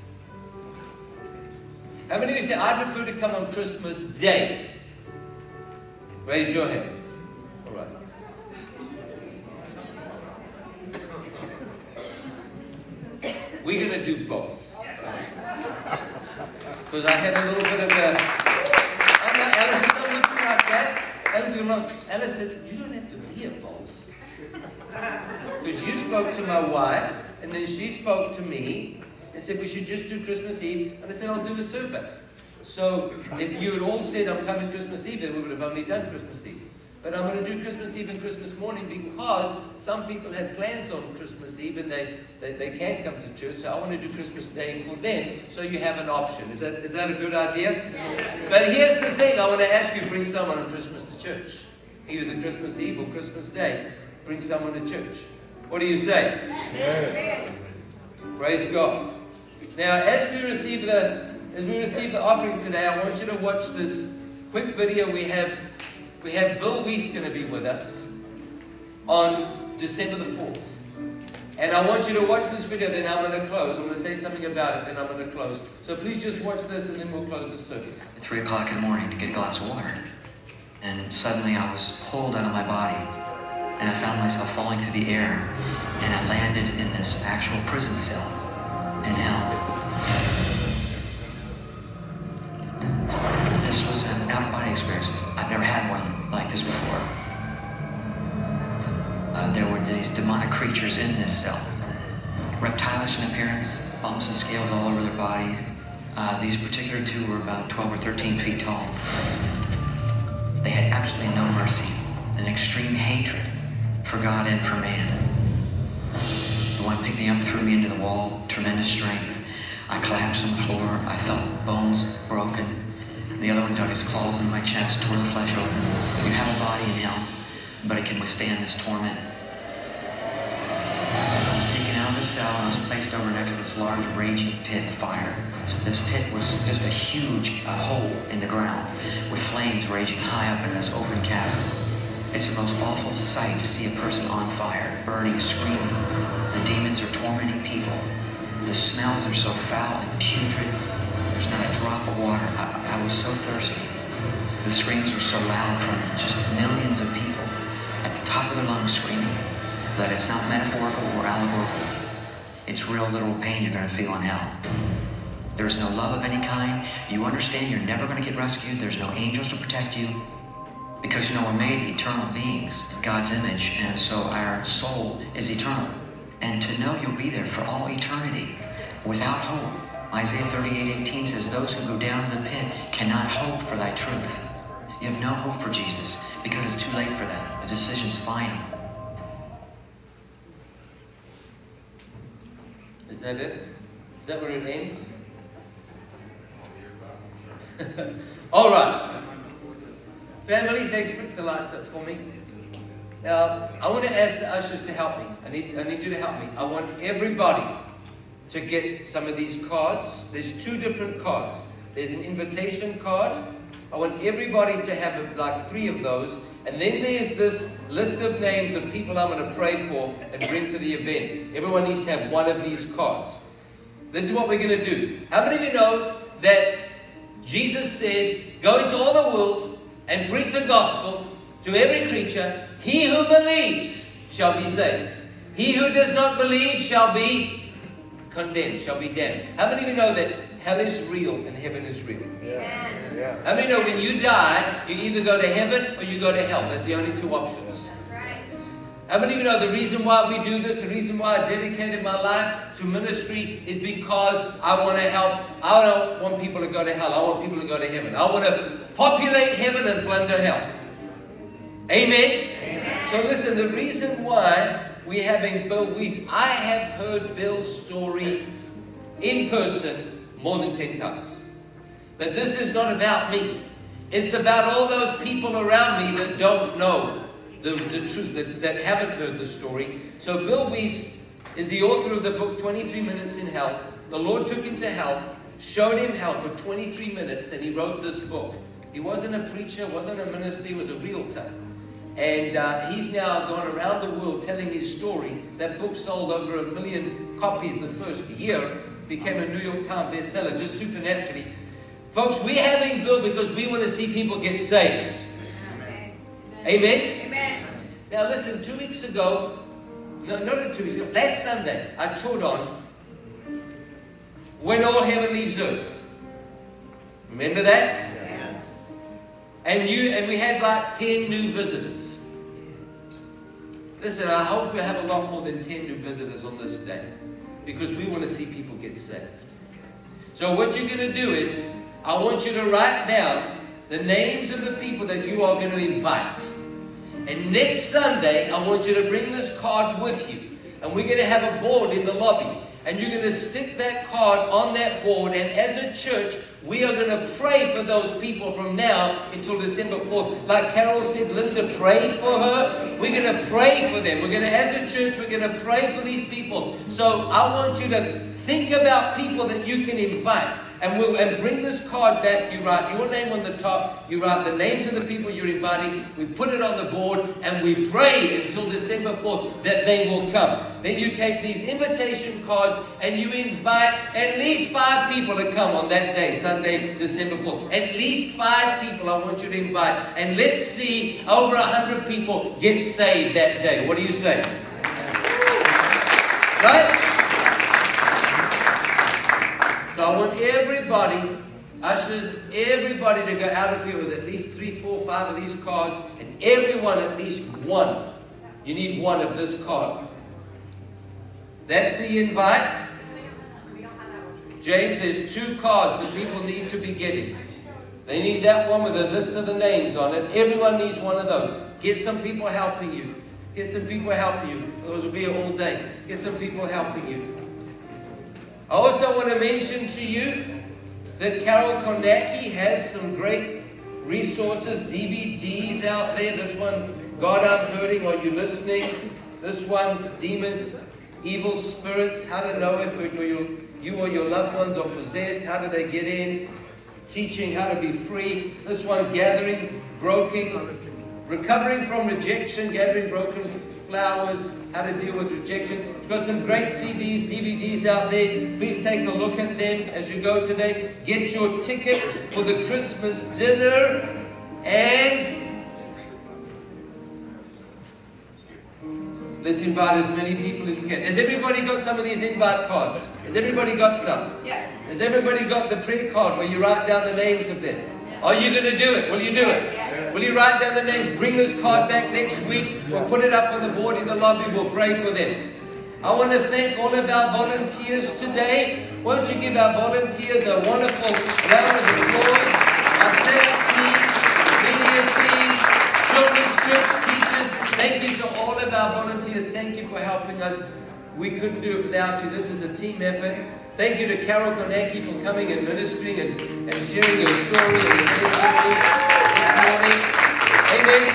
How many of you say, I prefer to come on Christmas Day? Raise your hand. All right. We're going to do both. Because I had a little bit of a... Oh no, Alice, don't look like that. Alice, you're not... Alice said, you don't have to be a boss. Because you spoke to my wife, and then she spoke to me, and said we should just do Christmas Eve, and I said I'll do the service. So if you had all said I'm coming Christmas Eve, then we would have only done Christmas Eve. But I'm going to do Christmas Eve and Christmas morning because some people have plans on Christmas Eve and they, they, they can't come to church. So I want to do Christmas Day for them, so you have an option. Is that is that a good idea? Yeah. But here's the thing. I want to ask you, bring someone on Christmas to church. Either Christmas Eve or Christmas Day. Bring someone to church. What do you say? Yeah. Praise God. Now, as we receive the as we receive the offering today, I want you to watch this quick video. We have we have Bill Weiss going to be with us on December the fourth, and I want you to watch this video. Then I'm going to close. I'm going to say something about it. Then I'm going to close. So please just watch this, and then we'll close the service. At three o'clock in the morning to get a glass of water, and suddenly I was pulled out of my body, and I found myself falling through the air, and I landed in this actual prison cell in hell. This was an out-of-body experience. I've never had one like this before. Uh, there were these demonic creatures in this cell. Reptilish in appearance, bumps and scales all over their bodies. Uh, these particular two were about twelve or thirteen feet tall. They had absolutely no mercy, an extreme hatred for God and for man. The one picked me up, threw me into the wall, tremendous strength. I collapsed on the floor. I felt bones broken. The other one dug his claws into my chest, tore the flesh open. You have a body in hell, but it can withstand this torment. I was taken out of the cell and I was placed over next to this large raging pit of fire. So this pit was just a huge uh, hole in the ground with flames raging high up in this open cavern. It's the most awful sight to see a person on fire, burning, screaming. The demons are tormenting people. The smells are so foul and putrid. There's not a drop of water. I, I was so thirsty. The screams were so loud from just millions of people at the top of their lungs screaming that it's not metaphorical or allegorical. It's real literal pain you're going to feel in hell. There's no love of any kind. You understand you're never going to get rescued. There's no angels to protect you. Because, you know, we're made eternal beings in God's image, and so our soul is eternal. And to know you'll be there for all eternity without hope. Isaiah thirty-eight eighteen says, those who go down to the pit cannot hope for thy truth. You have no hope for Jesus because it's too late for that. The decision's final. Is that it? Is that where it ends? All right. Family, thank you. Put the lights up for me. Now, I want to ask the ushers to help me. I need, I need you to help me. I want everybody to get some of these cards. There's two different cards. There's an invitation card. I want everybody to have like three of those. And then there's this list of names of people I'm going to pray for and bring to the event. Everyone needs to have one of these cards. This is what we're going to do. How many of you know that Jesus said, go into all the world and preach the gospel to every creature. He who believes shall be saved. He who does not believe shall be condemned, shall be damned. How many of you know that hell is real and heaven is real? Yeah. Yeah. How many know when you die, you either go to heaven or you go to hell? That's the only two options. Right. How many of you know the reason why we do this, the reason why I dedicated my life to ministry is because I want to help. I don't want people to go to hell. I want people to go to heaven. I want to populate heaven and plunder hell. Amen? Amen. So listen, the reason why we're having Bill Weiss, I have heard Bill's story in person more than ten times. But this is not about me. It's about all those people around me that don't know the, the truth, that, that haven't heard the story. So Bill Weiss is the author of the book twenty-three minutes in Hell. The Lord took him to hell, showed him hell for twenty-three minutes, and he wrote this book. He wasn't a preacher, wasn't a minister, he was a realtor. And uh, he's now gone around the world telling his story. That book sold over a million copies the first year, became a New York Times bestseller just supernaturally. Folks, we're having Bill because we want to see people get saved. Amen? Amen? Amen. Now listen, two weeks ago, no, not two weeks ago, last Sunday, I taught on When All Heaven Leaves Earth. Remember that? Yes. And you and we had like ten new visitors. Listen, I hope we have a lot more than ten new visitors on this day, because we want to see people get saved. So what you're going to do is, I want you to write down the names of the people that you are going to invite. And next Sunday, I want you to bring this card with you. And we're going to have a board in the lobby. And you're going to stick that card on that board. And as a church, we are going to pray for those people from now until December fourth. Like Carol said, Linda prayed for her. We're going to pray for them. We're going to, as a church, we're going to pray for these people. So I want you to think about people that you can invite. And we'll and bring this card back. You write your name on the top. You write the names of the people you're inviting. We put it on the board. And we pray until December fourth that they will come. Then you take these invitation cards and you invite at least five people to come on that day, Sunday, December fourth. At least five people I want you to invite. And let's see over a hundred people get saved that day. What do you say? Right? So I want everybody, ushers, everybody to go out of here with at least three, four, five of these cards, and everyone at least one. You need one of this card. That's the invite. James, there's two cards that people need to be getting. They need that one with a list of the names on it. Everyone needs one of those. Get some people helping you. Get some people helping you. Those will be here all day. Get some people helping you. I also want to mention to you that Carol Kornacki has some great resources, D V Ds out there. This one, God I'm Hurting, Are You Listening? This one, Demons, Evil Spirits, How to Know If you, you or your loved ones are possessed, How do they get in? Teaching How to Be Free. This one, Gathering, Broken, Recovering from Rejection, Gathering Broken Flowers, How to Deal with Rejection. We've got some great C Ds, D V Ds out there. Please take a look at them as you go today. Get your ticket for the Christmas dinner. And let's invite as many people as we can. Has everybody got some of these invite cards? Has everybody got some? Yes. Has everybody got the prayer card where you write down the names of them? Are you going to do it? Will you do it? Yes. Will you write down the names? Bring this card back next week. We'll put it up on the board in the lobby. We'll pray for them. I want to thank all of our volunteers today. Won't you give our volunteers a wonderful round of applause? Our prayer team, media team, children's church teachers. Thank you to all of our volunteers. Thank you for helping us. We couldn't do it without you. This is a team effort. Thank you to Carol Konecki for coming and ministering and, and sharing her story and this morning. Amen.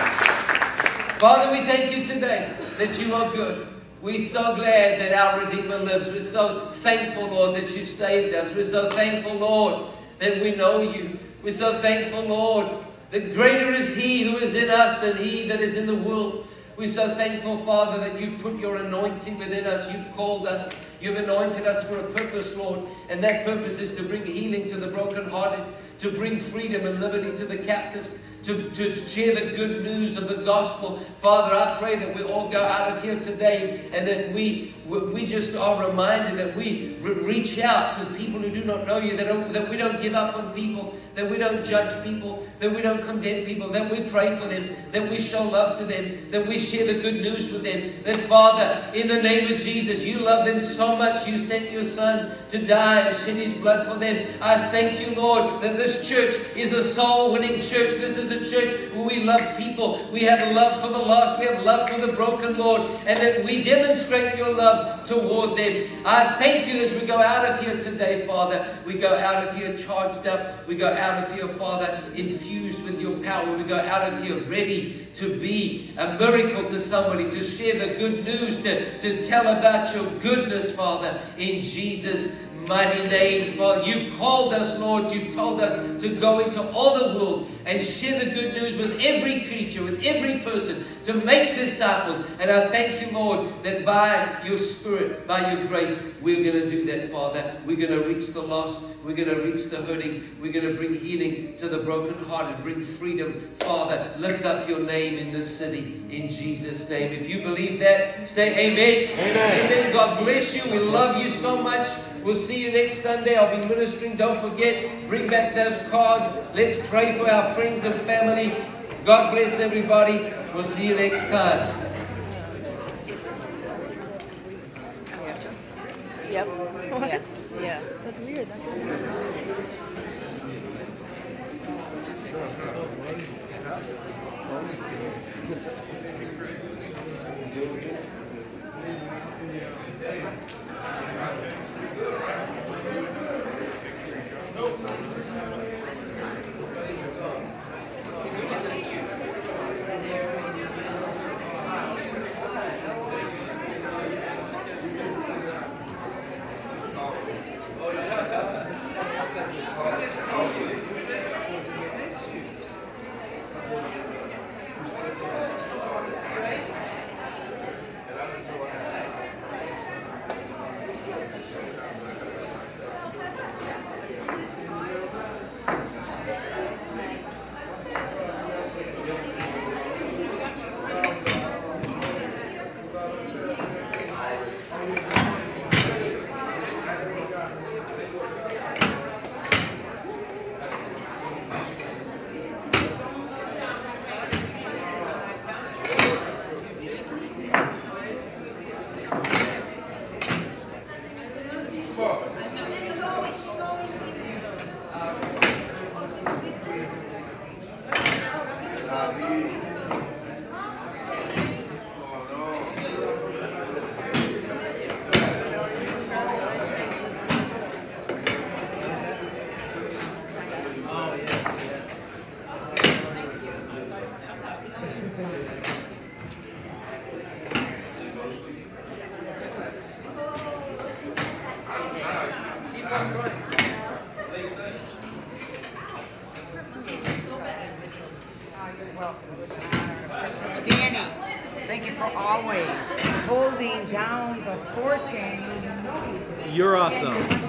Father, we thank you today that you are good. We're so glad that our Redeemer lives. We're so thankful, Lord, that you've saved us. We're so thankful, Lord, that we know you. We're so thankful, Lord, that greater is he who is in us than he that is in the world. We're so thankful, Father, that you've put your anointing within us. You've called us. You've anointed us for a purpose, Lord. And that purpose is to bring healing to the brokenhearted, to bring freedom and liberty to the captives, to, to share the good news of the gospel. Father, I pray that we all go out of here today and that we we just are reminded that we reach out to people who do not know you, that, don't, that we don't give up on people, that we don't judge people, that we don't condemn people, that we pray for them, that we show love to them, that we share the good news with them. That, Father, in the name of Jesus, you love them so much you sent your Son to die and shed his blood for them. I thank you, Lord, that this church is a soul-winning church. This is a church where we love people. We have love for the lost. We have love for the broken, Lord, and that we demonstrate your love toward them. I thank you as we go out of here today, Father. We go out of here charged up. We go out of here, Father, infused with your power. We go out of here ready to be a miracle to somebody, to share the good news, to, to tell about your goodness, Father, in Jesus' mighty name. Father, you've called us, Lord. You've told us to go into all the world and share the good news with every creature, with every person, to make disciples. And I thank you, Lord, that by your Spirit, by your grace, we're going to do that, Father. We're going to reach the lost. We're going to reach the hurting. We're going to bring healing to the brokenhearted, bring freedom. Father, lift up your name in this city in Jesus' name. If you believe that, say amen. Amen. Amen. God bless you. We love you so much. We'll see you next Sunday. I'll be ministering. Don't forget, bring back those cards. Let's pray for our friends and family. God bless everybody. We'll see you next time. Yep. Yeah. Yeah. That's weird. always holding down the fort game. You're awesome.